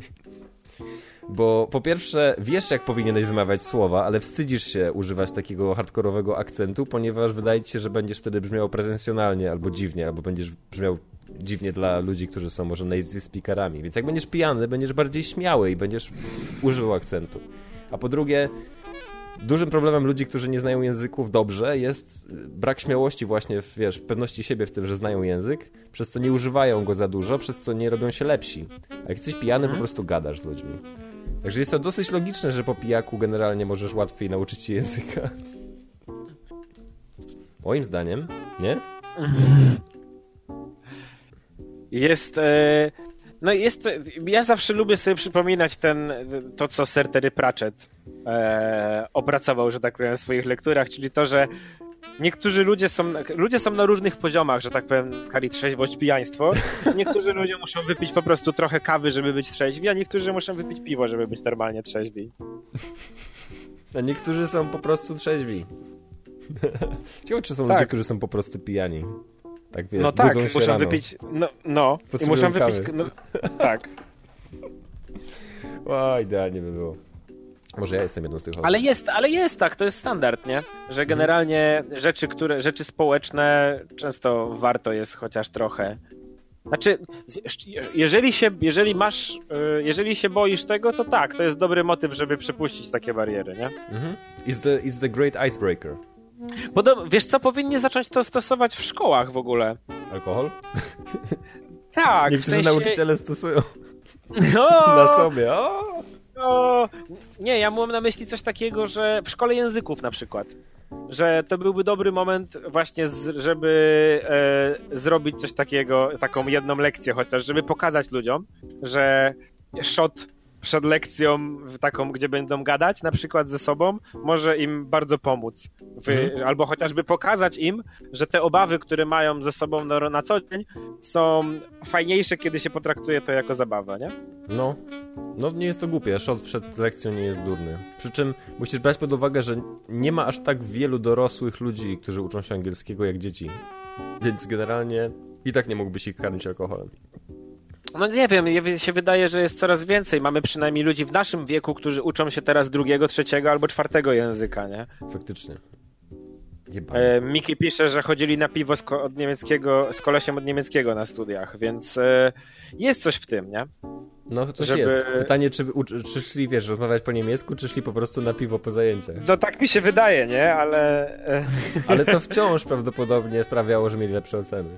Bo po pierwsze, wiesz, jak powinieneś wymawiać słowa, ale wstydzisz się używać takiego hardkorowego akcentu, ponieważ wydaje ci się, że będziesz wtedy brzmiał pretensjonalnie albo dziwnie, albo będziesz brzmiał dziwnie dla ludzi, którzy są może native speakerami. Więc jak będziesz pijany, będziesz bardziej śmiały i będziesz używał akcentu. A po drugie, dużym problemem ludzi, którzy nie znają języków dobrze, jest brak śmiałości właśnie w pewności siebie w tym, że znają język, przez co nie używają go za dużo, przez co nie robią się lepsi. A jak jesteś pijany, po prostu gadasz z ludźmi. Także jest to dosyć logiczne, że po pijaku generalnie możesz łatwiej nauczyć się języka. Moim zdaniem, nie? Ja zawsze lubię sobie przypominać to, co Sir Terry Pratchett opracował, że tak powiem, w swoich lekturach, czyli to, że niektórzy ludzie są na różnych poziomach, że tak powiem, w skali trzeźwość, pijaństwo. Niektórzy ludzie muszą wypić po prostu trochę kawy, żeby być trzeźwi, a niektórzy muszą wypić piwo, żeby być normalnie trzeźwi. A niektórzy są po prostu trzeźwi. Ciekawe, czy są ludzie, którzy są po prostu pijani. Tak, wiesz, no tak, budzą się muszą rano. wypić. I muszą wypić. Tak. O, idealnie by było. Może ja jestem jedną z tych osób. Ale jest tak, to jest standard, nie? Że generalnie rzeczy społeczne często warto jest chociaż trochę. Znaczy, jeżeli się boisz tego, to tak, to jest dobry motyw, żeby przepuścić takie bariery, nie? It's the great icebreaker. Wiesz co, powinni zacząć to stosować w szkołach w ogóle. Alkohol? Tak. Niektórzy nauczyciele stosują No! na sobie. Nie, ja mam na myśli coś takiego, że w szkole języków na przykład, że to byłby dobry moment właśnie, żeby zrobić coś takiego, taką jedną lekcję chociaż, żeby pokazać ludziom, że shot przed lekcją taką, gdzie będą gadać na przykład ze sobą, może im bardzo pomóc. Albo chociażby pokazać im, że te obawy, które mają ze sobą na co dzień, są fajniejsze, kiedy się potraktuje to jako zabawę, nie? No, nie jest to głupie. Shot przed lekcją nie jest durny. Przy czym musisz brać pod uwagę, że nie ma aż tak wielu dorosłych ludzi, którzy uczą się angielskiego jak dzieci. Więc generalnie i tak nie mógłbyś ich karmić alkoholem. No nie wiem, mi się wydaje, że jest coraz więcej. Mamy przynajmniej ludzi w naszym wieku, którzy uczą się teraz 2., 3. albo 4. języka, nie? Faktycznie. Miki pisze, że chodzili na piwo z kolesiem od niemieckiego na studiach, więc jest coś w tym, nie? No, coś jest. Pytanie, czy szli, wiesz, rozmawiać po niemiecku, czy szli po prostu na piwo po zajęciach? No tak mi się wydaje, nie? Ale... Ale to wciąż prawdopodobnie sprawiało, że mieli lepsze oceny.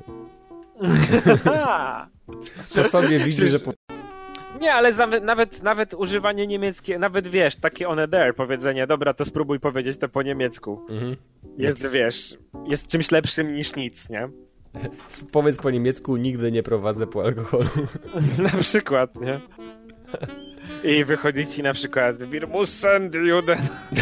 Po sobie widzi, że... Nie, ale nawet używanie niemieckie, nawet wiesz, takie on there powiedzenie, dobra, to spróbuj powiedzieć to po niemiecku. Jest, wiesz, jest czymś lepszym niż nic, nie? Powiedz po niemiecku, nigdy nie prowadzę po alkoholu. Na przykład, nie? I wychodzi ci na przykład Wir müssen die Juden.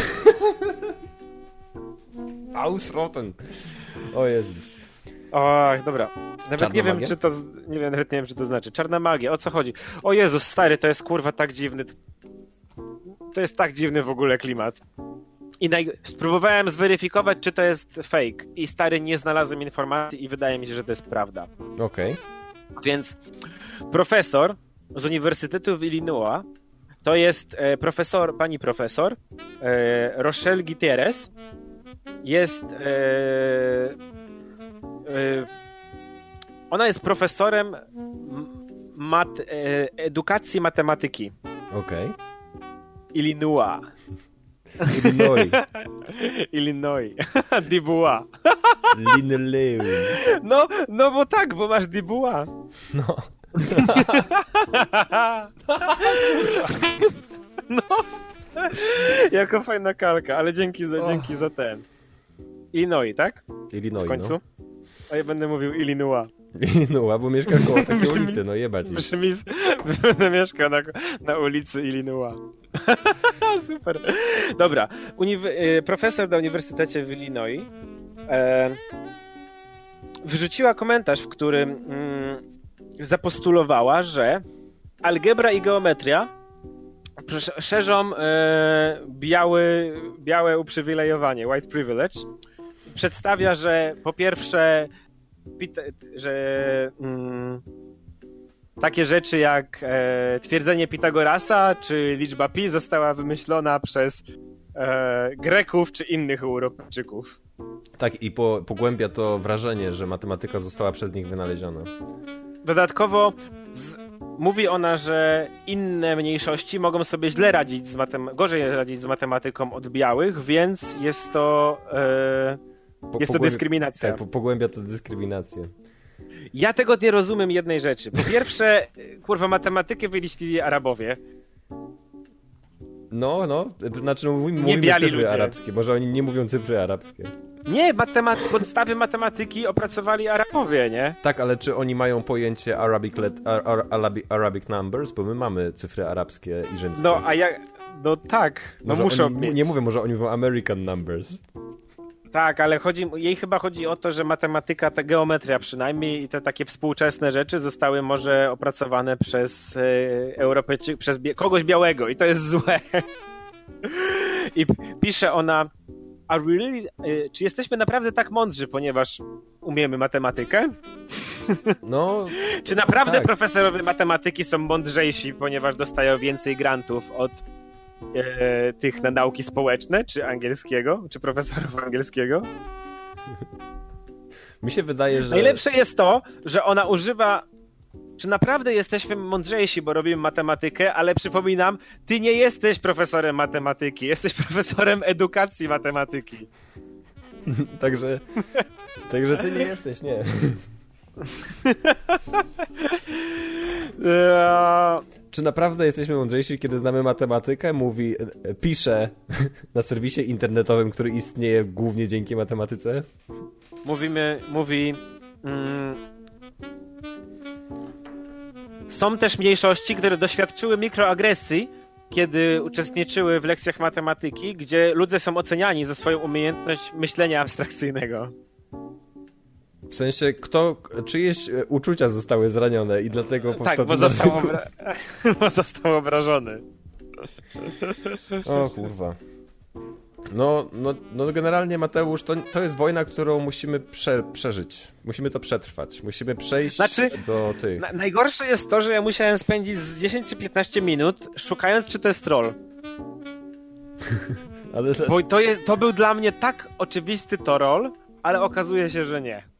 Ausrotten. O Jezus. O, dobra. Nawet nie wiem, Czarna czy to znaczy. Czarna magia, o co chodzi? O Jezus, stary, to jest kurwa tak dziwny. To jest tak dziwny w ogóle klimat. I spróbowałem zweryfikować, czy to jest fake. I stary, nie znalazłem informacji i wydaje mi się, że to jest prawda. Okej. Więc profesor z Uniwersytetu w Illinois to jest pani profesor Rochelle Gutierrez. Jest ona jest profesorem edukacji matematyki. Okej. Illinois. Illinois. Dubois. Linoleu. No bo tak, bo masz Dubois. No. No. Jako fajna kalka, ale dzięki za ten. Illinois, tak? Illinois, w końcu? no. A ja będę mówił Illinois. Illinois, bo mieszka koło takiej ulicy, no jebać. Będę mieszkał na ulicy Illinois. Super. Dobra. Profesor na Uniwersytecie w Illinois wyrzuciła komentarz, w którym zapostulowała, że algebra i geometria szerzą białe uprzywilejowanie, white privilege. Przedstawia, że po pierwsze takie rzeczy jak twierdzenie Pitagorasa czy liczba pi została wymyślona przez Greków czy innych Europejczyków. Tak, i pogłębia to wrażenie, że matematyka została przez nich wynaleziona. Dodatkowo mówi ona, że inne mniejszości mogą sobie gorzej radzić z matematyką od białych, więc jest to to dyskryminacja. Tak, pogłębia to dyskryminację. Ja tego nie rozumiem jednej rzeczy. Po pierwsze, kurwa, matematykę wymyślili Arabowie. No, znaczy mówimy cyfry ludzie. Arabskie, może oni nie mówią cyfry arabskie. Nie, podstawy matematyki opracowali Arabowie, nie? Tak, ale czy oni mają pojęcie Arabic numbers? Bo my mamy cyfry arabskie i rzymskie. No tak, no muszą mieć. Nie mówię, może oni mówią American numbers. Tak, ale jej chyba chodzi o to, że matematyka, ta geometria przynajmniej i te takie współczesne rzeczy zostały może opracowane przez Europejczyków, przez kogoś białego i to jest złe. I pisze ona, czy jesteśmy naprawdę tak mądrzy, ponieważ umiemy matematykę? No. Czy naprawdę tak. Profesorowie matematyki są mądrzejsi, ponieważ dostają więcej grantów od tych na nauki społeczne, czy angielskiego, czy profesorów angielskiego? Mi się wydaje, że... Najlepsze jest to, że ona używa, czy naprawdę jesteśmy mądrzejsi, bo robimy matematykę, ale przypominam, ty nie jesteś profesorem matematyki, jesteś profesorem edukacji matematyki. Także ty nie jesteś, nie. Czy naprawdę jesteśmy mądrzejsi, kiedy znamy matematykę? Pisze na serwisie internetowym, który istnieje głównie dzięki matematyce. są też mniejszości, które doświadczyły mikroagresji, kiedy uczestniczyły w lekcjach matematyki, gdzie ludzie są oceniani za swoją umiejętność myślenia abstrakcyjnego. W sensie, czyjeś uczucia zostały zranione i dlatego powstał... Tak, bo został obrażony. O kurwa. No generalnie, Mateusz, to jest wojna, którą musimy przeżyć. Musimy to przetrwać. Musimy przejść do tych... Najgorsze jest to, że ja musiałem spędzić z 10 czy 15 minut szukając, czy to jest troll. Ale... Bo to był dla mnie tak oczywisty troll, ale okazuje się, że nie.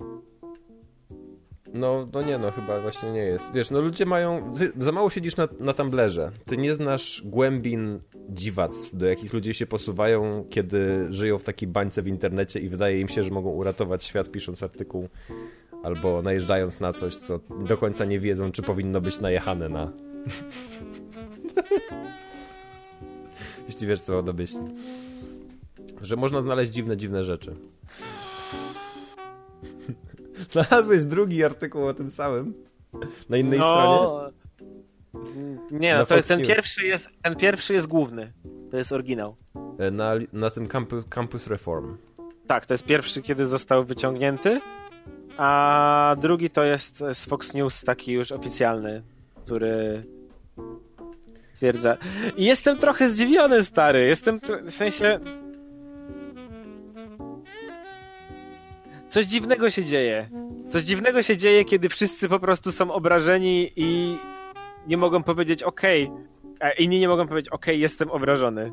No chyba właśnie nie jest. Wiesz, ludzie mają... Za mało siedzisz na Tumblerze. Ty nie znasz głębin dziwactw, do jakich ludzie się posuwają, kiedy żyją w takiej bańce w internecie i wydaje im się, że mogą uratować świat, pisząc artykuł albo najeżdżając na coś, co do końca nie wiedzą, czy powinno być najechane na... Jeśli wiesz, co mam na myśli. Że można znaleźć dziwne rzeczy. Znalazłeś drugi artykuł o tym samym? Na innej stronie? Nie, to jest ten pierwszy jest główny. To jest oryginał. Na tym Campus Reform. Tak, to jest pierwszy, kiedy został wyciągnięty, a drugi to jest z Fox News, taki już oficjalny, który twierdza. I jestem trochę zdziwiony, stary. W sensie... Coś dziwnego się dzieje. Coś dziwnego się dzieje, kiedy wszyscy po prostu są obrażeni i nie mogą powiedzieć okej, a inni nie mogą powiedzieć okej, jestem obrażony.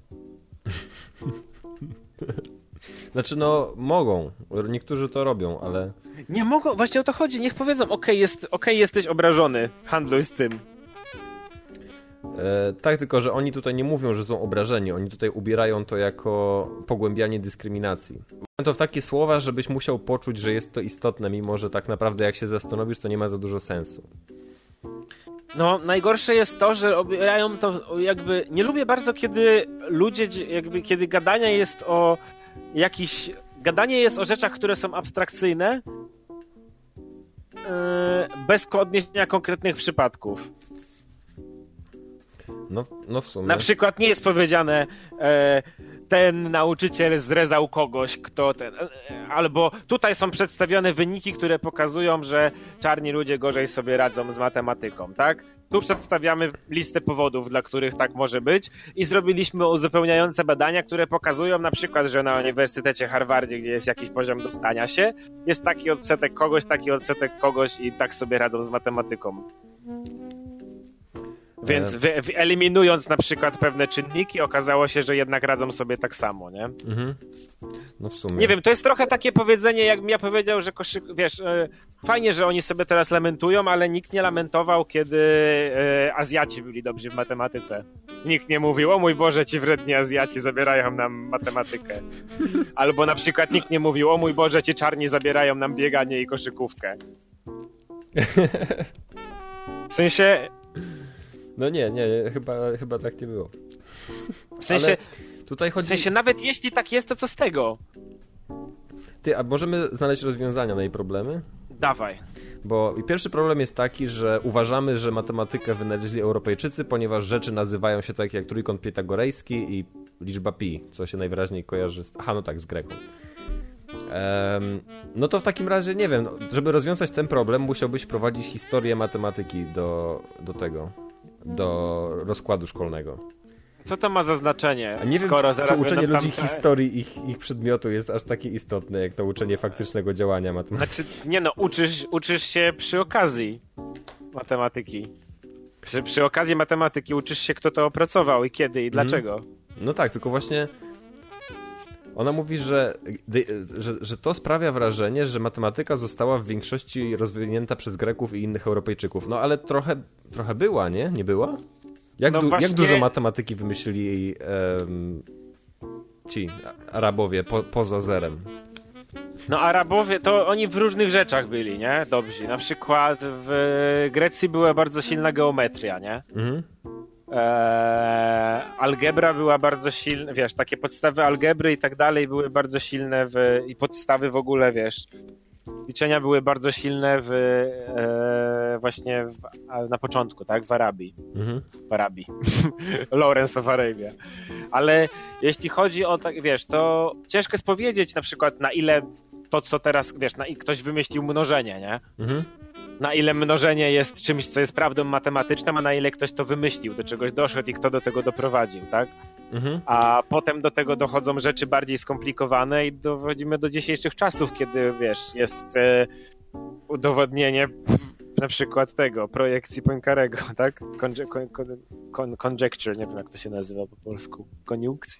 Znaczy, mogą. Niektórzy to robią, ale... Nie mogą, właśnie o to chodzi. Niech powiedzą okej, jesteś obrażony, handluj z tym. Tak, tylko że oni tutaj nie mówią, że są obrażeni. Oni tutaj ubierają to jako pogłębianie dyskryminacji. Mówią to w takie słowa, żebyś musiał poczuć, że jest to istotne, mimo że tak naprawdę jak się zastanowisz, to nie ma za dużo sensu. No, najgorsze jest to, że obierają to jakby... Nie lubię bardzo, kiedy ludzie, kiedy gadanie jest o rzeczach, które są abstrakcyjne, bez odniesienia konkretnych przypadków. No w sumie. Na przykład nie jest powiedziane ten nauczyciel zrezał kogoś, kto ten... Albo tutaj są przedstawione wyniki, które pokazują, że czarni ludzie gorzej sobie radzą z matematyką, tak? Tu przedstawiamy listę powodów, dla których tak może być i zrobiliśmy uzupełniające badania, które pokazują na przykład, że na Uniwersytecie Harvardzie, gdzie jest jakiś poziom dostania się, jest taki odsetek kogoś i tak sobie radzą z matematyką. Więc eliminując na przykład pewne czynniki, okazało się, że jednak radzą sobie tak samo, nie? Mhm. No w sumie. Nie wiem, to jest trochę takie powiedzenie, jakbym ja powiedział, że wiesz, fajnie, że oni sobie teraz lamentują, ale nikt nie lamentował, kiedy Azjaci byli dobrzy w matematyce. Nikt nie mówił, o mój Boże, ci wredni Azjaci zabierają nam matematykę. Albo na przykład nikt nie mówił, o mój Boże, ci czarni zabierają nam bieganie i koszykówkę. W sensie... No nie, chyba tak nie było. W sensie, tutaj chodzi... w sensie, nawet jeśli tak jest, to co z tego? Ty, a możemy znaleźć rozwiązania na jej problemy? Dawaj. Bo pierwszy problem jest taki, że uważamy, że matematykę wynaleźli Europejczycy, ponieważ rzeczy nazywają się tak jak trójkąt pitagorejski i liczba pi, co się najwyraźniej kojarzy z... Aha, no tak, z Greką. No to w takim razie, nie wiem, żeby rozwiązać ten problem, musiałbyś prowadzić historię matematyki do rozkładu szkolnego. Co to ma za znaczenie? A nie wiem, czy uczenie ludzi historii ich przedmiotu jest aż takie istotne, jak nauczenie faktycznego działania matematyki. Znaczy, uczysz się przy okazji matematyki. Przy okazji matematyki uczysz się, kto to opracował i kiedy i dlaczego. No tak, tylko właśnie ona mówi, że to sprawia wrażenie, że matematyka została w większości rozwinięta przez Greków i innych Europejczyków. No ale trochę była, nie? Nie była? Jak dużo matematyki wymyślili ci Arabowie poza zerem? No Arabowie, to oni w różnych rzeczach byli, nie? Dobrzy. Na przykład w Grecji była bardzo silna geometria, nie? Mhm. Algebra była bardzo silna, wiesz, takie podstawy algebry i tak dalej były bardzo silne i podstawy w ogóle, wiesz, rozliczenia były bardzo silne właśnie na początku, tak? W Arabii. W Arabii. Lawrence of Arabia. Ale jeśli chodzi o, tak, wiesz, to ciężko jest powiedzieć na przykład, na ile to, co teraz, wiesz, ktoś wymyślił mnożenie, nie? Na ile mnożenie jest czymś, co jest prawdą matematyczną, a na ile ktoś to wymyślił, do czegoś doszedł i kto do tego doprowadził, tak? A potem do tego dochodzą rzeczy bardziej skomplikowane i dochodzimy do dzisiejszych czasów, kiedy, wiesz, jest udowodnienie na przykład tego, projekcji Poincarego, tak? Conjecture, nie wiem jak to się nazywa po polsku. Koniunkcji?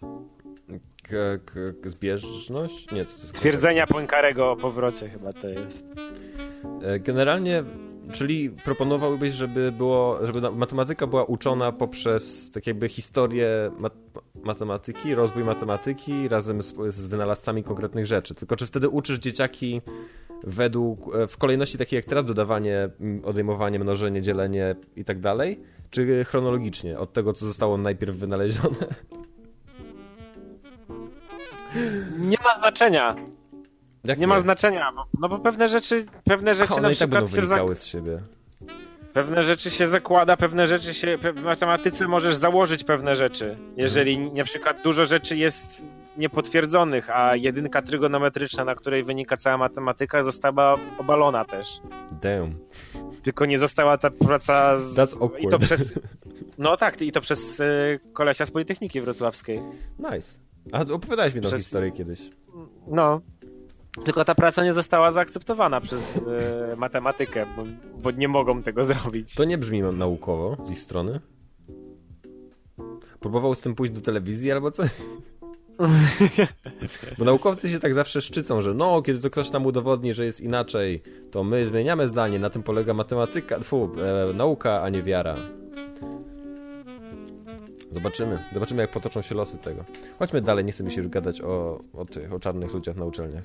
Zbieżność? Nie, co to jest? Stwierdzenia Poincarego o powrocie chyba to jest. Generalnie, czyli proponowałbyś, żeby matematyka była uczona poprzez tak jakby historię matematyki, rozwój matematyki razem z wynalazcami konkretnych rzeczy. Tylko czy wtedy uczysz dzieciaki w kolejności takiej jak teraz, dodawanie, odejmowanie, mnożenie, dzielenie i tak dalej, czy chronologicznie od tego, co zostało najpierw wynalezione? Nie ma znaczenia. Jak nie ma znaczenia, bo pewne rzeczy one na i tak przykład będą wynikały z siebie. Pewne rzeczy się zakłada, pewne rzeczy się w matematyce możesz założyć pewne rzeczy. Jeżeli na przykład dużo rzeczy jest niepotwierdzonych, a jedynka trygonometryczna, na której wynika cała matematyka, została obalona też. Damn. Tylko nie została ta praca That's awkward. i to przez no tak, i to przez kolesia z Politechniki Wrocławskiej. Nice. A opowiadałeś mi tą historię kiedyś. No. Tylko ta praca nie została zaakceptowana przez matematykę, bo nie mogą tego zrobić. To nie brzmi naukowo z ich strony. Próbował z tym pójść do telewizji albo coś? Bo naukowcy się tak zawsze szczycą, że no, kiedy to ktoś nam udowodni, że jest inaczej, to my zmieniamy zdanie, na tym polega matematyka, nauka, a nie wiara. Zobaczymy, jak potoczą się losy tego. Chodźmy dalej, nie chcę mi się już gadać o czarnych ludziach na uczelniach.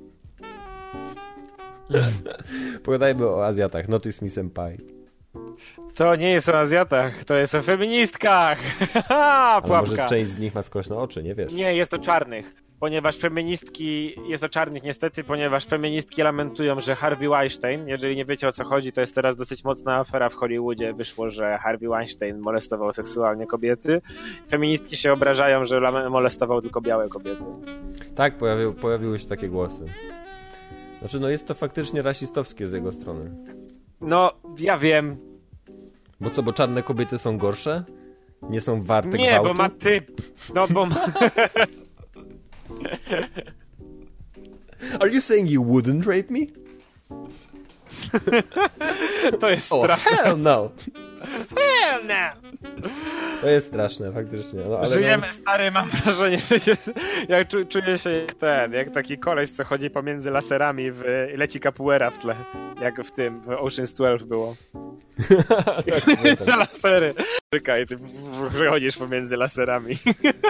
Pogadajmy o Azjatach. Notice me senpai. To nie jest o Azjatach, to jest o feministkach. Ale może część z nich ma skośne oczy, nie wiesz? Nie, jest o czarnych. Ponieważ feministki, jest o czarnych niestety, ponieważ feministki lamentują, że Harvey Weinstein, jeżeli nie wiecie o co chodzi, to jest teraz dosyć mocna afera w Hollywoodzie, wyszło, że Harvey Weinstein molestował seksualnie kobiety. Feministki się obrażają, że molestował tylko białe kobiety. Tak, pojawiły się takie głosy. Znaczy, no jest to faktycznie rasistowskie z jego strony. No, ja wiem. Bo czarne kobiety są gorsze? Nie są warte gwałtu? Nie, bo ma typ. No, bo ma... Are you saying you wouldn't rape me? To jest straszne. Hell no! Hell no! To jest straszne, faktycznie. No, ale żyjemy, stary, mam wrażenie, że ja czuję się jak taki koleś, co chodzi pomiędzy laserami leci capoeira w tle. Jak w tym, w Ocean's 12 było. Tak, lasery. Czekaj, ty chodzisz pomiędzy laserami.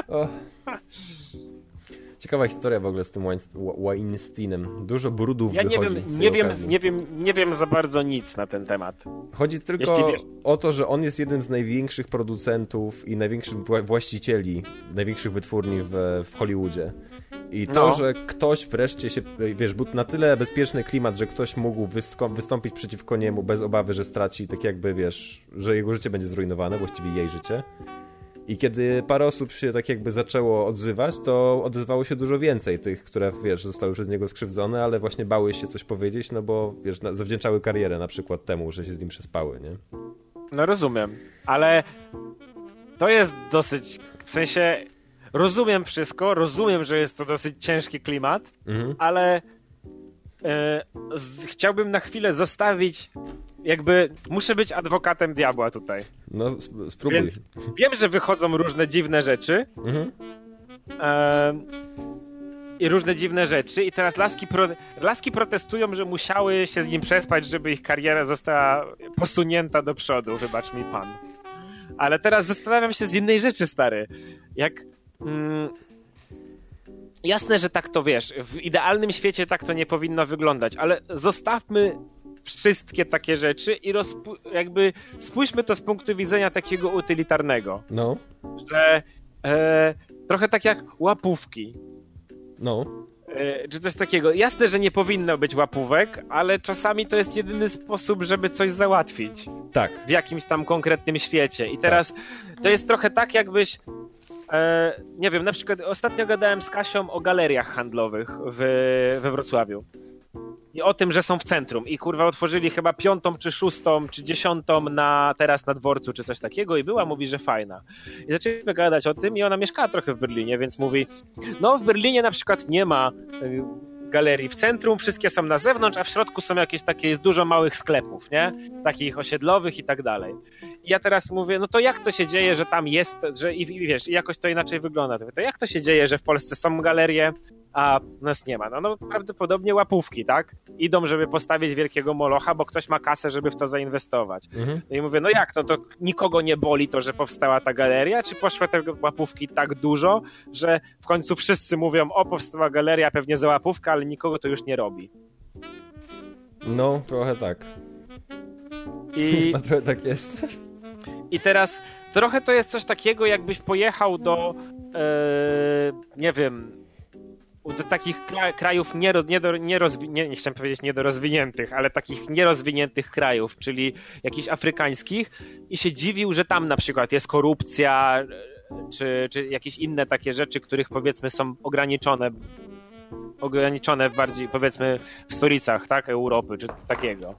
Ciekawa historia w ogóle z tym Weinsteinem. Dużo brudów ja wychodzi nie wiem za bardzo nic na ten temat. Chodzi tylko o to, że on jest jednym z największych producentów i największych właścicieli największych wytwórni w Hollywoodzie. I to, że ktoś wreszcie się, wiesz, był na tyle bezpieczny klimat, że ktoś mógł wystąpić przeciwko niemu bez obawy, że straci, tak jakby, wiesz, że jego życie będzie zrujnowane, właściwie jej życie. I kiedy parę osób się tak jakby zaczęło odzywać, to odezwało się dużo więcej tych, które, wiesz, zostały przez niego skrzywdzone, ale właśnie bały się coś powiedzieć, no bo, wiesz, zawdzięczały karierę na przykład temu, że się z nim przespały, nie? No rozumiem, ale to jest dosyć, w sensie rozumiem wszystko, rozumiem, że jest to dosyć ciężki klimat, ale chciałbym na chwilę zostawić, jakby muszę być adwokatem diabła tutaj. No, spróbuj. Więc wiem, że wychodzą różne dziwne rzeczy i różne dziwne rzeczy i teraz laski protestują, że musiały się z nim przespać, żeby ich kariera została posunięta do przodu, wybacz mi pan. Ale teraz zastanawiam się z innej rzeczy, stary. Jak... jasne, że tak to wiesz, w idealnym świecie tak to nie powinno wyglądać, ale zostawmy wszystkie takie rzeczy i jakby spójrzmy to z punktu widzenia takiego utylitarnego. No. Że trochę tak jak łapówki. No. czy coś takiego. Jasne, że nie powinno być łapówek, ale czasami to jest jedyny sposób, żeby coś załatwić. Tak. W jakimś tam konkretnym świecie. I teraz to jest trochę tak, jakbyś nie wiem, na przykład ostatnio gadałem z Kasią o galeriach handlowych we Wrocławiu. I o tym, że są w centrum. I kurwa otworzyli chyba 5., czy 6., czy 10. teraz na dworcu, czy coś takiego. I mówi, że fajna. I zaczęliśmy gadać o tym i ona mieszkała trochę w Berlinie, więc mówi, no w Berlinie na przykład nie ma galerii w centrum, wszystkie są na zewnątrz, a w środku są jakieś takie, jest dużo małych sklepów, nie? Takich osiedlowych i tak dalej. I ja teraz mówię, no to jak to się dzieje, że tam jest, że i wiesz, i jakoś to inaczej wygląda. To jak to się dzieje, że w Polsce są galerie, a u nas nie ma? No prawdopodobnie łapówki, tak? Idą, żeby postawić wielkiego molocha, bo ktoś ma kasę, żeby w to zainwestować. No i mówię, no jak to nikogo nie boli to, że powstała ta galeria, czy poszły te łapówki tak dużo, że w końcu wszyscy mówią, o, powstała galeria, pewnie za łapówkę, ale nikogo to już nie robi. No, trochę tak. Chyba trochę tak jest. I teraz trochę to jest coś takiego, jakbyś pojechał do nie wiem, do takich krajów nie chciałem powiedzieć niedorozwiniętych, ale takich nierozwiniętych krajów, czyli jakichś afrykańskich i się dziwił, że tam na przykład jest korupcja czy jakieś inne takie rzeczy, których powiedzmy są ograniczone bardziej powiedzmy w stolicach, tak, Europy, czy takiego.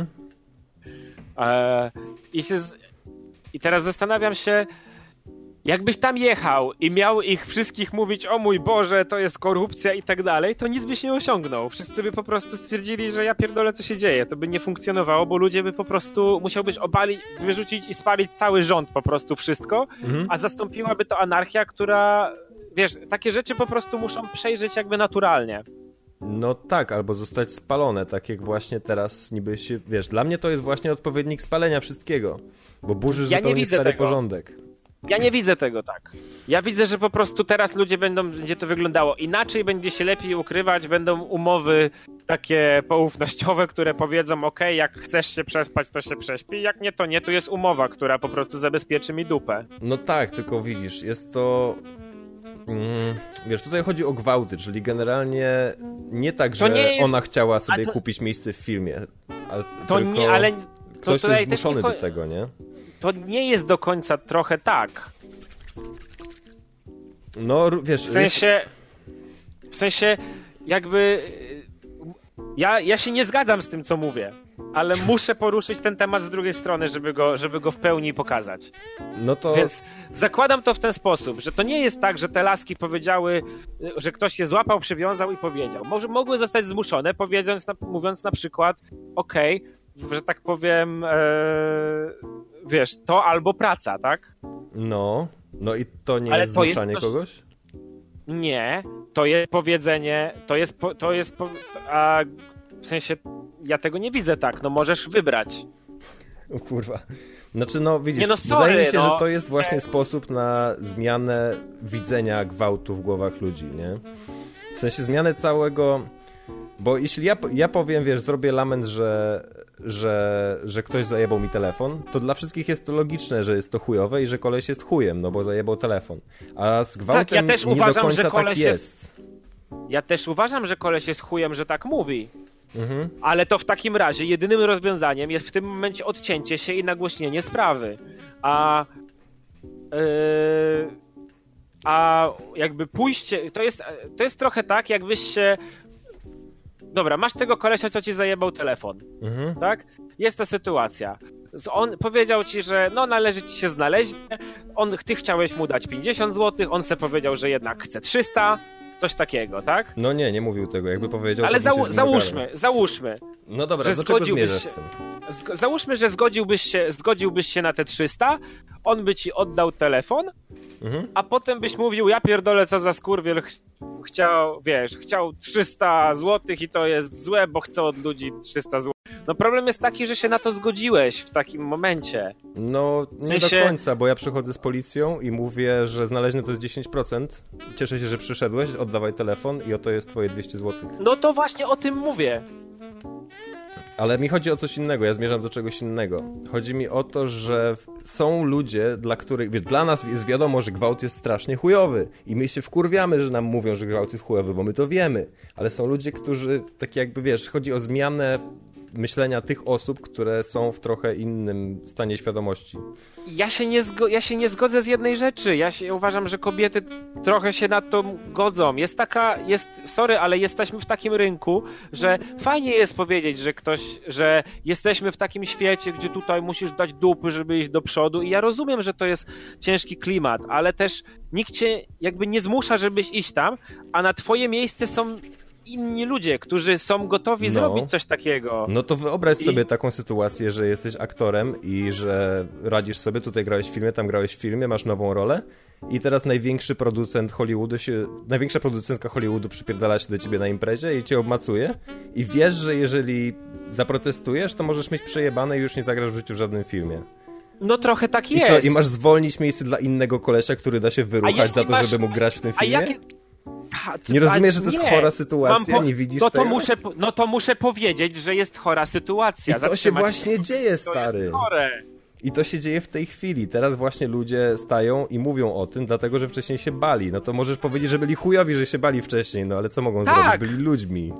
I teraz zastanawiam się, jakbyś tam jechał i miał ich wszystkich mówić, o mój Boże, to jest korupcja i tak dalej, to nic byś nie osiągnął. Wszyscy by po prostu stwierdzili, że ja pierdolę, co się dzieje. To by nie funkcjonowało, bo ludzie by po prostu musiałbyś wyrzucić i spalić cały rząd, po prostu wszystko, a zastąpiłaby to anarchia, która, wiesz, takie rzeczy po prostu muszą przejrzeć jakby naturalnie. No tak, albo zostać spalone, tak jak właśnie teraz niby się, wiesz, dla mnie to jest właśnie odpowiednik spalenia wszystkiego, bo burzysz zupełnie stary porządek. Ja nie widzę tego tak. Ja widzę, że po prostu teraz będzie to wyglądało inaczej, będzie się lepiej ukrywać, będą umowy takie poufnościowe, które powiedzą, okej, jak chcesz się przespać, to się prześpi, jak nie, to nie, tu jest umowa, która po prostu zabezpieczy mi dupę. No tak, tylko widzisz, jest to... wiesz, tutaj chodzi o gwałty, czyli generalnie nie tak, że ona chciała sobie kupić miejsce w filmie, tylko ktoś jest zmuszony do tego, nie? To nie jest do końca trochę tak. No, wiesz... W sensie jakby... Ja się nie zgadzam z tym, co mówię, ale muszę poruszyć ten temat z drugiej strony, żeby go w pełni pokazać. No to... Więc zakładam to w ten sposób, że to nie jest tak, że te laski powiedziały, że ktoś je złapał, przywiązał i powiedział. Może mogły zostać zmuszone, mówiąc na przykład, okej, że tak powiem, wiesz, to albo praca, tak? No i to nie jest zmuszanie kogoś? Nie, to jest powiedzenie, a w sensie ja tego nie widzę tak, no możesz wybrać. O kurwa. Znaczy, no widzisz, sorry, wydaje mi się, że to jest właśnie sposób na zmianę widzenia gwałtu w głowach ludzi, nie? W sensie zmianę całego... Bo jeśli ja powiem, wiesz, zrobię lament, że ktoś zajebał mi telefon, to dla wszystkich jest to logiczne, że jest to chujowe i że koleś jest chujem, no bo zajebał telefon. A z gwałtem tak, ja też nie uważam, do końca że tak jest. Ja też uważam, że koleś jest chujem, że tak mówi. Ale to w takim razie jedynym rozwiązaniem jest w tym momencie odcięcie się i nagłośnienie sprawy. A jakby pójście... To jest trochę tak, jakbyś się... Dobra, masz tego kolesia, co ci zajebał telefon, tak? Jest ta sytuacja. On powiedział ci, że no należy ci się znaleźć, ty chciałeś mu dać 50 zł, on se powiedział, że jednak chce 300, coś takiego, tak? No nie mówił tego, jakby powiedział... Ale załóżmy. No dobra, do czego zmierzasz z tym? Załóżmy, że zgodziłbyś się na te 300, on by ci oddał telefon, a potem byś mówił, ja pierdolę, co za skurwiel, chciał 300 zł i to jest złe, bo chce od ludzi 300 zł. No problem jest taki, że się na to zgodziłeś w takim momencie. No nie do końca, bo ja przychodzę z policją i mówię, że znalezione to jest 10%. Cieszę się, że przyszedłeś, oddawaj telefon i oto jest twoje 200 zł. No to właśnie o tym mówię. Ale mi chodzi o coś innego, ja zmierzam do czegoś innego. Chodzi mi o to, że są ludzie, dla których, dla nas jest wiadomo, że gwałt jest strasznie chujowy i my się wkurwiamy, że nam mówią, że gwałt jest chujowy, bo my to wiemy. Ale są ludzie, którzy, tak jakby wiesz, chodzi o zmianę myślenia tych osób, które są w trochę innym stanie świadomości. Ja się nie zgodzę z jednej rzeczy. Ja uważam, że kobiety trochę się na to godzą. Sorry, ale jesteśmy w takim rynku, że fajnie jest powiedzieć, że jesteśmy w takim świecie, gdzie tutaj musisz dać dupy, żeby iść do przodu i ja rozumiem, że to jest ciężki klimat, ale też nikt cię jakby nie zmusza, żebyś iść tam, a na twoje miejsce są inni ludzie, którzy są gotowi zrobić coś takiego. No to wyobraź sobie taką sytuację, że jesteś aktorem i że radzisz sobie, tutaj grałeś w filmie, tam grałeś w filmie, masz nową rolę i teraz największa producentka Hollywoodu przypierdala się do ciebie na imprezie i cię obmacuje i wiesz, że jeżeli zaprotestujesz, to możesz mieć przejebane i już nie zagrasz w życiu w żadnym filmie. No trochę tak jest. I co? I masz zwolnić miejsce dla innego kolesia, który da się wyruchać za to, żeby mógł grać w tym filmie? Nie rozumiesz, że to jest chora sytuacja? Nie widzisz tego? To muszę powiedzieć, że jest chora sytuacja. I to się właśnie dzieje, stary. I to się dzieje w tej chwili. Teraz właśnie ludzie stają i mówią o tym, dlatego, że wcześniej się bali. No to możesz powiedzieć, że byli chujowi, że się bali wcześniej, no ale co mogą zrobić? Byli ludźmi.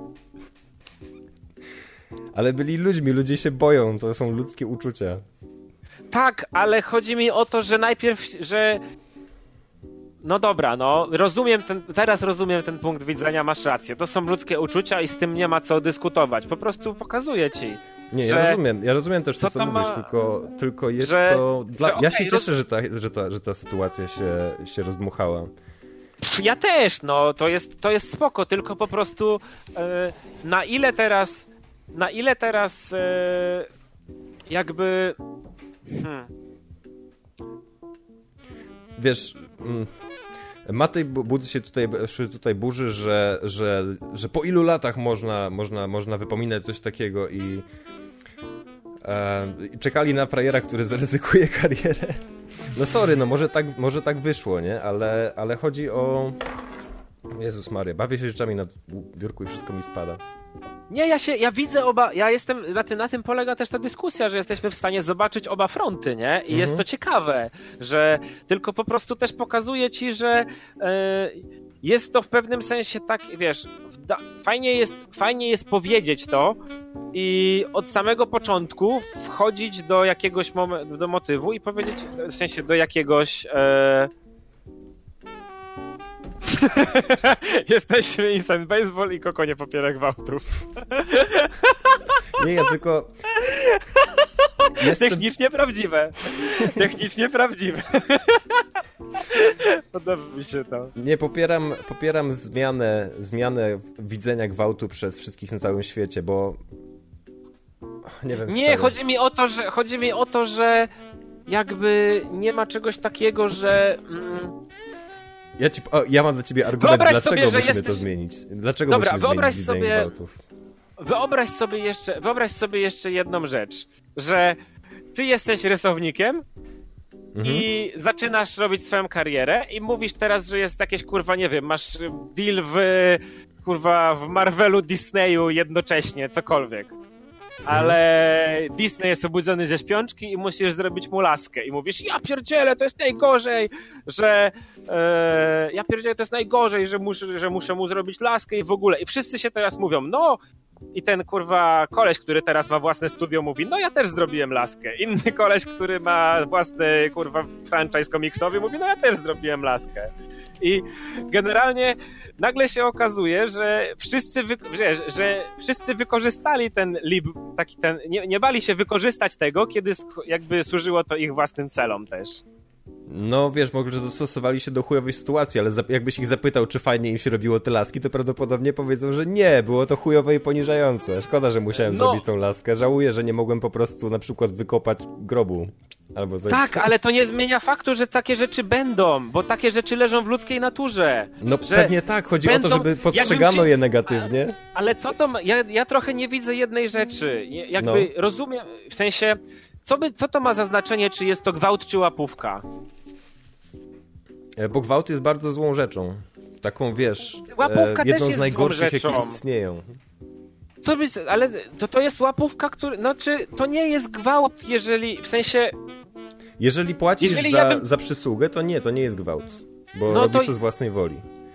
Ale byli ludźmi, ludzie się boją, to są ludzkie uczucia. Tak, ale chodzi mi o to, że najpierw, że... No dobra, teraz rozumiem ten punkt widzenia, masz rację. To są ludzkie uczucia i z tym nie ma co dyskutować. Po prostu pokazuję ci. Nie, ja rozumiem też to, co mówisz, tylko jest to... Ja się cieszę, że ta sytuacja się rozdmuchała. Ja też, to jest spoko, tylko po prostu na ile teraz jakby... Wiesz... Matej Budzy się tutaj burzy, że po ilu latach można wypominać coś takiego i czekali na frajera, który zaryzykuje karierę. No sorry, może tak wyszło, nie? Ale chodzi o... Jezus Maria, bawię się rzeczami na biurku i wszystko mi spada. Nie, ja widzę na tym polega też ta dyskusja, że jesteśmy w stanie zobaczyć oba fronty, nie? I jest to ciekawe, że tylko po prostu też pokazuje ci, że jest to w pewnym sensie tak, wiesz, fajnie jest powiedzieć to i od samego początku wchodzić do jakiegoś do motywu i powiedzieć, w sensie do jakiegoś... Jesteśmy Insane Baseball i Koko nie popiera gwałtów. Nie, ja tylko... Technicznie prawdziwe. Technicznie prawdziwe. Podoba mi się to. Nie, popieram zmianę widzenia gwałtu przez wszystkich na całym świecie, bo... Nie wiem, nie, chodzi mi o to, że jakby nie ma czegoś takiego, że... Ja mam dla ciebie argument, dlaczego musimy to zmienić. Dlaczego musimy zmienić widzenie gwałtów. Wyobraź sobie jeszcze jedną rzecz, że ty jesteś rysownikiem i zaczynasz robić swoją karierę i mówisz teraz, że jest jakieś, kurwa, nie wiem, masz deal w Marvelu, Disneyu jednocześnie, cokolwiek. Ale Disney jest obudzony ze śpiączki i musisz zrobić mu laskę. I mówisz, ja pierdzielę, to jest najgorzej, że muszę mu zrobić laskę i w ogóle. I wszyscy się teraz mówią, no... I ten, kurwa, koleś, który teraz ma własne studio, mówi, no ja też zrobiłem laskę. Inny koleś, który ma własny, kurwa, franchise komiksowy, mówi, no ja też zrobiłem laskę. I generalnie nagle się okazuje, że wszyscy wykorzystali ten nie bali się wykorzystać tego, kiedy jakby służyło to ich własnym celom też. No wiesz, może dostosowali się do chujowej sytuacji, ale jakbyś ich zapytał, czy fajnie im się robiło te laski, to prawdopodobnie powiedzą, że nie, było to chujowe i poniżające. Szkoda, że musiałem zrobić tą laskę. Żałuję, że nie mogłem po prostu na przykład wykopać grobu. Albo tak, ale to nie zmienia faktu, że takie rzeczy będą, bo takie rzeczy leżą w ludzkiej naturze. No pewnie tak, chodzi o to, żeby postrzegano je negatywnie. Ale co to ma? Ja trochę nie widzę jednej rzeczy. Rozumiem, w sensie, co to ma za znaczenie, czy jest to gwałt, czy łapówka? Bo gwałt jest bardzo złą rzeczą. Taką, wiesz, łapówka jedną też jest z najgorszych, jakie istnieją. Ale to jest łapówka, czy to nie jest gwałt, jeżeli, w sensie... Jeżeli płacisz za przysługę, to nie jest gwałt, bo robisz to z własnej woli.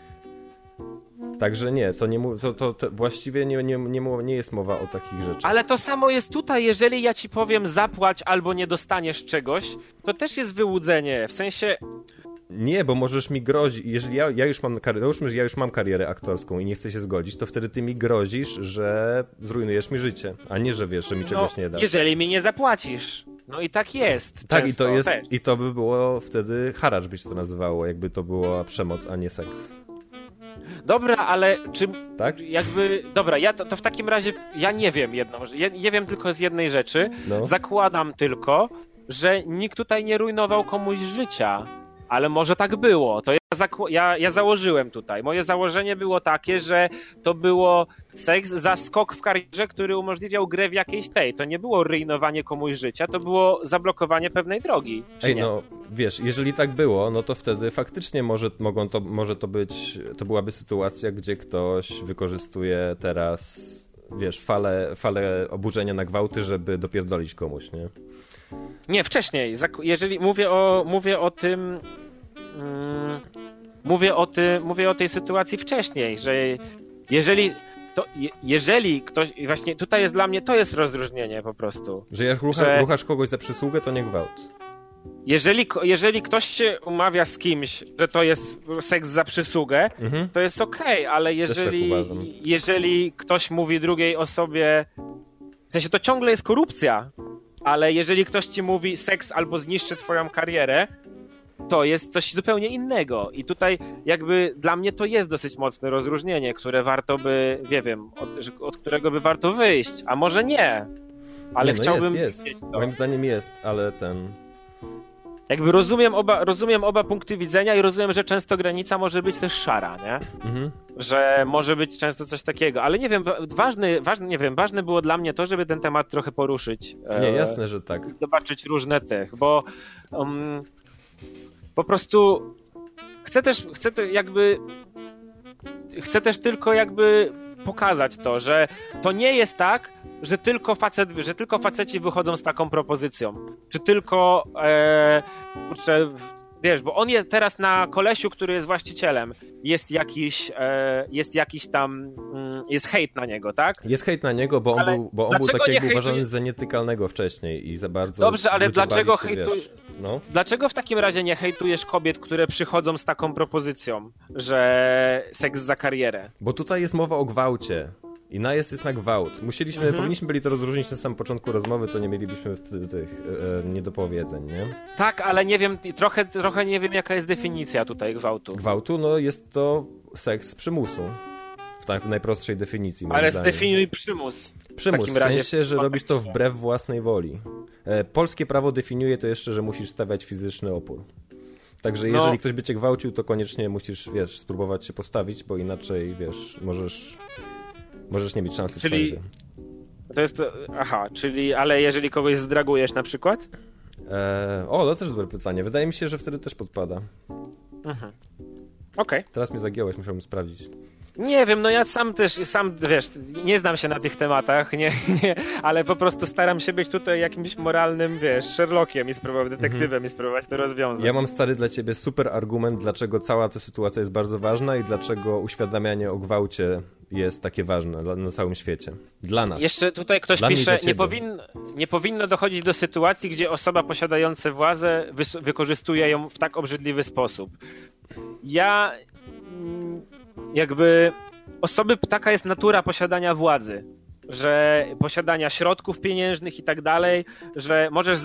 Także nie, to właściwie nie jest mowa o takich rzeczach. Ale to samo jest tutaj, jeżeli ja ci powiem zapłać albo nie dostaniesz czegoś, to też jest wyłudzenie, w sensie... Nie, bo możesz mi grozić, jeżeli ja już mam karierę aktorską i nie chcę się zgodzić, to wtedy ty mi grozisz, że zrujnujesz mi życie, a nie, że wiesz, że mi czegoś nie dasz. Jeżeli mi nie zapłacisz. No i tak jest. Tak, i to by było wtedy haracz, by się to nazywało, jakby to była przemoc, a nie seks. Dobra, ale czy tak? Dobra, ja to w takim razie ja nie wiem nie wiem tylko z jednej rzeczy. No. Zakładam tylko, że nikt tutaj nie rujnował komuś życia. Ale może tak było. To ja założyłem tutaj. Moje założenie było takie, że to było seks za skok w karierze, który umożliwiał grę w jakiejś tej. To nie było rujnowanie komuś życia, to było zablokowanie pewnej drogi. No wiesz, jeżeli tak było, no to wtedy faktycznie to byłaby sytuacja, gdzie ktoś wykorzystuje teraz, wiesz, falę oburzenia na gwałty, żeby dopierdolić komuś, nie? Nie, wcześniej. Jeżeli mówię o tej sytuacji wcześniej, że jeżeli ktoś, właśnie tutaj jest dla mnie, to jest rozróżnienie po prostu. Że jak ruchasz kogoś za przysługę, to nie gwałt. Jeżeli ktoś się umawia z kimś, że to jest seks za przysługę, to jest okej, ale jeżeli ktoś mówi drugiej osobie, w sensie to ciągle jest korupcja, ale jeżeli ktoś ci mówi seks albo zniszczy twoją karierę, to jest coś zupełnie innego. I tutaj jakby dla mnie to jest dosyć mocne rozróżnienie, które warto by, nie wiem, od którego by warto wyjść, a może nie. Ale chciałbym... Jest. Moim zdaniem jest, ale jakby rozumiem oba punkty widzenia i rozumiem, że często granica może być też szara, nie? Że może być często coś takiego, ale nie wiem, ważne było dla mnie to, żeby ten temat trochę poruszyć. Nie, jasne, że tak. Zobaczyć różne bo po prostu chcę też tylko jakby pokazać to, że to nie jest tak, że tylko faceci wychodzą z taką propozycją. Czy tylko wiesz, bo on jest teraz na kolesiu, który jest właścicielem, jest hejt na niego, tak? Jest hejt na niego, bo on był tak jakby uważany za nietykalnego wcześniej i za bardzo... Dobrze, ale dlaczego dlaczego w takim razie nie hejtujesz kobiet, które przychodzą z taką propozycją, że seks za karierę? Bo tutaj jest mowa o gwałcie. I najazd jest na gwałt. Powinniśmy byli to rozróżnić na samym początku rozmowy, to nie mielibyśmy wtedy tych niedopowiedzeń, nie? Tak, ale nie wiem, trochę nie wiem, jaka jest definicja tutaj gwałtu. Gwałtu, no jest to seks z przymusu. W najprostszej definicji. Ale zdefiniuj przymus. Przymus, w sensie, że robisz to wbrew własnej woli. Polskie prawo definiuje to jeszcze, że musisz stawiać fizyczny opór. Także jeżeli ktoś by cię gwałcił, to koniecznie musisz, wiesz, spróbować się postawić, bo inaczej, wiesz, możesz nie mieć szansy w sądzie. To jest... ale jeżeli kogoś zdragujesz na przykład? To też dobre pytanie. Wydaje mi się, że wtedy też podpada. Okej. Teraz mnie zagiąłeś, musiałbym sprawdzić. Nie wiem, no ja sam wiesz, nie znam się na tych tematach, ale po prostu staram się być tutaj jakimś moralnym, wiesz, Sherlockiem i detektywem i spróbować to rozwiązać. Ja mam, stary, dla ciebie super argument, dlaczego cała ta sytuacja jest bardzo ważna i dlaczego uświadamianie o gwałcie jest takie ważne na całym świecie. Dla nas. Jeszcze tutaj ktoś pisze, nie powinno dochodzić do sytuacji, gdzie osoba posiadająca władzę wykorzystuje ją w tak obrzydliwy sposób. Taka jest natura posiadania władzy, że posiadania środków pieniężnych i tak dalej, że możesz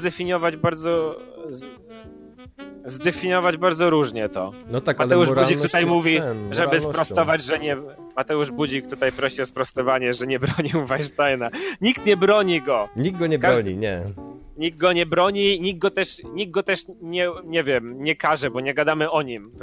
zdefiniować bardzo różnie to. No tak, Mateusz Budzik tutaj mówi, żeby sprostować, że nie... Mateusz Budzik tutaj prosi o sprostowanie, że nie bronił Weinsteina. Nikt nie broni go. Nikt go nie broni, nie. Nikt go nie broni, nikt go też nie karze, bo nie gadamy o nim.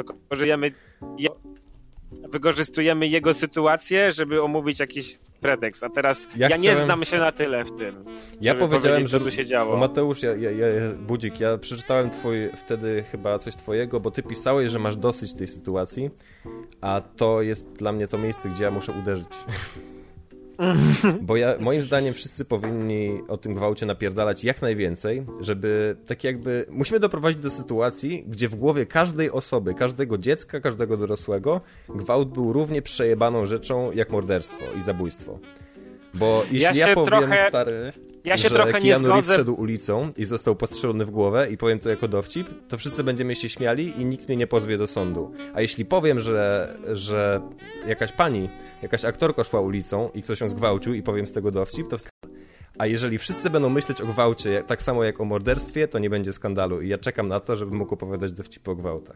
Wykorzystujemy jego sytuację, żeby omówić jakiś pretekst, a teraz nie znam się na tyle w tym. Ja powiedziałem, że tu się działo. Mateusz, Budzik, ja przeczytałem wtedy chyba coś twojego, bo ty pisałeś, że masz dosyć tej sytuacji, a to jest dla mnie to miejsce, gdzie ja muszę uderzyć. Bo moim zdaniem wszyscy powinni o tym gwałcie napierdalać jak najwięcej, żeby tak jakby... Musimy doprowadzić do sytuacji, gdzie w głowie każdej osoby, każdego dziecka, każdego dorosłego gwałt był równie przejebaną rzeczą jak morderstwo i zabójstwo. Bo jeśli ja powiem, stary, że Keanu Reeves szedł ulicą i został postrzelony w głowę i powiem to jako dowcip, to wszyscy będziemy się śmiali i nikt mnie nie pozwie do sądu. A jeśli powiem, że jakaś aktorka szła ulicą i ktoś ją zgwałcił i powiem z tego dowcip, to a jeżeli wszyscy będą myśleć o gwałcie tak samo jak o morderstwie, to nie będzie skandalu. I ja czekam na to, żebym mógł opowiadać dowcipy o gwałtach.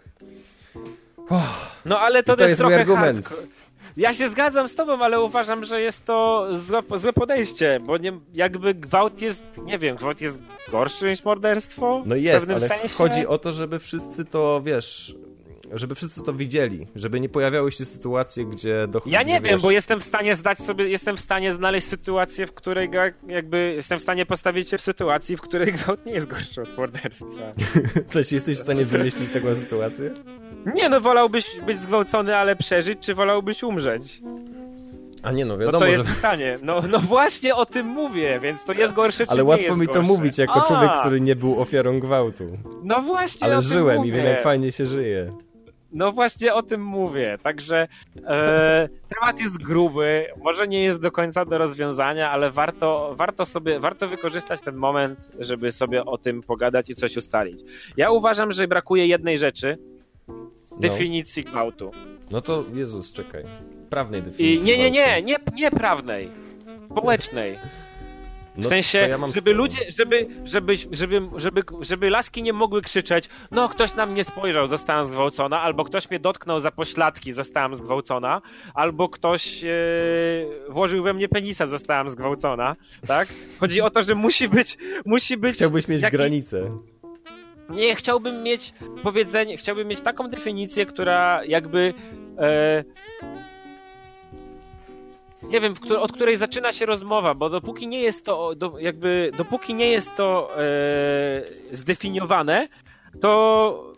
No ale to jest mój trochę argument. Ja się zgadzam z tobą, ale uważam, że jest to złe podejście, bo jakby gwałt jest gorszy niż morderstwo? No jest, w pewnym ale sensie? chodzi o to, żeby wszyscy to, żeby wszyscy to widzieli, żeby nie pojawiały się sytuacje, gdzie dochodzi... Ja nie wiem, bo jestem w stanie znaleźć sytuację, w której jestem w stanie postawić się w sytuacji, w której gwałt nie jest gorszy od morderstwa. Coś jesteś w stanie wymyślić taką sytuację? Nie, no wolałbyś być zgwałcony, ale przeżyć, czy wolałbyś umrzeć? A nie, no wiadomo, to jest pytanie. No właśnie o tym mówię, więc to jest gorsze, czy ale nie łatwo jest mi gorsze. to mówić, jako człowiek, który nie był ofiarą gwałtu. No właśnie ale o tym żyłem mówię. i wiem, jak fajnie się żyje. No właśnie o tym mówię, także temat jest gruby, może nie jest do końca do rozwiązania, ale warto wykorzystać ten moment, żeby sobie o tym pogadać i coś ustalić. Ja uważam, że brakuje jednej rzeczy, definicji gwałtu. No to, Jezus, czekaj, prawnej definicji nie prawnej, społecznej. W No, sensie, ja mam żeby ludzie, żeby laski nie mogły krzyczeć, no ktoś na mnie spojrzał, zostałam zgwałcona, albo ktoś mnie dotknął za pośladki, zostałam zgwałcona, albo ktoś włożył we mnie penisa, zostałam zgwałcona, tak? Chodzi o to, że musi być... Chciałbyś mieć granicę. Nie, chciałbym mieć taką definicję, która jakby... nie wiem, od której zaczyna się rozmowa, bo dopóki nie jest to zdefiniowane, to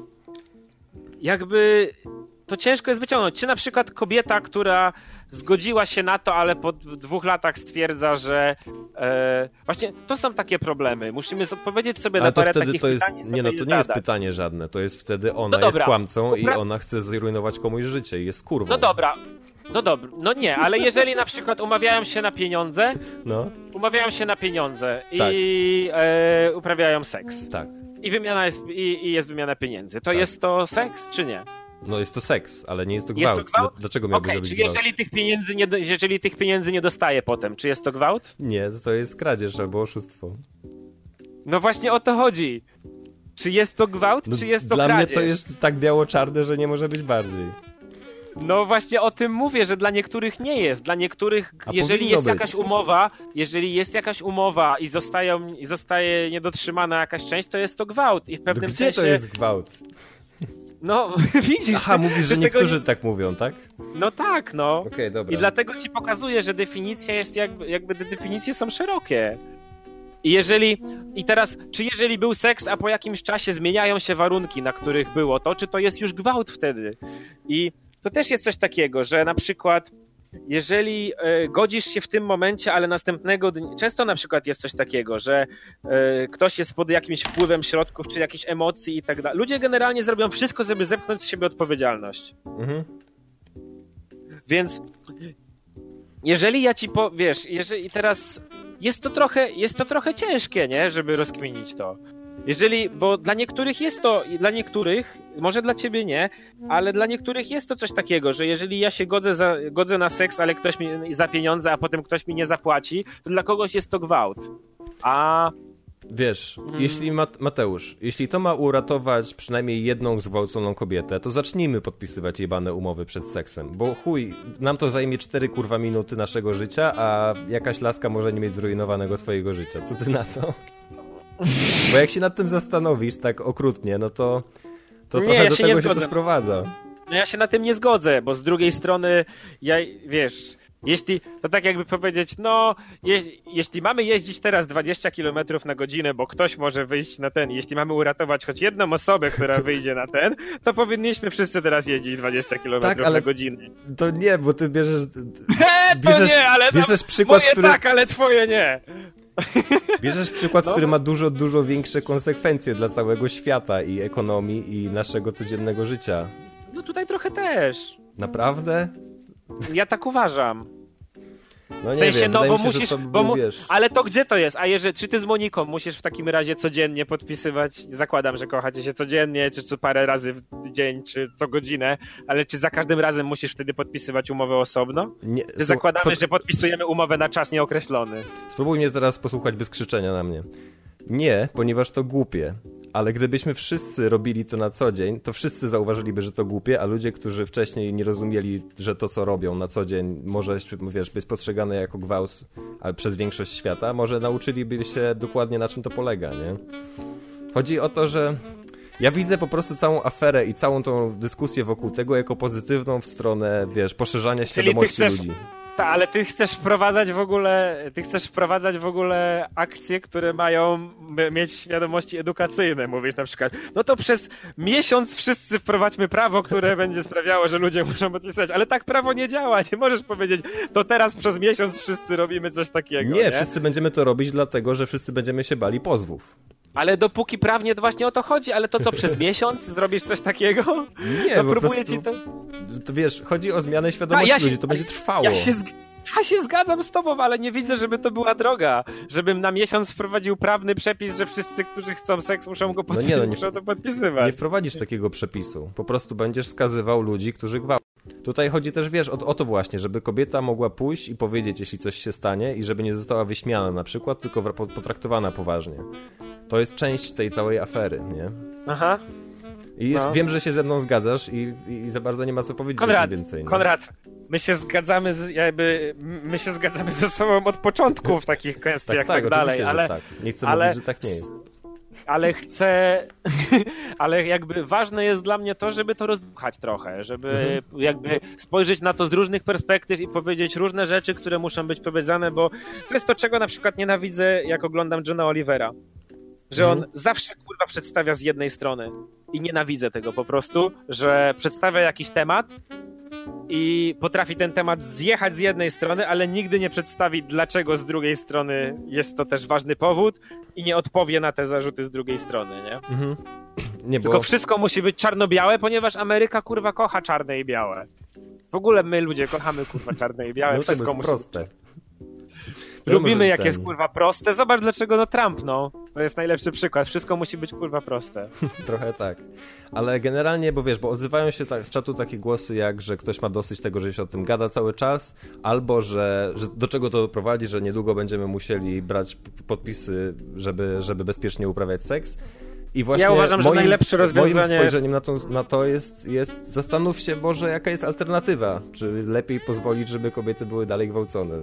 jakby to ciężko jest wyciągnąć. Czy na przykład kobieta, która zgodziła się na to, ale po 2 latach stwierdza, że właśnie to są takie problemy. Musimy odpowiedzieć sobie na parę takich pytań. To nie jest pytanie żadne. To jest wtedy ona jest kłamcą i ona chce zrujnować komuś życie i jest kurwą. No dobra. No nie, ale jeżeli na przykład umawiają się na pieniądze i uprawiają seks. Tak. I jest wymiana pieniędzy. To jest to seks, czy nie? No jest to seks, ale nie jest to gwałt. Dlaczego miałby robić gwałt? Jeżeli tych pieniędzy nie dostaje potem, czy jest to gwałt? Nie, to jest kradzież albo oszustwo. No właśnie o to chodzi. Czy jest to gwałt, czy jest to kradzież? Dla mnie to jest tak biało-czarne, że nie może być bardziej. No właśnie o tym mówię, że dla niektórych nie jest. Dla niektórych, jeżeli jest jakaś umowa i zostaje niedotrzymana jakaś część, to jest to gwałt. I w pewnym Gdzie sensie... to jest gwałt? No, widzisz... Aha, mówisz, że niektórzy tak mówią, tak? No tak, no. Okej, dobra. I dlatego ci pokazuję, że definicja jest jakby te definicje są szerokie. I teraz, czy jeżeli był seks, a po jakimś czasie zmieniają się warunki, na których było to, czy to jest już gwałt wtedy? I to też jest coś takiego, że na przykład jeżeli godzisz się w tym momencie, ale następnego dnia... Często na przykład jest coś takiego, że ktoś jest pod jakimś wpływem środków, czy jakichś emocji i tak dalej. Ludzie generalnie zrobią wszystko, żeby zepchnąć z siebie odpowiedzialność. Mhm. Więc jeżeli ja ci jeżeli teraz jest to trochę ciężkie, nie? Żeby rozkminić to. Bo dla niektórych jest to, może dla ciebie nie, ale dla niektórych jest to coś takiego, że jeżeli ja się godzę na seks, ale ktoś mi za pieniądze, a potem ktoś mi nie zapłaci, to dla kogoś jest to gwałt. Wiesz, jeśli to ma uratować przynajmniej jedną zgwałconą kobietę, to zacznijmy podpisywać jebane umowy przed seksem, bo chuj, nam to zajmie 4 minuty naszego życia, a jakaś laska może nie mieć zrujnowanego swojego życia. Co ty na to? Bo jak się nad tym zastanowisz tak okrutnie, no to trochę do tego się to sprowadza. No ja się na tym nie zgodzę, bo z drugiej strony, To tak jakby powiedzieć, no, jeśli mamy jeździć teraz 20 km na godzinę, bo ktoś może wyjść na ten, jeśli mamy uratować choć jedną osobę, która wyjdzie na ten, to powinniśmy wszyscy teraz jeździć 20 km na godzinę. To nie, bo ty bierzesz przykład, moje który... tak, ale twoje nie. Bierzesz przykład, który ma dużo większe konsekwencje dla całego świata i ekonomii i naszego codziennego życia. No tutaj trochę też. Naprawdę? Ja tak uważam. No nie w sensie, wiem, no bo mi się, musisz, że to wiesz. ale to gdzie to jest? Czy ty z Moniką musisz w takim razie codziennie podpisywać? Zakładam, że kochacie się codziennie, czy co parę razy w dzień, czy co godzinę, ale czy za każdym razem musisz wtedy podpisywać umowę osobno? Nie, czy zakładamy, że podpisujemy umowę na czas nieokreślony? Spróbuj mnie teraz posłuchać bez krzyczenia na mnie. Nie, ponieważ to głupie. Ale gdybyśmy wszyscy robili to na co dzień, to wszyscy zauważyliby, że to głupie, a ludzie, którzy wcześniej nie rozumieli, że to, co robią na co dzień, może, wiesz, być postrzegane jako gwałt, ale przez większość świata, może nauczyliby się dokładnie, na czym to polega, nie? Chodzi o to, że ja widzę po prostu całą aferę i całą tą dyskusję wokół tego jako pozytywną w stronę, wiesz, poszerzania świadomości ludzi. Ale ty chcesz wprowadzać w ogóle akcje, które mają mieć świadomości edukacyjne. Mówisz na przykład, no to przez miesiąc wszyscy wprowadźmy prawo, które będzie sprawiało, że ludzie muszą podpisać. Ale tak prawo nie działa. Nie możesz powiedzieć, to teraz przez miesiąc wszyscy robimy coś takiego. Nie, wszyscy będziemy to robić dlatego, że wszyscy będziemy się bali pozwów. Ale dopóki prawnie to właśnie o to chodzi, ale to co, przez miesiąc zrobisz coś takiego? Nie, bo próbuję ci to... To wiesz, chodzi o zmianę świadomości ludzi, to będzie trwało. Ja się zgadzam z tobą, ale nie widzę, żeby to była droga. Żebym na miesiąc wprowadził prawny przepis, że wszyscy, którzy chcą seks, muszą go muszą to podpisywać. Nie wprowadzisz takiego przepisu. Po prostu będziesz skazywał ludzi, którzy gwałcą. Tutaj chodzi też, wiesz, o to właśnie, żeby kobieta mogła pójść i powiedzieć, jeśli coś się stanie i żeby nie została wyśmiana na przykład, tylko potraktowana poważnie. To jest część tej całej afery, nie? Aha. I wiem, że się ze mną zgadzasz i za bardzo nie ma co powiedzieć o tym więcej. Nie? Konrad, my się zgadzamy ze sobą od początku w takich kwestiach tak dalej, ale tak. Nie chcę mówić, że tak nie jest. Ale jakby ważne jest dla mnie to, żeby to rozdmuchać trochę, żeby jakby spojrzeć na to z różnych perspektyw i powiedzieć różne rzeczy, które muszą być powiedziane, bo to jest to, czego na przykład nienawidzę, jak oglądam Johna Olivera. Że on zawsze kurwa przedstawia z jednej strony i nienawidzę tego po prostu, że przedstawia jakiś temat i potrafi ten temat zjechać z jednej strony, ale nigdy nie przedstawi, dlaczego z drugiej strony jest to też ważny powód i nie odpowie na te zarzuty z drugiej strony, nie? Tylko wszystko musi być czarno-białe, ponieważ Ameryka kurwa kocha czarne i białe. W ogóle my ludzie kochamy kurwa czarne i białe. No wszystko tak, jest proste. Lubimy jak jest kurwa proste. Zobacz dlaczego Trump, to jest najlepszy przykład. Wszystko musi być kurwa proste. Trochę tak. Ale generalnie, bo odzywają się z czatu takie głosy jak, że ktoś ma dosyć tego, że się o tym gada cały czas, albo że do czego to prowadzi, że niedługo będziemy musieli brać podpisy, żeby bezpiecznie uprawiać seks. I właśnie ja uważam, że najlepsze rozwiązanie... Moim spojrzeniem na to jest zastanów się, Boże, jaka jest alternatywa. Czy lepiej pozwolić, żeby kobiety były dalej gwałcone?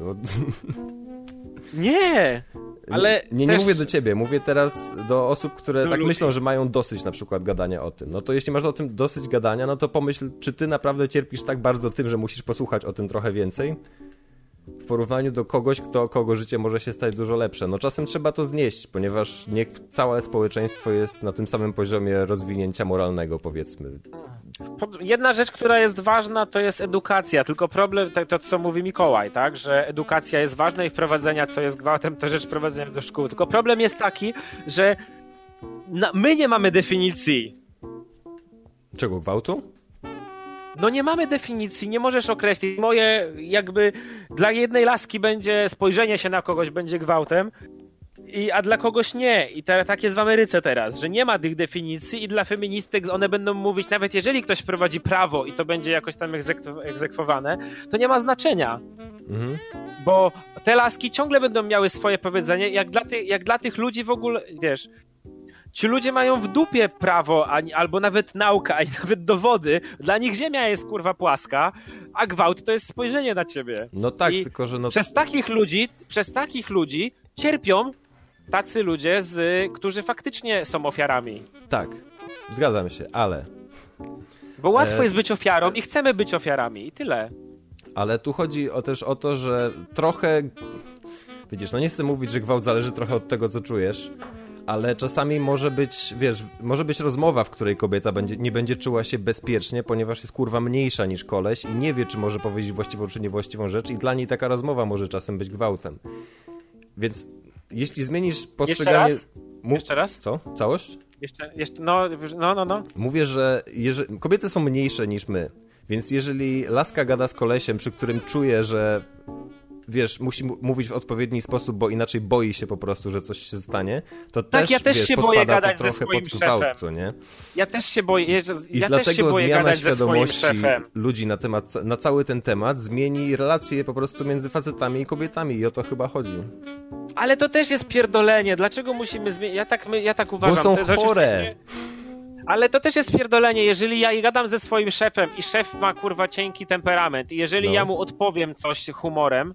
Nie! Ale nie mówię do ciebie, mówię teraz do osób, które tak myślą, że mają dosyć na przykład gadania o tym. No to jeśli masz o tym dosyć gadania, no to pomyśl, czy ty naprawdę cierpisz tak bardzo tym, że musisz posłuchać o tym trochę więcej? W porównaniu do kogoś, kogo życie może się stać dużo lepsze. No czasem trzeba to znieść, ponieważ nie całe społeczeństwo jest na tym samym poziomie rozwinięcia moralnego, powiedzmy. Jedna rzecz, która jest ważna, to jest edukacja. Tylko problem, to co mówi Mikołaj, tak? Że edukacja jest ważna i wprowadzenia, co jest gwałtem, to rzecz prowadzenia do szkół. Tylko problem jest taki, że my nie mamy definicji. Czego, gwałtu? No nie mamy definicji, nie możesz określić. Moje jakby dla jednej laski będzie spojrzenie się na kogoś będzie gwałtem, a dla kogoś nie. I tak jest w Ameryce teraz, że nie ma tych definicji i dla feministek one będą mówić, nawet jeżeli ktoś wprowadzi prawo i to będzie jakoś tam egzekwowane, to nie ma znaczenia. Bo te laski ciągle będą miały swoje powiedzenie, jak dla tych ludzi w ogóle, wiesz... Ci ludzie mają w dupie prawo, albo nawet nauka, ani nawet dowody. Dla nich ziemia jest kurwa płaska, a gwałt to jest spojrzenie na ciebie. No tak, tylko że... Przez takich ludzi cierpią tacy ludzie, którzy faktycznie są ofiarami. Tak, zgadzam się, ale... Bo łatwo jest być ofiarą i chcemy być ofiarami i tyle. Ale tu chodzi też o to, że trochę... Widzisz, no nie chcę mówić, że gwałt zależy trochę od tego, co czujesz, ale czasami może być, wiesz, może być rozmowa, w której kobieta nie będzie czuła się bezpiecznie, ponieważ jest kurwa mniejsza niż koleś i nie wie, czy może powiedzieć właściwą czy niewłaściwą rzecz i dla niej taka rozmowa może czasem być gwałtem. Więc jeśli zmienisz postrzeganie... Jeszcze raz? Co? Całość? Jeszcze, no. Mówię, że kobiety są mniejsze niż my, więc jeżeli laska gada z kolesiem, przy którym czuje, że wiesz, musi mówić w odpowiedni sposób, bo inaczej boi się po prostu, że coś się stanie, to tak, też, ja też wiesz, się boję gadać to trochę ze swoim pod gwałt, szefem. co nie? Ja też się boję, I ja dlatego też się boję zmiana gadać ze swoim świadomości szefem. ludzi na cały ten temat zmieni relacje po prostu między facetami i kobietami i o to chyba chodzi. Ale to też jest pierdolenie. Dlaczego musimy zmienić? Ja tak uważam. Bo są to chore. Ale to też jest pierdolenie, jeżeli ja gadam ze swoim szefem i szef ma kurwa cienki temperament i jeżeli ja mu odpowiem coś humorem,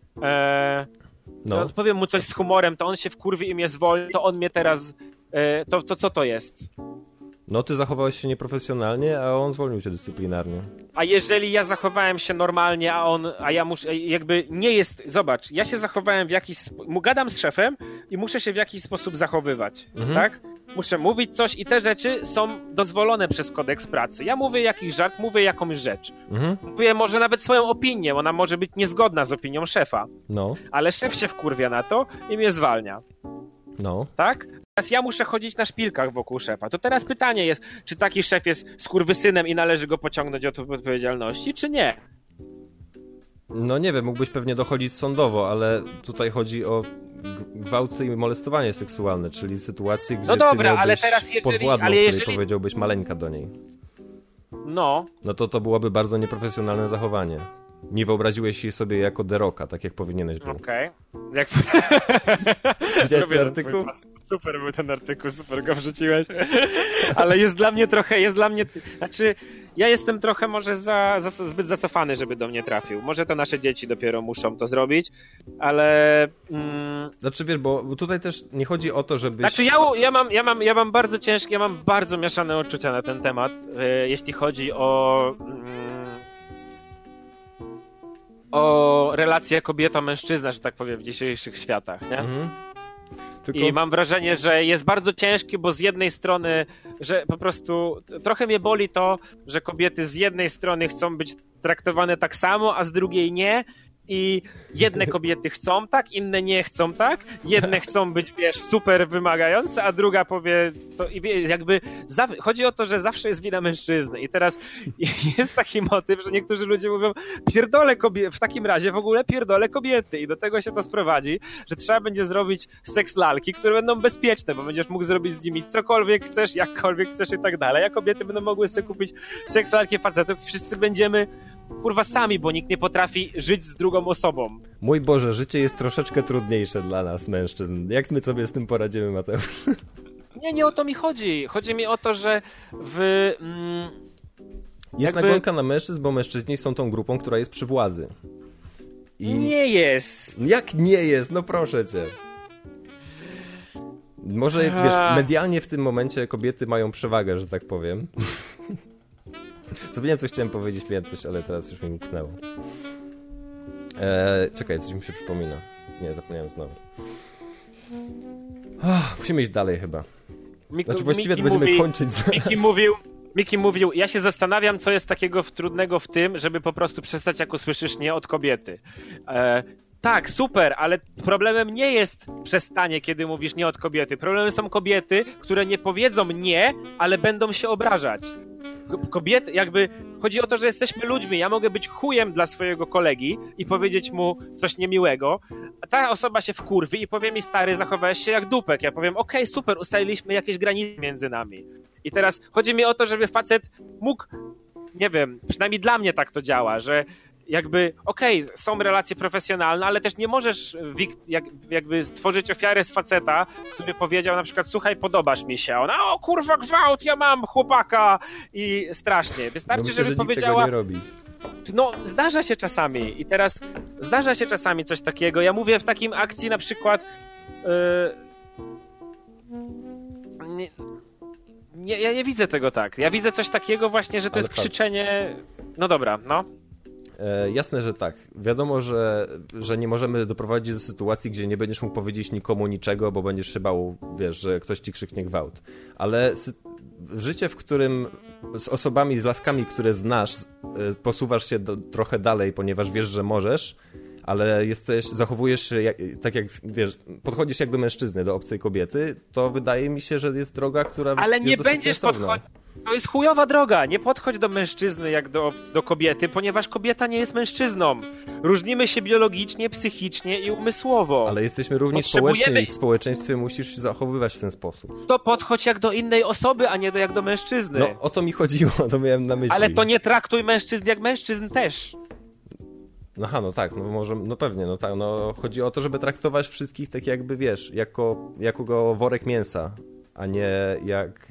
odpowiem mu coś z humorem, to on się wkurwi i mnie zwolni, to on mnie teraz, to co to jest? No ty zachowałeś się nieprofesjonalnie, a on zwolnił cię dyscyplinarnie. A jeżeli ja zachowałem się normalnie, a ja muszę, jakby nie jest, zobacz, ja się zachowałem w jakiś gadam z szefem i muszę się w jakiś sposób zachowywać, tak? Muszę mówić coś i te rzeczy są dozwolone przez kodeks pracy. Ja mówię jakiś żart, mówię jakąś rzecz. Mówię może nawet swoją opinię, ona może być niezgodna z opinią szefa. No. Ale szef się wkurwia na to i mnie zwalnia. No. Tak? Teraz ja muszę chodzić na szpilkach wokół szefa. To teraz pytanie jest, czy taki szef jest skurwysynem i należy go pociągnąć od odpowiedzialności, czy nie? No nie wiem, mógłbyś pewnie dochodzić sądowo, ale tutaj chodzi o gwałt i molestowanie seksualne, czyli sytuację, gdzie ty miałbyś podwładną, której powiedziałbyś maleńka do niej. No. No to byłoby bardzo nieprofesjonalne zachowanie. Nie wyobraziłeś jej sobie jako The Rocka, tak jak powinieneś był. Okej. Widziałeś ten artykuł? Super był ten artykuł, super go wrzuciłeś. Ale jest dla mnie, znaczy ja jestem trochę może zbyt zacofany, żeby do mnie trafił. Może to nasze dzieci dopiero muszą to zrobić, ale... Znaczy wiesz, bo tutaj też nie chodzi o to, żebyś... Znaczy ja mam bardzo ciężkie, ja mam bardzo mieszane odczucia na ten temat, jeśli chodzi o relację kobieta-mężczyzna, że tak powiem, w dzisiejszych światach, nie? Tylko... I mam wrażenie, że jest bardzo ciężki, bo z jednej strony, że po prostu trochę mnie boli to, że kobiety z jednej strony chcą być traktowane tak samo, a z drugiej nie. I jedne kobiety chcą tak, inne nie chcą tak. Jedne chcą być, wiesz, super wymagające, a druga powie... To jakby chodzi o to, że zawsze jest wina mężczyzny. I teraz jest taki motyw, że niektórzy ludzie mówią pierdolę kobiety, w takim razie w ogóle pierdolę kobiety. I do tego się to sprowadzi, że trzeba będzie zrobić seks lalki, które będą bezpieczne, bo będziesz mógł zrobić z nimi cokolwiek chcesz, jakkolwiek chcesz i tak dalej. A kobiety będą mogły sobie kupić seks lalki facetów. Wszyscy będziemy kurwa sami, bo nikt nie potrafi żyć z drugą osobą. Mój Boże, życie jest troszeczkę trudniejsze dla nas, mężczyzn. Jak my sobie z tym poradzimy, Mateusz? Nie o to mi chodzi. Chodzi mi o to, że jest nagonka na mężczyzn, bo mężczyźni są tą grupą, która jest przy władzy. Nie jest. Jak nie jest? No proszę cię. Może, wiesz, medialnie w tym momencie kobiety mają przewagę, że tak powiem. Zapomniałem, coś chciałem powiedzieć, miałem coś, ale teraz już mi umknęło. Czekaj, coś mi się przypomina. Nie, zapomniałem znowu. Musimy iść dalej chyba. Znaczy właściwie to będziemy kończyć. Miki mówił, ja się zastanawiam, co jest takiego trudnego w tym, żeby po prostu przestać, jak usłyszysz nie od kobiety. Tak, super, ale problemem nie jest przestanie, kiedy mówisz nie od kobiety. Problemem są kobiety, które nie powiedzą nie, ale będą się obrażać. Kobiety, jakby chodzi o to, że jesteśmy ludźmi. Ja mogę być chujem dla swojego kolegi i powiedzieć mu coś niemiłego, a ta osoba się wkurwi i powie mi, stary, zachowałeś się jak dupek. Ja powiem, okej, super, ustaliliśmy jakieś granice między nami. I teraz chodzi mi o to, żeby facet mógł, nie wiem, przynajmniej dla mnie tak to działa, że jakby, są relacje profesjonalne, ale też nie możesz jakby stworzyć ofiarę z faceta, który powiedział na przykład, słuchaj, podobasz mi się. Ona, o kurwa, gwałt, ja mam chłopaka i strasznie. Wystarczy, myślę, żeby że powiedziała... Nikt tego nie robi. No, zdarza się czasami. I teraz zdarza się czasami coś takiego. Ja mówię w takim akcji na przykład... Ja nie widzę tego tak. Ja widzę coś takiego właśnie, że to jest krzyczenie... No dobra, no. Jasne, że tak. Wiadomo, że nie możemy doprowadzić do sytuacji, gdzie nie będziesz mógł powiedzieć nikomu niczego, bo będziesz się bał, wiesz, że ktoś ci krzyknie gwałt. Ale życie, w którym z osobami, z laskami, które znasz, posuwasz się trochę dalej, ponieważ wiesz, że możesz, ale zachowujesz się tak jak, wiesz, podchodzisz jak do mężczyzny, do obcej kobiety, to wydaje mi się, że jest droga, która ale jest nie dosyć będziesz sensowna. podchodzić. To jest chujowa droga. Nie podchodź do mężczyzny jak do kobiety, ponieważ kobieta nie jest mężczyzną. Różnimy się biologicznie, psychicznie i umysłowo. Ale jesteśmy równi społecznie i w społeczeństwie musisz się zachowywać w ten sposób. To podchodź jak do innej osoby, a nie jak do mężczyzny. No, o to mi chodziło, to miałem na myśli. Ale to nie traktuj mężczyzn jak mężczyzn też. Aha, no tak, no może, no pewnie, no tak, no chodzi o to, żeby traktować wszystkich tak jakby, wiesz, jako worek mięsa, a nie jak...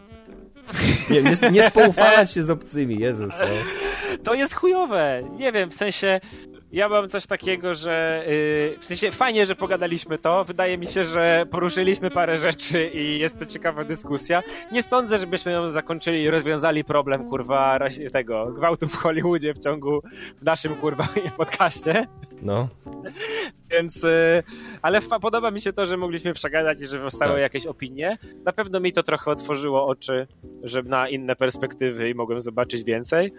Nie spoufalać się z obcymi, Jezus, no. To jest chujowe, nie wiem, w sensie... Ja mam coś takiego, że w sensie fajnie, że pogadaliśmy to. Wydaje mi się, że poruszyliśmy parę rzeczy i jest to ciekawa dyskusja. Nie sądzę, żebyśmy ją zakończyli i rozwiązali problem, kurwa, tego gwałtu w Hollywoodzie w naszym, kurwa, podcaście. No. Więc, ale podoba mi się to, że mogliśmy przegadać i że powstały jakieś opinie. Na pewno mi to trochę otworzyło oczy, żeby na inne perspektywy i mogłem zobaczyć więcej.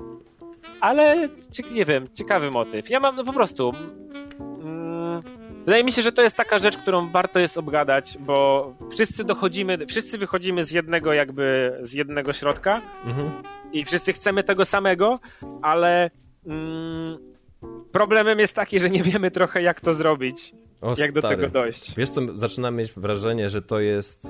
Ale nie wiem, ciekawy motyw. Ja mam po prostu... wydaje mi się, że to jest taka rzecz, którą warto jest obgadać, bo wszyscy wychodzimy z jednego środka i wszyscy chcemy tego samego, ale problemem jest taki, że nie wiemy trochę jak to zrobić, do tego dojść. Wiesz co, zaczynam mieć wrażenie, że to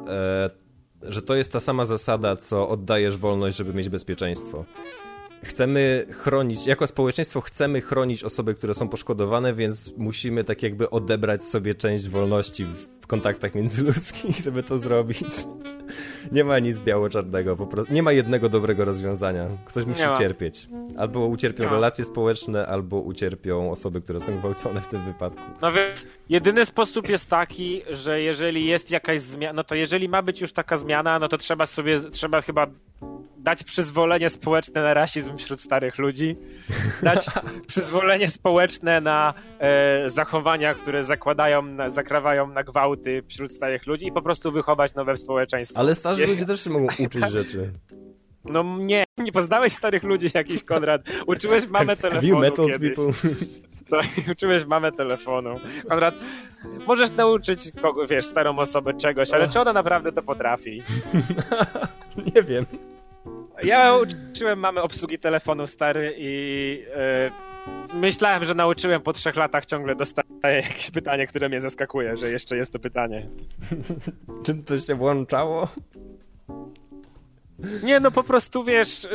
jest ta sama zasada, co oddajesz wolność, żeby mieć bezpieczeństwo. Chcemy chronić, jako społeczeństwo chcemy chronić osoby, które są poszkodowane, więc musimy tak jakby odebrać sobie część wolności w kontaktach międzyludzkich, żeby to zrobić. Nie ma nic biało-czarnego, po prostu. Nie ma jednego dobrego rozwiązania. Ktoś musi cierpieć. Albo ucierpią relacje społeczne, albo ucierpią osoby, które są gwałcone w tym wypadku. No wiesz, jedyny sposób jest taki, że jeżeli jest jakaś zmiana, no to jeżeli ma być już taka zmiana, no to trzeba chyba dać przyzwolenie społeczne na rasizm wśród starych ludzi, dać przyzwolenie społeczne na zachowania, które zakrawają na gwałty wśród starych ludzi i po prostu wychować nowe społeczeństwo. Ale starzy ludzie też się mogą uczyć rzeczy. No nie poznałeś starych ludzi jakiś, Konrad. Uczyłeś mamę telefonu kiedyś. Uczyłeś mamę telefonu. Konrad, możesz nauczyć starą osobę czegoś, ale czy ona naprawdę to potrafi? Nie wiem. Ja uczyłem mamę obsługi telefonu, stary, i myślałem, że nauczyłem, po 3 latach ciągle dostaję jakieś pytanie, które mnie zaskakuje, że jeszcze jest to pytanie. Czym to się włączało? Nie, no po prostu, wiesz,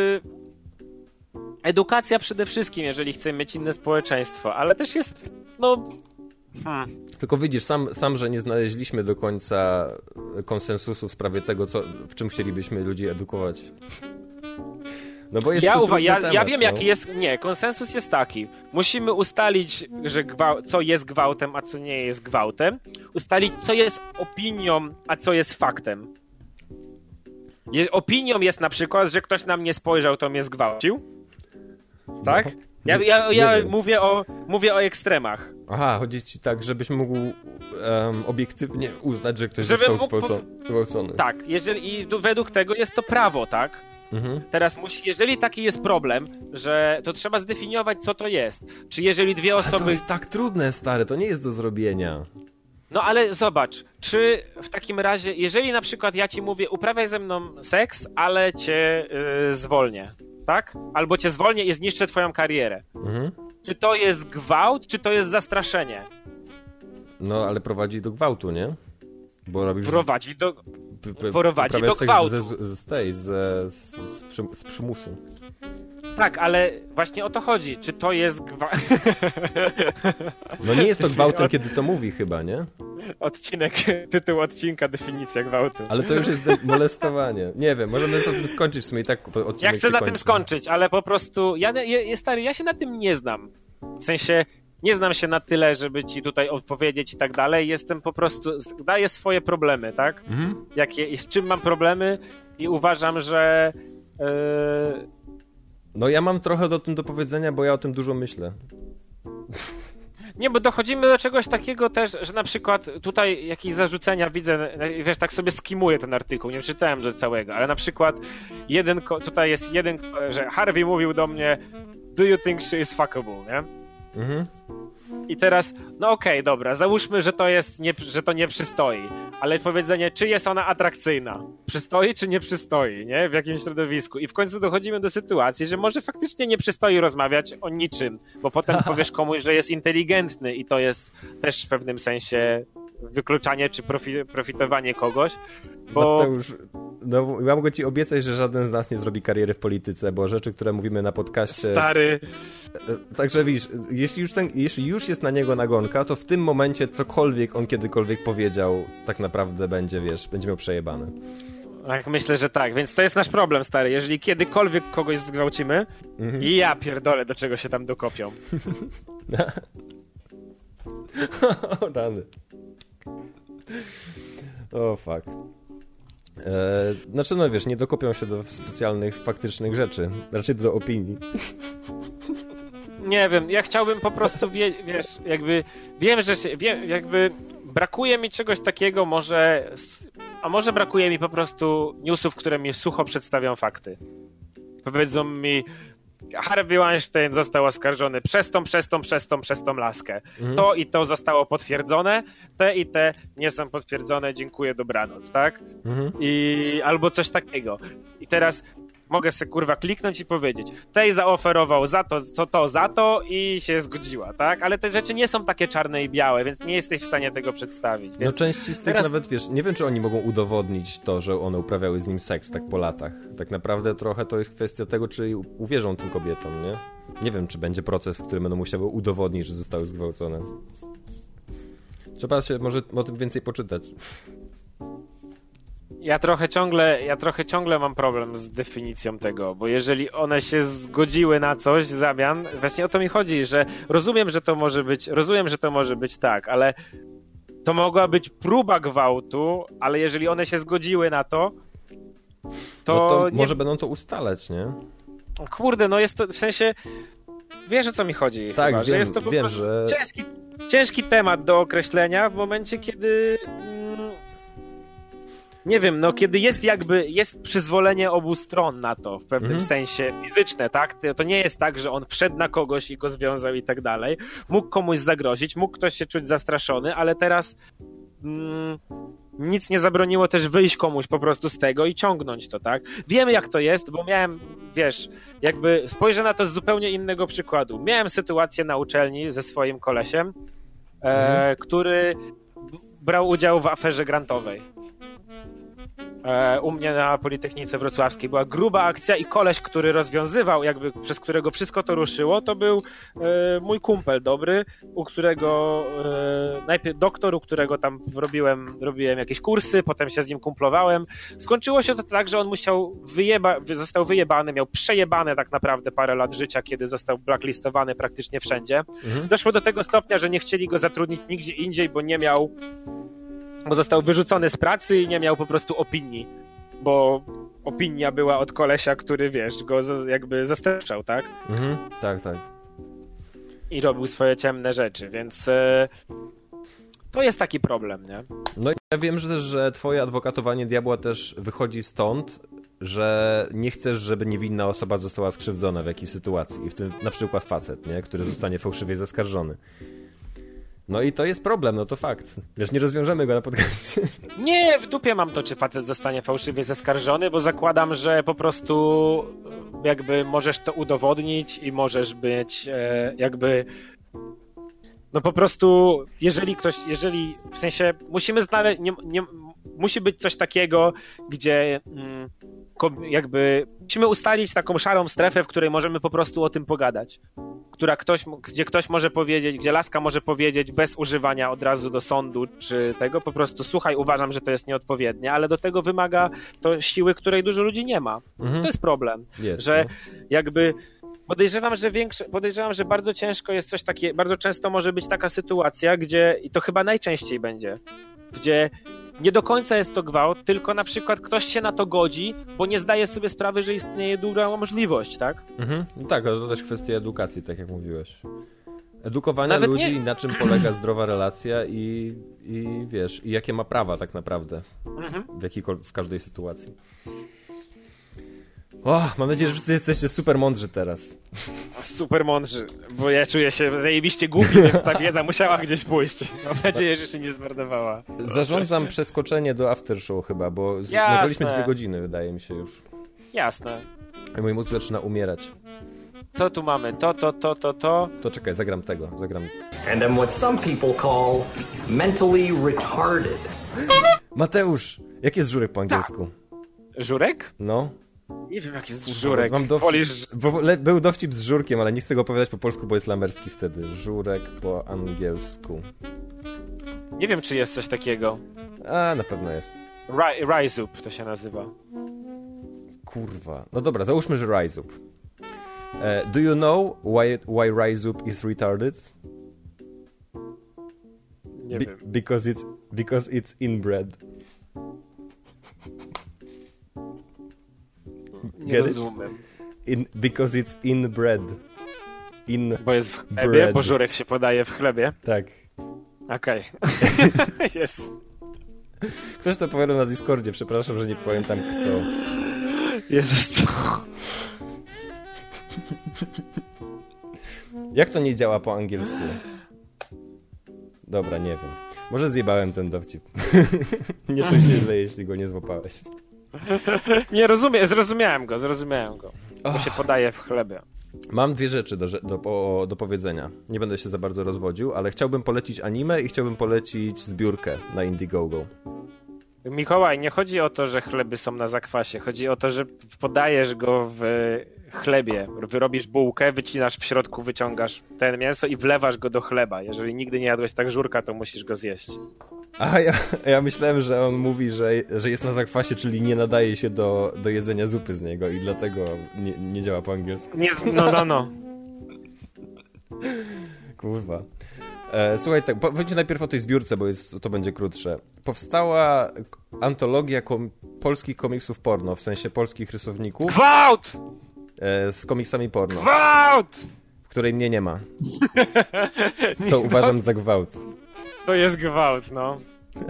edukacja przede wszystkim, jeżeli chcemy mieć inne społeczeństwo, ale też jest, Tylko widzisz, sam, że nie znaleźliśmy do końca konsensusu w sprawie tego, w czym chcielibyśmy ludzi edukować. No bo jest ja wiem, jaki jest... Nie, konsensus jest taki. Musimy ustalić, że co jest gwałtem, a co nie jest gwałtem. Ustalić, co jest opinią, a co jest faktem. Opinią jest na przykład, że ktoś na mnie spojrzał, to mnie zgwałcił. Tak? No, ja mówię o ekstremach. Aha, chodzi ci tak, żebyś mógł obiektywnie uznać, że ktoś został zgwałcony. Tak, i według tego jest to prawo, tak? Teraz jeżeli taki jest problem, że to trzeba zdefiniować, co to jest. Czy jeżeli dwie osoby... Ale to jest tak trudne, stary, to nie jest do zrobienia. No ale zobacz, czy w takim razie, jeżeli na przykład ja ci mówię, uprawiaj ze mną seks, ale cię zwolnię, tak? Albo cię zwolnię i zniszczę twoją karierę. Czy to jest gwałt, czy to jest zastraszenie? No, ale prowadzi do gwałtu, nie? Bo robisz... Prowadzi do gwałtu. Z przymusu. Tak, ale właśnie o to chodzi. Czy to jest gwałt? No nie jest to gwałtem, kiedy to mówi chyba, nie? Tytuł odcinka, definicja gwałtu. Ale to już jest molestowanie. Nie wiem, możemy na tym skończyć w sumie, tak odcinek Ja chcę na tym skończyć, ale po prostu ja się na tym nie znam. W sensie nie znam się na tyle, żeby ci tutaj odpowiedzieć i tak dalej. Jestem po prostu, daję swoje problemy, tak? Z czym mam problemy i uważam, że No ja mam trochę do tym do powiedzenia, bo ja o tym dużo myślę. Nie, bo dochodzimy do czegoś takiego też, że na przykład tutaj jakieś zarzucenia widzę, wiesz, tak sobie skimuję ten artykuł, nie czytałem do całego, ale na przykład tutaj jest jeden, że Harvey mówił do mnie, do you think she is fuckable, nie? Mhm. I teraz, no okej, dobra, załóżmy, że że to nie przystoi, ale powiedzenie, czy jest ona atrakcyjna? Przystoi, czy nie przystoi, nie? W jakimś środowisku. I w końcu dochodzimy do sytuacji, że może faktycznie nie przystoi rozmawiać o niczym, bo potem powiesz komuś, że jest inteligentny i to jest też w pewnym sensie wykluczanie czy profitowanie kogoś, bo... Mateusz, no ja mogę ci obiecać, że żaden z nas nie zrobi kariery w polityce, bo rzeczy, które mówimy na podcaście... Stary... Także widzisz, jeśli już jest na niego nagonka, to w tym momencie cokolwiek on kiedykolwiek powiedział, tak naprawdę będzie miał przejebane. Tak, myślę, że tak, więc to jest nasz problem, stary. Jeżeli kiedykolwiek kogoś zgwałcimy i ja pierdolę, do czego się tam dokopią. Rany. O, fuck. Znaczy, no wiesz, nie dokopią się do specjalnych, faktycznych rzeczy. Raczej do opinii. Nie wiem, ja chciałbym po prostu, wiesz, jakby... Wiem, że jakby brakuje mi czegoś takiego, a może brakuje mi po prostu newsów, które mi sucho przedstawią fakty. Powiedzą mi... Harvey Weinstein został oskarżony przez tą laskę. To i to zostało potwierdzone, te i te nie są potwierdzone, dziękuję, dobranoc, tak? Albo coś takiego. I teraz mogę sobie kurwa kliknąć i powiedzieć, tej zaoferował za to i się zgodziła, tak? Ale te rzeczy nie są takie czarne i białe, więc nie jesteś w stanie tego przedstawić. Więc no części z tych nawet, wiesz, nie wiem, czy oni mogą udowodnić to, że one uprawiały z nim seks tak po latach. Tak naprawdę trochę to jest kwestia tego, czy uwierzą tym kobietom, nie? Nie wiem, czy będzie proces, w którym będą musiały udowodnić, że zostały zgwałcone. Trzeba się może o tym więcej poczytać. Ja trochę ciągle mam problem z definicją tego, bo jeżeli one się zgodziły na coś w zamian, właśnie o to mi chodzi, że rozumiem, że to może być tak, ale to mogła być próba gwałtu, ale jeżeli one się zgodziły na to, to może będą to ustalać, nie? Kurde, no jest to w sensie, wiesz, o co mi chodzi? Tak, chyba, że jest to po prostu ciężki temat do określenia w momencie, kiedy nie wiem, no kiedy jest przyzwolenie obu stron na to w pewnym sensie fizyczne, tak? To nie jest tak, że on wszedł na kogoś i go związał i tak dalej. Mógł komuś zagrozić, mógł ktoś się czuć zastraszony, ale teraz nic nie zabroniło też wyjść komuś po prostu z tego i ciągnąć to, tak? Wiemy, jak to jest, bo miałem, wiesz, jakby spojrzę na to z zupełnie innego przykładu. Miałem sytuację na uczelni ze swoim kolesiem, który brał udział w aferze grantowej. U mnie na Politechnice Wrocławskiej była gruba akcja i koleś, który rozwiązywał, jakby przez którego wszystko to ruszyło, to był mój kumpel dobry, u którego najpierw doktor, u którego tam robiłem jakieś kursy, potem się z nim kumplowałem. Skończyło się to tak, że on został wyjebany, miał przejebane tak naprawdę parę lat życia, kiedy został blacklistowany praktycznie wszędzie. Doszło do tego stopnia, że nie chcieli go zatrudnić nigdzie indziej, bo został wyrzucony z pracy i nie miał po prostu opinii, bo opinia była od kolesia, który, wiesz, go jakby zastraszał, tak? Tak. I robił swoje ciemne rzeczy, więc to jest taki problem, nie? No i ja wiem, że twoje adwokatowanie diabła też wychodzi stąd, że nie chcesz, żeby niewinna osoba została skrzywdzona w jakiejś sytuacji i w tym na przykład facet, nie? Który zostanie fałszywie zaskarżony. No i to jest problem, no to fakt. Wiesz, nie rozwiążemy go na podcaście. Nie, w dupie mam to, czy facet zostanie fałszywie zaskarżony, bo zakładam, że po prostu jakby możesz to udowodnić i możesz być jakby... No po prostu, jeżeli w sensie musimy znaleźć... musi być coś takiego, gdzie jakby musimy ustalić taką szarą strefę, w której możemy po prostu o tym pogadać. Gdzie ktoś może powiedzieć, gdzie laska może powiedzieć bez używania od razu do sądu czy tego, po prostu słuchaj, uważam, że to jest nieodpowiednie, ale do tego wymaga to siły, której dużo ludzi nie ma. To jest problem, że jakby podejrzewam, że bardzo ciężko jest coś takiego, bardzo często może być taka sytuacja, gdzie, i to chyba najczęściej będzie, gdzie nie do końca jest to gwałt, tylko na przykład ktoś się na to godzi, bo nie zdaje sobie sprawy, że istnieje druga możliwość, tak? No tak, ale to też kwestia edukacji, tak jak mówiłeś. Edukowania Nawet ludzi nie... i na czym polega zdrowa relacja i wiesz, i jakie ma prawa tak naprawdę w każdej sytuacji. Mam nadzieję, że wszyscy jesteście super mądrzy teraz. Super mądrzy, bo ja czuję się zajebiście głupi, więc ta wiedza musiała gdzieś pójść. Mam nadzieję, że się nie zmarnowała. Zarządzam przeskoczenie do aftershow chyba, bo nagraliśmy 2 godziny, wydaje mi się już. Jasne. Mój mózg zaczyna umierać. Co tu mamy? To. To czekaj, zagram tego. And I'm what some people call mentally retarded. Mateusz, jaki jest żurek po angielsku? Żurek? No. Nie wiem, jaki jest żurek. Mam był dowcip z żurkiem, ale nie chcę go opowiadać po polsku, bo jest lamerski wtedy. Żurek po angielsku. Nie wiem, czy jest coś takiego. Na pewno jest. Rise Up to się nazywa. Kurwa. No dobra, załóżmy, że Rise Up. Do you know why Rise Up is retarded? Nie wiem. Because it's inbred. Nie rozumiem. Because it's inbred. Bo jest w chlebie, bo żurek się podaje w chlebie. Tak. Okej. Jest. Ktoś to powiedział na Discordzie, przepraszam, że nie pamiętam kto. Jezus, co? Jak to nie działa po angielsku? Dobra, nie wiem. Może zjebałem ten dowcip. Nie to się źle, jeśli go nie złapałeś. Nie, zrozumiałem go. Bo się podaje w chlebie. Mam 2 rzeczy do powiedzenia. Nie będę się za bardzo rozwodził, ale chciałbym polecić anime i chciałbym polecić zbiórkę na Indiegogo. Mikołaj, nie chodzi o to, że chleby są na zakwasie. Chodzi o to, że podajesz go w chlebie. Wyrobisz bułkę, wycinasz w środku, wyciągasz ten mięso i wlewasz go do chleba. Jeżeli nigdy nie jadłeś tak żurka, to musisz go zjeść. Ja myślałem, że on mówi, że jest na zakwasie, czyli nie nadaje się do jedzenia zupy z niego i dlatego nie działa po angielsku. No. Kurwa. Słuchaj, tak, powiedzcie najpierw o tej zbiórce, bo to będzie krótsze. Powstała antologia polskich komiksów porno, w sensie polskich rysowników. Gwałt! Z komiksami porno. Gwałt! W której mnie nie ma. Co uważam za gwałt. To jest gwałt, no.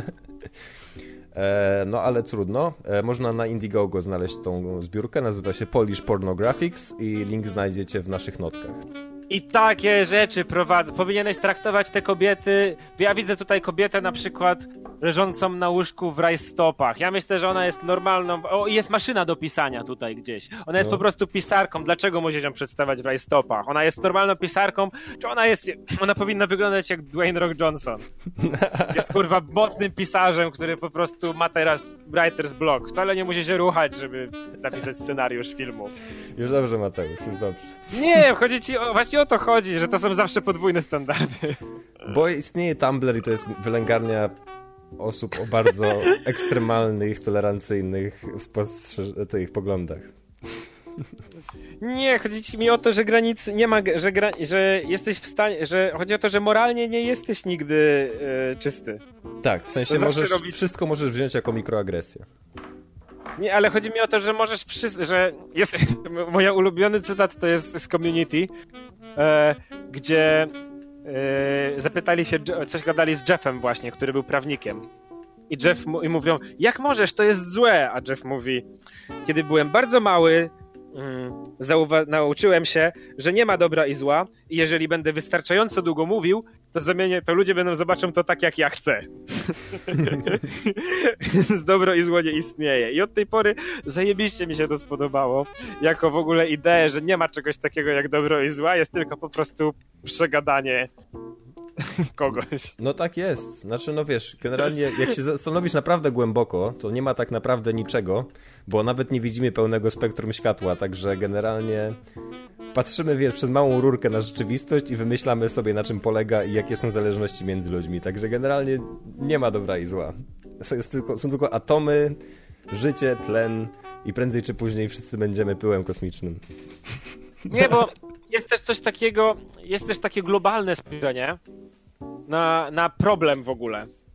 No ale trudno. Można na Indiegogo znaleźć tą zbiórkę. Nazywa się Polish Pornographics i link znajdziecie w naszych notkach. I takie rzeczy prowadzą. Powinieneś traktować te kobiety. Ja widzę tutaj kobietę na przykład leżącą na łóżku w rajstopach. Ja myślę, że ona jest normalną. Jest maszyna do pisania tutaj gdzieś. Ona jest po prostu pisarką. Dlaczego musisz ją przedstawiać w rajstopach? Ona jest normalną pisarką, czy ona powinna wyglądać jak Dwayne Rock Johnson? Jest kurwa mocnym pisarzem, który po prostu ma teraz writer's block. Wcale nie musi się ruchać, żeby napisać scenariusz filmu. Już dobrze, Mateusz, już dobrze. Nie, chodzi ci właśnie o to chodzi, że to są zawsze podwójne standardy. Bo istnieje Tumblr i to jest wylęgarnia osób o bardzo ekstremalnych, tolerancyjnych tych poglądach. Nie, chodzi ci mi o to, że granicy nie ma, że jesteś w stanie, że chodzi o to, że moralnie nie jesteś nigdy czysty. Tak, w sensie wszystko możesz wziąć jako mikroagresję. Nie, ale chodzi mi o to, że możesz że jest mój ulubiony cytat to jest z Community, gdzie zapytali się, coś gadali z Jeffem właśnie, który był prawnikiem. I mówią, jak możesz, to jest złe. A Jeff mówi, kiedy byłem bardzo mały, nauczyłem się, że nie ma dobra i zła i jeżeli będę wystarczająco długo mówił, to ludzie zobaczą to tak, jak ja chcę. Więc dobro i zło nie istnieje. I od tej pory zajebiście mi się to spodobało. Jako w ogóle ideę, że nie ma czegoś takiego jak dobro i zła, jest tylko po prostu przegadanie kogoś. No tak jest. Znaczy, no wiesz, generalnie jak się zastanowisz naprawdę głęboko, to nie ma tak naprawdę niczego, bo nawet nie widzimy pełnego spektrum światła, także generalnie patrzymy, wiesz, przez małą rurkę na rzeczywistość i wymyślamy sobie, na czym polega i jakie są zależności między ludźmi. Także generalnie nie ma dobra i zła. Są tylko atomy, życie, tlen i prędzej czy później wszyscy będziemy pyłem kosmicznym. Nie, bo jest też coś takiego, jest też takie globalne spojrzenie na problem w ogóle.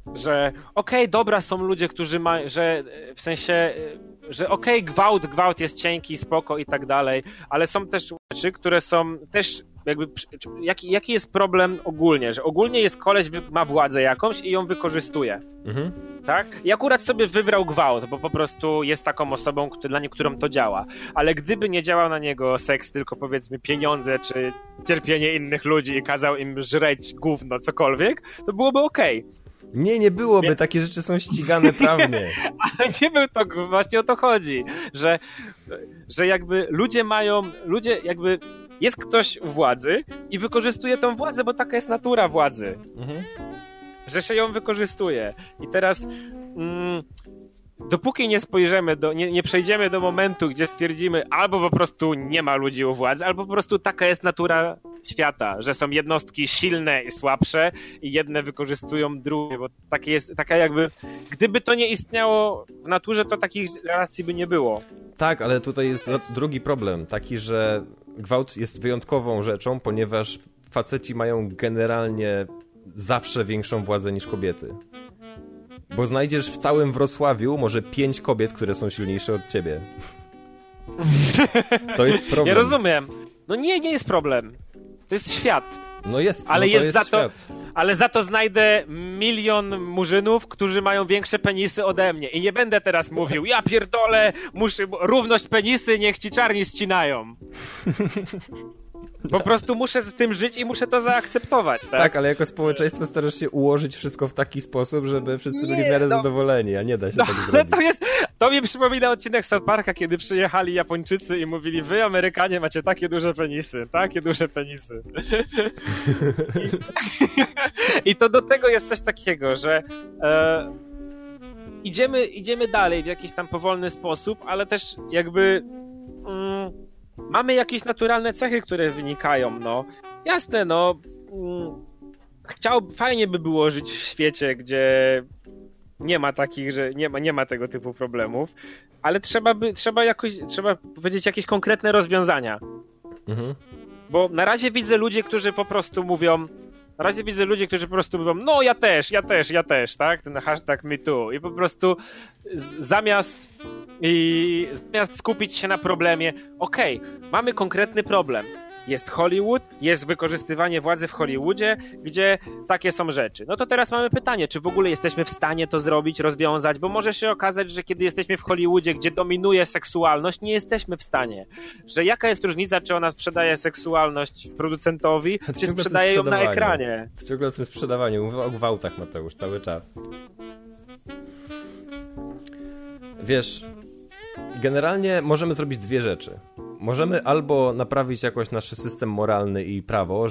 że okej, dobra, są ludzie, którzy mają, że w sensie, że okej, gwałt jest cienki, spoko i tak dalej, ale są też rzeczy, które są też jakby, jaki jest problem ogólnie, że ogólnie jest koleś, ma władzę jakąś i ją wykorzystuje. Mhm. Tak? I akurat sobie wybrał gwałt, bo po prostu jest taką osobą, dla którą to działa. Ale gdyby nie działał na niego seks, tylko powiedzmy pieniądze, czy cierpienie innych ludzi i kazał im żreć gówno, cokolwiek, to byłoby okej. Nie byłoby, takie rzeczy są ścigane prawnie. Ale nie był to, właśnie o to chodzi, że jakby ludzie jakby jest ktoś u władzy i wykorzystuje tą władzę, bo taka jest natura władzy. Mhm. Że się ją wykorzystuje. I teraz dopóki nie spojrzymy, nie przejdziemy do momentu, gdzie stwierdzimy albo po prostu nie ma ludzi u władzy, albo po prostu taka jest natura świata, że są jednostki silne i słabsze i jedne wykorzystują drugie, bo taka jakby, gdyby to nie istniało w naturze, to takich relacji by nie było. Tak, ale tutaj jest drugi problem, taki, że gwałt jest wyjątkową rzeczą, ponieważ faceci mają generalnie zawsze większą władzę niż kobiety. Bo znajdziesz w całym Wrocławiu może 5 kobiet, które są silniejsze od ciebie. To jest problem. Ja rozumiem. No nie jest problem. To jest świat. No jest, ale to jest za świat. Ale za to znajdę 1 milion murzynów, którzy mają większe penisy ode mnie. I nie będę teraz mówił, ja pierdolę, równość penisy, niech ci czarni ścinają. Po prostu muszę z tym żyć i muszę to zaakceptować, tak? Tak, ale jako społeczeństwo starasz się ułożyć wszystko w taki sposób, żeby wszyscy byli w miarę zadowoleni, a nie da się tak zrobić. To mi przypomina odcinek South Parka, kiedy przyjechali Japończycy i mówili, wy Amerykanie macie takie duże penisy. I to do tego jest coś takiego, że idziemy dalej w jakiś tam powolny sposób, ale też jakby mamy jakieś naturalne cechy, które wynikają, no. Jasne, no. Fajnie by było żyć w świecie, gdzie nie ma takich, że nie ma tego typu problemów, ale trzeba powiedzieć jakieś konkretne rozwiązania. Mhm. Bo na razie widzę ludzi, którzy po prostu mówią, no ja też, tak? Ten hashtag MeToo. I po prostu zamiast skupić się na problemie, mamy konkretny problem. Jest Hollywood, jest wykorzystywanie władzy w Hollywoodzie, gdzie takie są rzeczy. No to teraz mamy pytanie, czy w ogóle jesteśmy w stanie to zrobić, rozwiązać, bo może się okazać, że kiedy jesteśmy w Hollywoodzie, gdzie dominuje seksualność, nie jesteśmy w stanie. Że jaka jest różnica, czy ona sprzedaje seksualność producentowi, czy sprzedaje ją na ekranie. Ciągle o tym sprzedawaniu. Mówię o gwałtach, Mateusz, cały czas. Wiesz, generalnie możemy zrobić 2 rzeczy. Możemy albo naprawić jakoś nasz system moralny i prawo,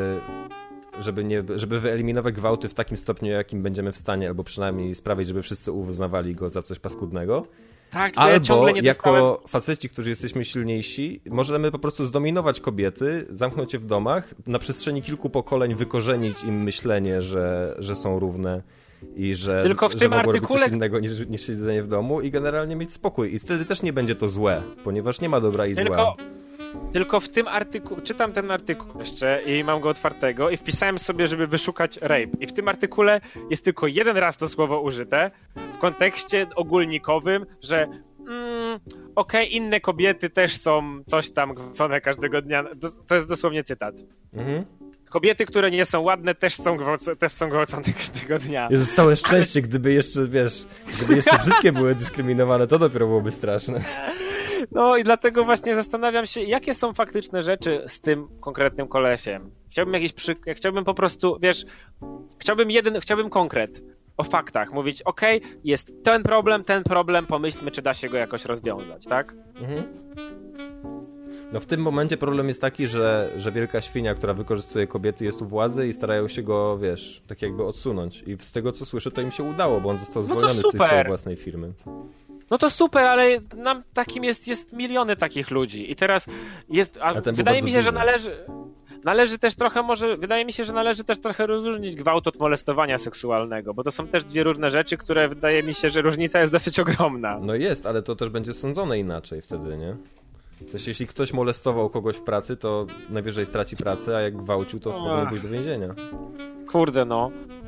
żeby wyeliminować gwałty w takim stopniu, jakim będziemy w stanie, albo przynajmniej sprawić, żeby wszyscy uznawali go za coś paskudnego. Tak, albo jako faceci, którzy jesteśmy silniejsi, możemy po prostu zdominować kobiety, zamknąć je w domach, na przestrzeni kilku pokoleń wykorzenić im myślenie, że są równe i że mogą robić coś innego niż siedzenie w domu i generalnie mieć spokój. I wtedy też nie będzie to złe, ponieważ nie ma dobra i zła. Tylko w tym artykule, czytam ten artykuł jeszcze i mam go otwartego i wpisałem sobie, żeby wyszukać rape. I w tym artykule jest tylko 1 raz to słowo użyte w kontekście ogólnikowym, że inne kobiety też są coś tam gwałcone każdego dnia. To jest dosłownie cytat. Mhm. Kobiety, które nie są ładne, też są gwałcone każdego dnia. Jezus, całe szczęście, gdyby jeszcze brzydkie były dyskryminowane, to dopiero byłoby straszne. No i dlatego właśnie zastanawiam się, jakie są faktyczne rzeczy z tym konkretnym kolesiem. Chciałbym po prostu, chciałbym konkret o faktach. Mówić, jest ten problem, pomyślmy, czy da się go jakoś rozwiązać, tak? Mhm. No w tym momencie problem jest taki, że wielka świnia, która wykorzystuje kobiety, jest u władzy i starają się go, tak jakby odsunąć. I z tego, co słyszę, to im się udało, bo on został zwolniony z tej swojej własnej firmy. No to super, ale nam takim jest miliony takich ludzi. I teraz wydaje mi się, że należy też trochę należy też trochę rozróżnić gwałt od molestowania seksualnego, bo to są też 2 różne rzeczy, które wydaje mi się, że różnica jest dosyć ogromna. No jest, ale to też będzie sądzone inaczej wtedy, nie? W sensie, jeśli ktoś molestował kogoś w pracy, to najwyżej straci pracę, a jak gwałcił, to powinien pójść do więzienia. Kurde, no.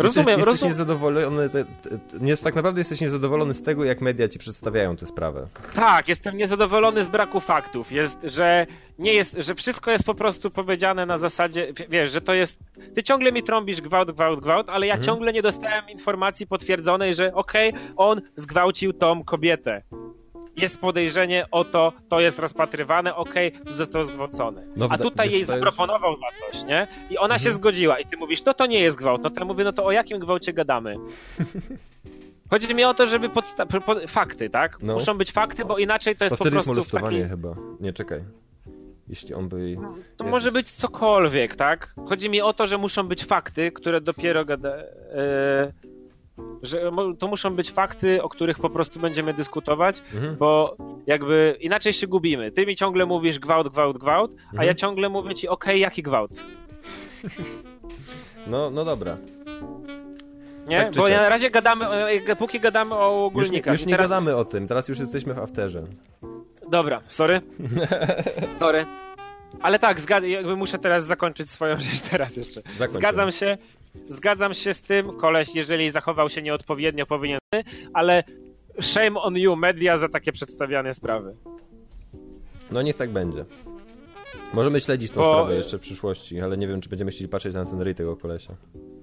Jesteś niezadowolony, tak naprawdę jesteś niezadowolony z tego, jak media ci przedstawiają tę sprawę. Tak, jestem niezadowolony z braku faktów. Że wszystko jest po prostu powiedziane na zasadzie, wiesz, że to jest... Ty ciągle mi trąbisz gwałt, ale ja ciągle nie dostałem informacji potwierdzonej, że on zgwałcił tą kobietę. Jest podejrzenie o to jest rozpatrywane, tu został zgwałcony. A tutaj jej zaproponował za coś, nie? I ona się zgodziła i ty mówisz, to nie jest gwałt. No to ja mówię, to o jakim gwałcie gadamy? Chodzi mi o to, żeby fakty, tak? No. Muszą być fakty, bo inaczej to jest po prostu molestowanie chyba. Nie, czekaj. Jeśli on by... To może być cokolwiek, tak? Chodzi mi o to, że muszą być fakty, które dopiero że to muszą być fakty, o których po prostu będziemy dyskutować, bo jakby inaczej się gubimy. Ty mi ciągle mówisz gwałt, a ja ciągle mówię ci, jaki gwałt? No dobra. Nie? Tak bo na razie póki gadamy o ogólnikach. Już nie gadamy o tym, teraz już jesteśmy w afterze. Dobra, sorry. Ale tak, jakby muszę teraz zakończyć swoją rzecz teraz jeszcze. Zgadzam się z tym, koleś, jeżeli zachował się nieodpowiednio, powinien, ale shame on you, media, za takie przedstawiane sprawy. No niech tak będzie. Możemy śledzić tą sprawę jeszcze w przyszłości, ale nie wiem, czy będziemy chcieli patrzeć na ten ryj tego kolesia.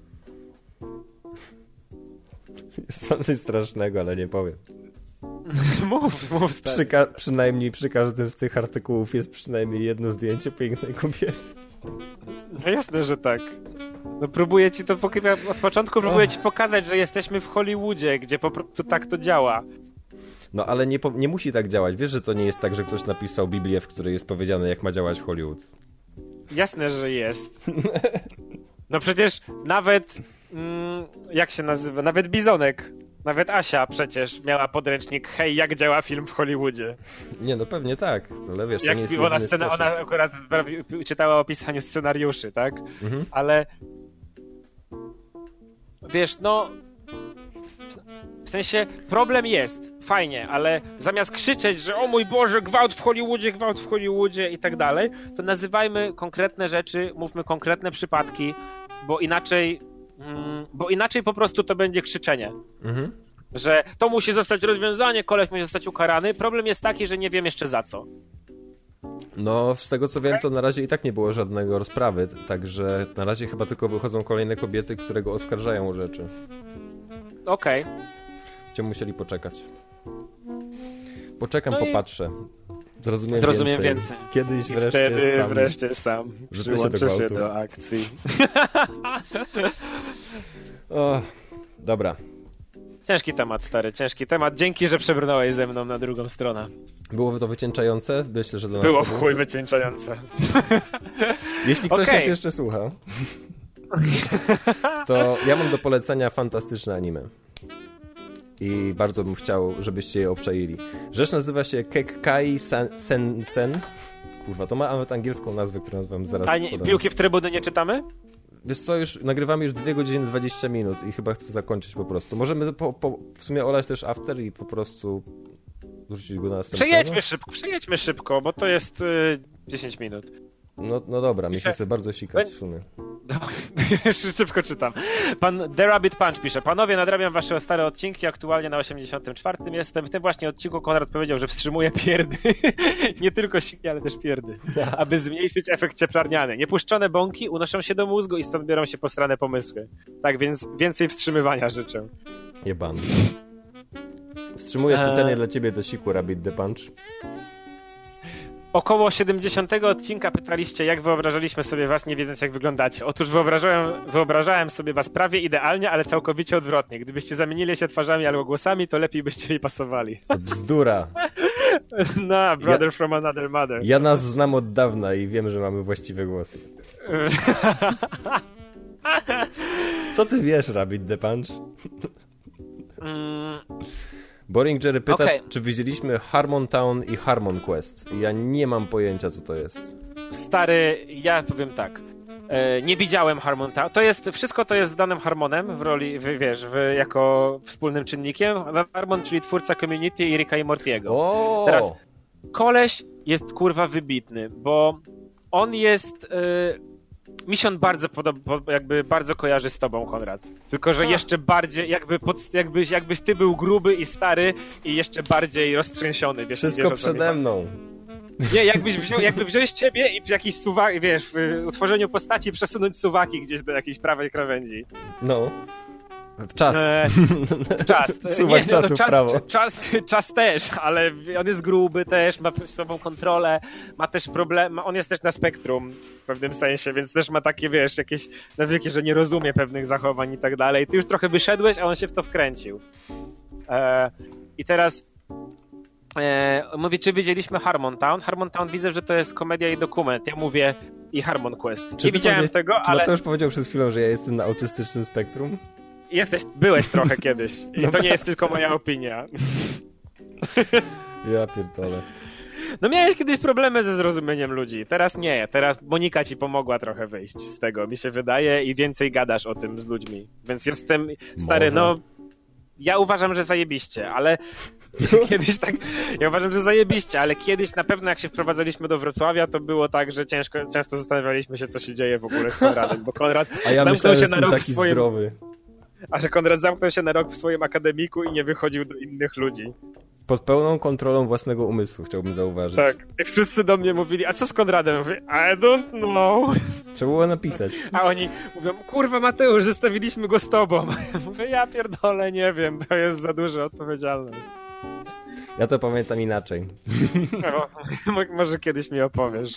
Jest coś strasznego, ale nie powiem. Mów stary. Przynajmniej przy każdym z tych artykułów jest przynajmniej jedno zdjęcie pięknej kobiety. No jasne, że tak. No próbuję ci to od początku ci pokazać, że jesteśmy w Hollywoodzie, gdzie po prostu tak to działa. No ale nie musi tak działać. Wiesz, że to nie jest tak, że ktoś napisał Biblię, w której jest powiedziane, jak ma działać Hollywood. Jasne, że jest. No przecież nawet jak się nazywa? Nawet Bizonek, nawet Asia przecież miała podręcznik hej, jak działa film w Hollywoodzie. Nie, no pewnie tak, ale wiesz, to nie jest ona akurat czytała o pisaniu scenariuszy, tak? Ale wiesz, no w sensie problem jest, fajnie, ale zamiast krzyczeć, że o mój Boże, gwałt w Hollywoodzie i tak dalej, to nazywajmy konkretne rzeczy, mówmy konkretne przypadki, bo inaczej po prostu to będzie krzyczenie. Że to musi zostać rozwiązanie, koleś musi zostać ukarany. Problem jest taki, że nie wiem jeszcze za co. No, z tego co wiem, to na razie i tak nie było żadnego rozprawy, także na razie chyba tylko wychodzą kolejne kobiety, które go oskarżają o rzeczy. Okej. Będziemy musieli poczekać. Poczekam, popatrzę. Zrozumiem więcej. Kiedyś wreszcie sam przyłączę się do akcji. O, dobra. Ciężki temat, stary, ciężki temat. Dzięki, że przebrnąłeś ze mną na drugą stronę. Było to wycieńczające? Myślę, że dla nas było w chuj wycieńczające. Jeśli ktoś nas jeszcze słucha, to ja mam do polecenia fantastyczne anime. I bardzo bym chciał, żebyście je obczaili. Rzecz nazywa się Kekkai Sen. Kurwa, to ma nawet angielską nazwę, którą wam zaraz podam. Piłki w trybuny nie czytamy? Wiesz co, już nagrywamy już 2 godziny 20 minut i chyba chcę zakończyć po prostu. Możemy w sumie olać też after i po prostu wrzucić go na następnego? Przejedźmy szybko, bo to jest 10 minut. No dobra, mi się chce bardzo sikać w sumie. Szybko czytam. Pan The Rabbit Punch pisze: panowie, nadrabiam wasze stare odcinki, aktualnie na 84 jestem. W tym właśnie odcinku Konrad powiedział, że wstrzymuje pierdy. Nie tylko siki, ale też pierdy. Aby zmniejszyć efekt cieplarniany. Niepuszczone bąki unoszą się do mózgu i stąd biorą się posrane pomysły. Tak więc więcej wstrzymywania życzę. Jebany. Wstrzymuję specjalnie dla ciebie do siku, Rabbit the Punch. Około 70 odcinka pytaliście, jak wyobrażaliśmy sobie was, nie wiedząc jak wyglądacie. Otóż wyobrażałem sobie was prawie idealnie, ale całkowicie odwrotnie. Gdybyście zamienili się twarzami albo głosami, to lepiej byście mi pasowali. To bzdura. No, brother from another mother. Ja nas znam od dawna i wiem, że mamy właściwe głosy. Co ty wiesz, Rabbit the Punch? Boring Jerry pyta, czy widzieliśmy Harmon Town i Harmon Quest. Ja nie mam pojęcia, co to jest. Stary, ja powiem tak. Nie widziałem Harmon Town. Wszystko to jest z Danem Harmonem w roli, jako wspólnym czynnikiem. Harmon, czyli twórca Community i Ricka i Mortiego. Teraz, koleś jest kurwa wybitny, bo on jest Mi się on bardzo jakby bardzo kojarzy z tobą, Konrad. Tylko, że jeszcze bardziej, jakbyś ty był gruby i stary i jeszcze bardziej roztrzęsiony. Wiesz, Wszystko przede mną. Nie, jakby wziąć ciebie i jakiś suwak, wiesz, w utworzeniu postaci przesunąć suwaki gdzieś do jakiejś prawej krawędzi. No. Czas. Czas. Suwak czasu w prawo. Czas też, ale on jest gruby też, ma z sobą kontrolę, ma też problem, on jest też na spektrum w pewnym sensie, więc też ma takie, wiesz, jakieś nawyki, że nie rozumie pewnych zachowań i tak dalej. Ty już trochę wyszedłeś, a on się w to wkręcił. I teraz mówię, czy widzieliśmy Harmontown? Harmontown widzę, że to jest komedia i dokument. Ja mówię i Harmon Quest. Nie widziałem tego, ale... Mateusz powiedział przed chwilą, że ja jestem na autystycznym spektrum. Byłeś trochę kiedyś. I to nie jest tylko moja opinia. Ja pierdolę. No miałeś kiedyś problemy ze zrozumieniem ludzi. Teraz nie. Teraz Monika ci pomogła trochę wyjść z tego, mi się wydaje, i więcej gadasz o tym z ludźmi. Więc jestem stary, Może. no... Ja uważam, że zajebiście, ale kiedyś tak... Ja uważam, że zajebiście, ale kiedyś na pewno jak się wprowadzaliśmy do Wrocławia, to było tak, że często zastanawialiśmy się, co się dzieje w ogóle z Konradem, bo Konrad A ja zamknął myślałem, się że na jestem rok taki w swoim... zdrowy. A że Konrad zamknął się na rok w swoim akademiku i nie wychodził do innych ludzi. Pod pełną kontrolą własnego umysłu, chciałbym zauważyć. Tak. I wszyscy do mnie mówili, a co z Konradem? Mówię, I don't know. Trzeba było napisać. A oni mówią, kurwa Mateusz, zostawiliśmy go z tobą. Mówię, ja pierdolę, nie wiem, to jest za duża odpowiedzialność. Ja to pamiętam inaczej. No, może kiedyś mi opowiesz.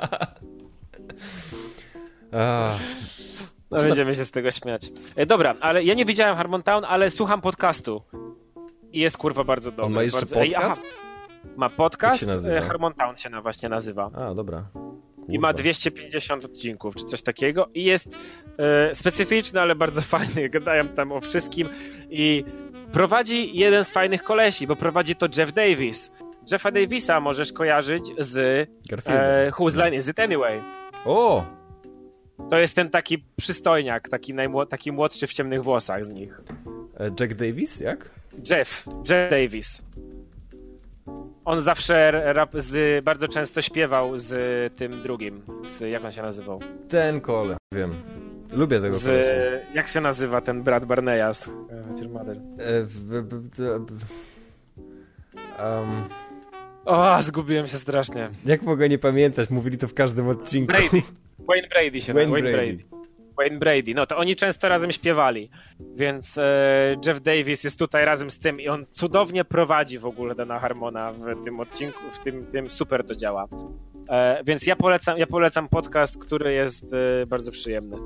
No będziemy się z tego śmiać. Dobra, ale ja nie widziałem Harmontown, ale słucham podcastu. I jest kurwa bardzo dobry. On ma jeszcze podcast? Ma podcast, Jak się nazywa? Harmontown się właśnie nazywa. A, dobra. I ma 250 odcinków, czy coś takiego. I jest specyficzny, ale bardzo fajny. Gadają tam o wszystkim. I prowadzi jeden z fajnych kolesi, bo prowadzi to Jeff Davis. Jeffa Davisa możesz kojarzyć z Whose Line Is It Anyway? O! To jest ten taki przystojniak, taki młodszy w ciemnych włosach z nich. Jack Davis, jak? Jeff Davis. On zawsze bardzo często śpiewał z tym drugim. Jak on się nazywał? Ten kole, wiem. Lubię tego kolesia. Jak się nazywa ten brat Barneya z Your Mother? Zgubiłem się strasznie. Jak mogę nie pamiętać? Mówili to w każdym odcinku. Wayne Brady się nazywa. Wayne Brady. No to oni często razem śpiewali. Więc Jeff Davis jest tutaj razem z tym i on cudownie prowadzi w ogóle Dana Harmona w tym odcinku, w tym super to działa. Więc ja polecam podcast, który jest bardzo przyjemny.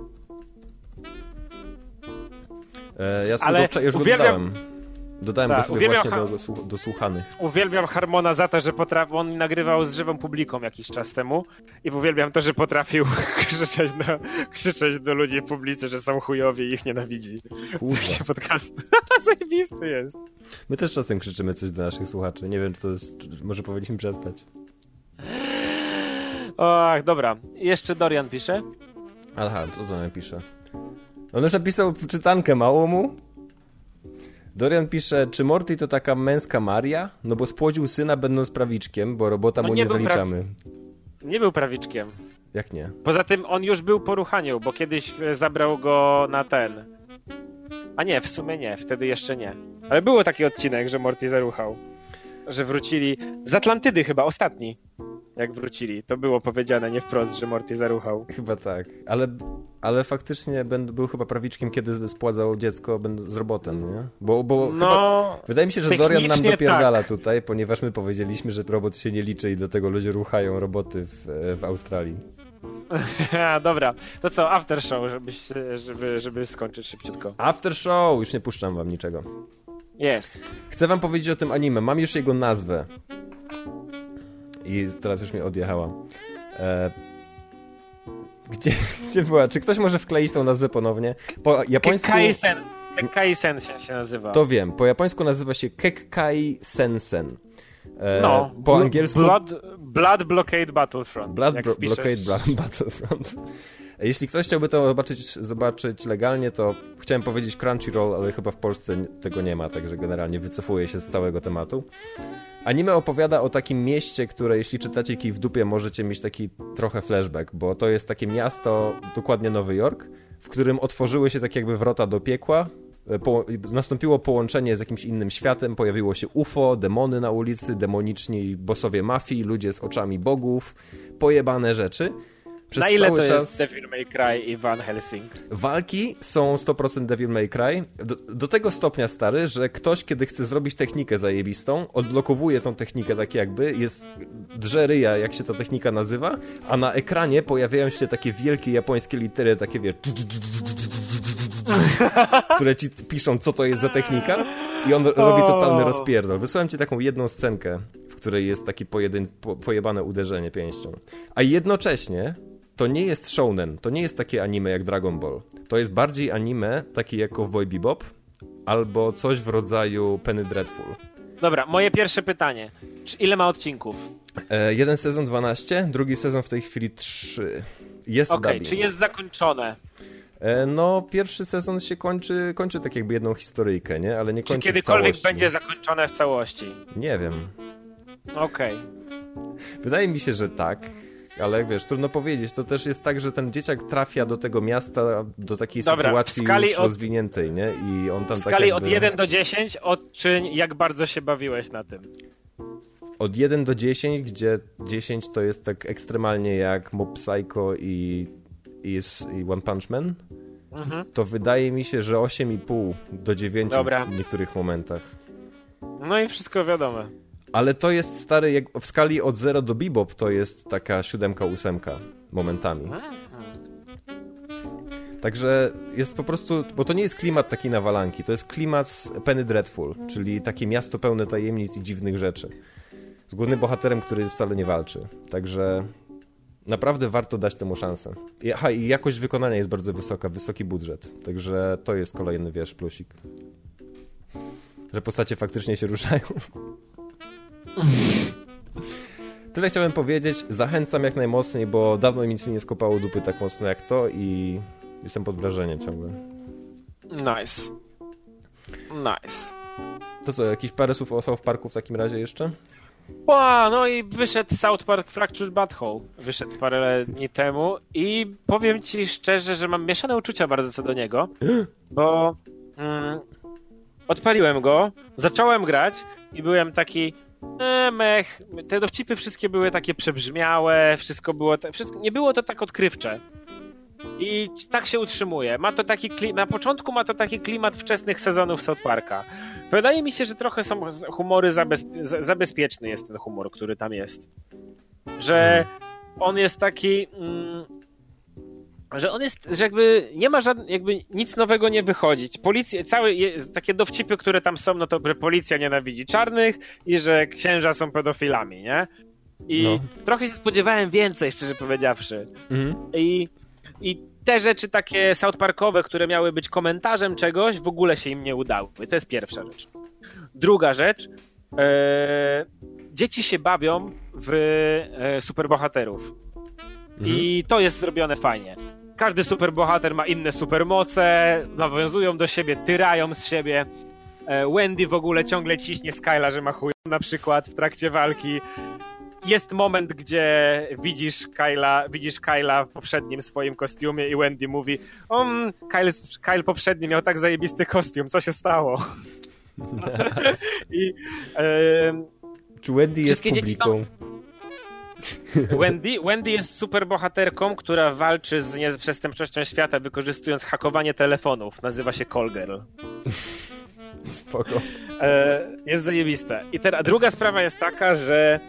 Ja sobie już go dodałem. Dodałem go sobie właśnie do słuchanych. Uwielbiam Harmona za to, że on nagrywał z żywą publiką jakiś czas temu i uwielbiam to, że potrafił krzyczeć do ludzi w publicy, że są chujowi i ich nienawidzi. Kurwa. Podcast. Zajebisty jest. My też czasem krzyczymy coś do naszych słuchaczy. Nie wiem, czy to jest... Może powinniśmy przestać. Och, dobra. Jeszcze Dorian pisze. Aha, co Dorian pisze? On już napisał czytankę, mało mu? Dorian pisze, czy Morty to taka męska Maria? No bo spłodził syna będąc prawiczkiem, bo robota mu nie zaliczamy. Nie był prawiczkiem. Jak nie? Poza tym on już był po ruchaniu, bo kiedyś zabrał go na ten. A nie, w sumie nie, wtedy jeszcze nie. Ale było taki odcinek, że Morty zaruchał. Że wrócili z Atlantydy chyba, ostatni. Jak wrócili. To było powiedziane nie wprost, że Morty zaruchał. Chyba tak. Ale faktycznie był chyba prawiczkiem, kiedy spładzał dziecko z robotem, nie? Bo chyba... Wydaje mi się, że Dorian nam dopierdala tutaj, ponieważ my powiedzieliśmy, że robot się nie liczy i dlatego ludzie ruchają roboty w Australii. Dobra. To co, after show, żeby skończyć szybciutko. After show! Już nie puszczam wam niczego. Jest. Chcę wam powiedzieć o tym anime. Mam już jego nazwę. I teraz już mi odjechała. Gdzie była? Czy ktoś może wkleić tą nazwę ponownie? Po japońsku... Kekkai-sen się nazywa. To wiem. Po japońsku nazywa się Kekkai-sen-sen. Po angielsku... Blood Blockade Battlefront. Blockade Battlefront. Jeśli ktoś chciałby to zobaczyć legalnie, to chciałem powiedzieć Crunchyroll, ale chyba w Polsce tego nie ma, także generalnie wycofuję się z całego tematu. Anime opowiada o takim mieście, które jeśli czytacie Kij w dupie, możecie mieć taki trochę flashback, bo to jest takie miasto, dokładnie Nowy Jork, w którym otworzyły się tak jakby wrota do piekła, nastąpiło połączenie z jakimś innym światem, pojawiło się UFO, demony na ulicy, demoniczni bossowie mafii, ludzie z oczami bogów, pojebane rzeczy. Przez na ile cały to czas... jest Devil May Cry i Van Helsing? Walki są 100% Devil May Cry. Do tego stopnia, stary, że ktoś, kiedy chce zrobić technikę zajebistą, odblokowuje tą technikę tak jakby, drze ryja, jak się ta technika nazywa, a na ekranie pojawiają się takie wielkie japońskie litery, takie wiesz, które ci piszą, co to jest za technika, i on robi totalny rozpierdol. Wysłałem ci taką jedną scenkę, w której jest takie pojebane uderzenie pięścią. A jednocześnie to nie jest shounen, to nie jest takie anime jak Dragon Ball. To jest bardziej anime, takie jak Cowboy Bebop, albo coś w rodzaju Penny Dreadful. Dobra, moje pierwsze pytanie. Ile ma odcinków? Jeden sezon 12, drugi sezon w tej chwili 3. Jest dubbing. Czy jest zakończone? No, pierwszy sezon się kończy tak jakby jedną historyjkę, nie? Ale nie kończy Czy kiedykolwiek całości. będzie zakończone w całości? Nie wiem. Okej. Wydaje mi się, że tak, ale wiesz, trudno powiedzieć. To też jest tak, że ten dzieciak trafia do tego miasta, do takiej sytuacji już rozwiniętej, nie? I on tam w skali tak jakby... od 1 do 10 odczyń, jak bardzo się bawiłeś na tym. Od 1 do 10, gdzie 10 to jest tak ekstremalnie jak Mob Psycho i One Punch Man, to wydaje mi się, że 8,5 do 9 w niektórych momentach. No i wszystko wiadomo. Ale to jest, stary, jak w skali od 0 do Bebop to jest taka 7-8 momentami. Także jest po prostu, bo to nie jest klimat taki nawalanki, to jest klimat z Penny Dreadful, czyli takie miasto pełne tajemnic i dziwnych rzeczy. Z głównym bohaterem, który wcale nie walczy. Także naprawdę warto dać temu szansę. I jakość wykonania jest bardzo wysoka, wysoki budżet. Także to jest kolejny, wiesz, plusik. Że postacie faktycznie się ruszają. Tyle chciałem powiedzieć. Zachęcam jak najmocniej, bo dawno nic mi nie skopało dupy tak mocno jak to i jestem pod wrażeniem ciągle. Nice. To co, jakieś parę słów o South Parku w takim razie jeszcze? No i wyszedł South Park Fractured Butthole. Wyszedł parę dni temu i powiem ci szczerze, że mam mieszane uczucia bardzo co do niego, bo odpaliłem go, zacząłem grać i byłem taki mech. Te dowcipy wszystkie były takie przebrzmiałe, nie było to tak odkrywcze. I tak się utrzymuje. Na początku ma to taki klimat wczesnych sezonów South Parka. Wydaje mi się, że trochę są humory zabezpieczny jest ten humor, który tam jest. Że on jest taki... że jakby nie ma jakby nic nowego nie wychodzi. Takie dowcipy, które tam są, no to że policja nienawidzi czarnych i że księża są pedofilami, nie? I trochę się spodziewałem więcej, szczerze powiedziawszy. I te rzeczy takie South Parkowe, które miały być komentarzem czegoś, w ogóle się im nie udały. To jest pierwsza rzecz. Druga rzecz, dzieci się bawią w superbohaterów. I to jest zrobione fajnie. Każdy superbohater ma inne supermoce, nawiązują do siebie, tyrają z siebie. Wendy w ogóle ciągle ciśnie Skyla, że ma chuj na przykład w trakcie walki. Jest moment, gdzie widzisz Kyla w poprzednim swoim kostiumie i Wendy mówi: Kyle poprzedni miał tak zajebisty kostium, co się stało? Czy Wendy jest publiką? Wendy jest superbohaterką, która walczy z przestępczością świata, wykorzystując hakowanie telefonów. Nazywa się Call Girl. Spoko. Jest zajebiste. I teraz druga sprawa jest taka, że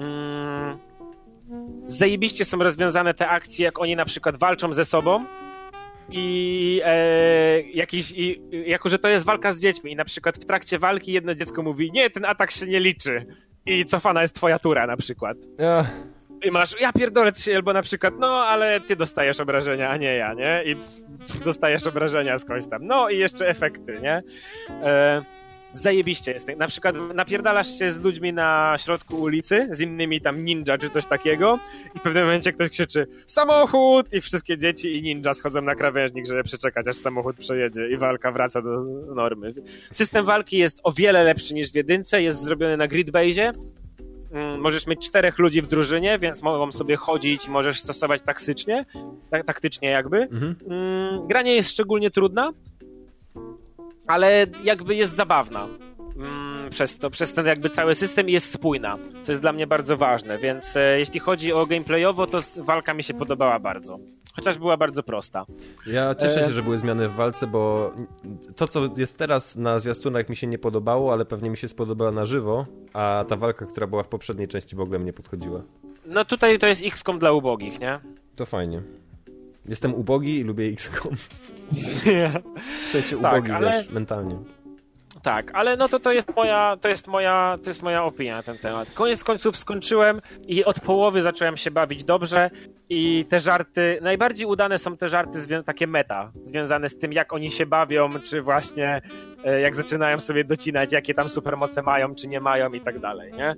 zajebiście są rozwiązane te akcje, jak oni na przykład walczą ze sobą i jako, że to jest walka z dziećmi i na przykład w trakcie walki jedno dziecko mówi: nie, ten atak się nie liczy i cofana jest twoja tura na przykład. I masz, ja pierdolę się, albo na przykład, no ale ty dostajesz obrażenia, a nie ja, nie? I dostajesz obrażenia skądś tam. No i jeszcze efekty, nie? zajebiście jest. Na przykład napierdalasz się z ludźmi na środku ulicy, z innymi tam ninja czy coś takiego i w pewnym momencie ktoś krzyczy samochód i wszystkie dzieci i ninja schodzą na krawężnik, żeby przeczekać, aż samochód przejedzie i walka wraca do normy. System walki jest o wiele lepszy niż w jedynce, jest zrobiony na gridbase'ie. Możesz mieć 4 ludzi w drużynie, więc mogą sobie chodzić i możesz stosować taktycznie jakby. Gra nie jest szczególnie trudna, ale jakby jest zabawna przez ten jakby cały system i jest spójna, co jest dla mnie bardzo ważne, więc jeśli chodzi o gameplayowo, to walka mi się podobała bardzo. Chociaż była bardzo prosta. Ja cieszę się, że były zmiany w walce, bo to, co jest teraz na zwiastunach mi się nie podobało, ale pewnie mi się spodobała na żywo, a ta walka, która była w poprzedniej części w ogóle mnie podchodziła. No tutaj to jest XCOM dla ubogich, nie? To fajnie. Jestem ubogi i lubię XCOM. W sensie ubogi, wiesz, mentalnie. Tak, ale no to jest moja opinia na ten temat. Koniec końców skończyłem i od połowy zacząłem się bawić dobrze i te żarty, najbardziej udane są te żarty takie meta, związane z tym, jak oni się bawią, czy właśnie jak zaczynają sobie docinać, jakie tam supermoce mają, czy nie mają i tak dalej, nie?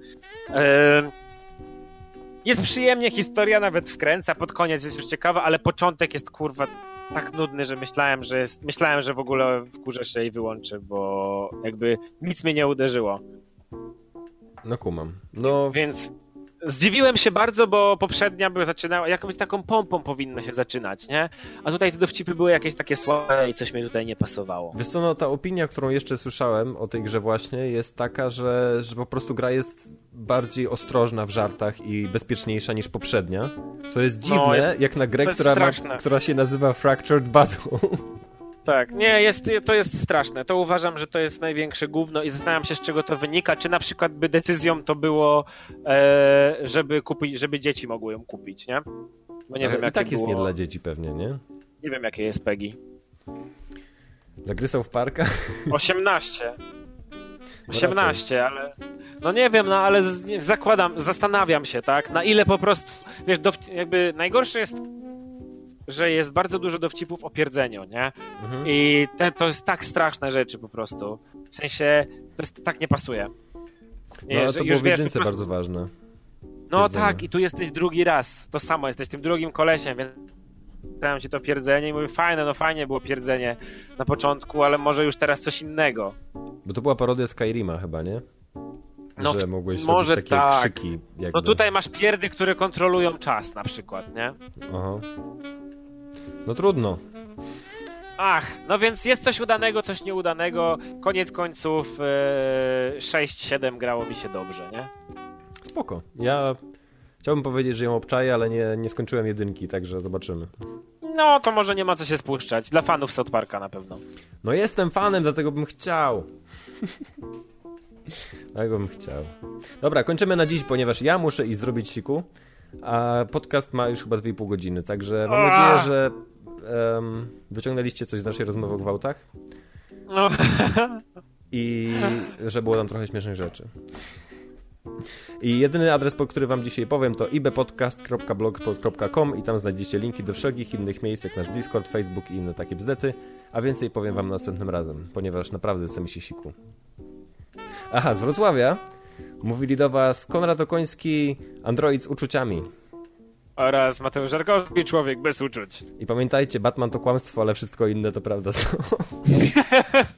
Jest przyjemnie, historia nawet wkręca, pod koniec jest już ciekawa, ale początek jest kurwa tak nudny, że myślałem, że w ogóle wkurzę się i wyłączę, bo jakby nic mnie nie uderzyło. No kumam. No więc zdziwiłem się bardzo, bo poprzednia zaczynała, jakąś taką pompą powinno się zaczynać, nie? A tutaj te dowcipy były jakieś takie słabe i coś mi tutaj nie pasowało. Wiesz co, no ta opinia, którą jeszcze słyszałem o tej grze właśnie, jest taka, że po prostu gra jest bardziej ostrożna w żartach i bezpieczniejsza niż poprzednia, co jest dziwne, jak na grę, która się nazywa Fractured Battle. Tak, nie, to jest straszne. To uważam, że to jest największe gówno i zastanawiam się, z czego to wynika. Czy na przykład by decyzją to było, żeby dzieci mogły ją kupić, nie? Bo nie wiem, jakie tak jest było... nie dla dzieci pewnie, nie? Nie wiem, jakie jest PEGI. Dla gry South Parka? 18. 18, ale... No nie wiem, no ale zastanawiam się, tak? Na ile po prostu... Wiesz, jakby najgorsze jest... że jest bardzo dużo dowcipów o pierdzeniu, nie? I to jest tak straszne rzeczy po prostu. W sensie, tak nie pasuje. Nie, no to było w jedynce bardzo ważne. No pierdzenie. tak, i tu jesteś drugi raz. To samo, jesteś tym drugim kolesiem, więc dałem ci to pierdzenie i mówię, fajnie było pierdzenie na początku, ale może już teraz coś innego. Bo to była parodia Skyrima chyba, nie? No, że mogłeś może robić takie krzyki. Jakby. No tutaj masz pierdy, które kontrolują czas na przykład, nie? Aha. No trudno. Ach, no więc jest coś udanego, coś nieudanego. Koniec końców 6-7 grało mi się dobrze, nie? Spoko. Ja chciałbym powiedzieć, że ją obczaję, ale nie skończyłem jedynki, także zobaczymy. No, to może nie ma co się spuszczać. Dla fanów South Parka na pewno. No jestem fanem, dlatego bym chciał. Dlatego bym chciał. Dobra, kończymy na dziś, ponieważ ja muszę iść zrobić siku, a podcast ma już chyba 2,5 godziny, także mam nadzieję, że wyciągnęliście coś z naszej rozmowy o gwałtach. No. I że było tam trochę śmiesznych rzeczy. I jedyny adres, po który wam dzisiaj powiem, to ibpodcast.blogspot.com i tam znajdziecie linki do wszelkich innych miejsc, jak nasz Discord, Facebook i inne takie bzdety, a więcej powiem wam następnym razem, ponieważ naprawdę chce mi się siku. Aha, z Wrocławia mówili do was Konrad Okoński, android z uczuciami. Oraz Mateusz Żarkowski, człowiek bez uczuć. I pamiętajcie, Batman to kłamstwo, ale wszystko inne to prawda. Co?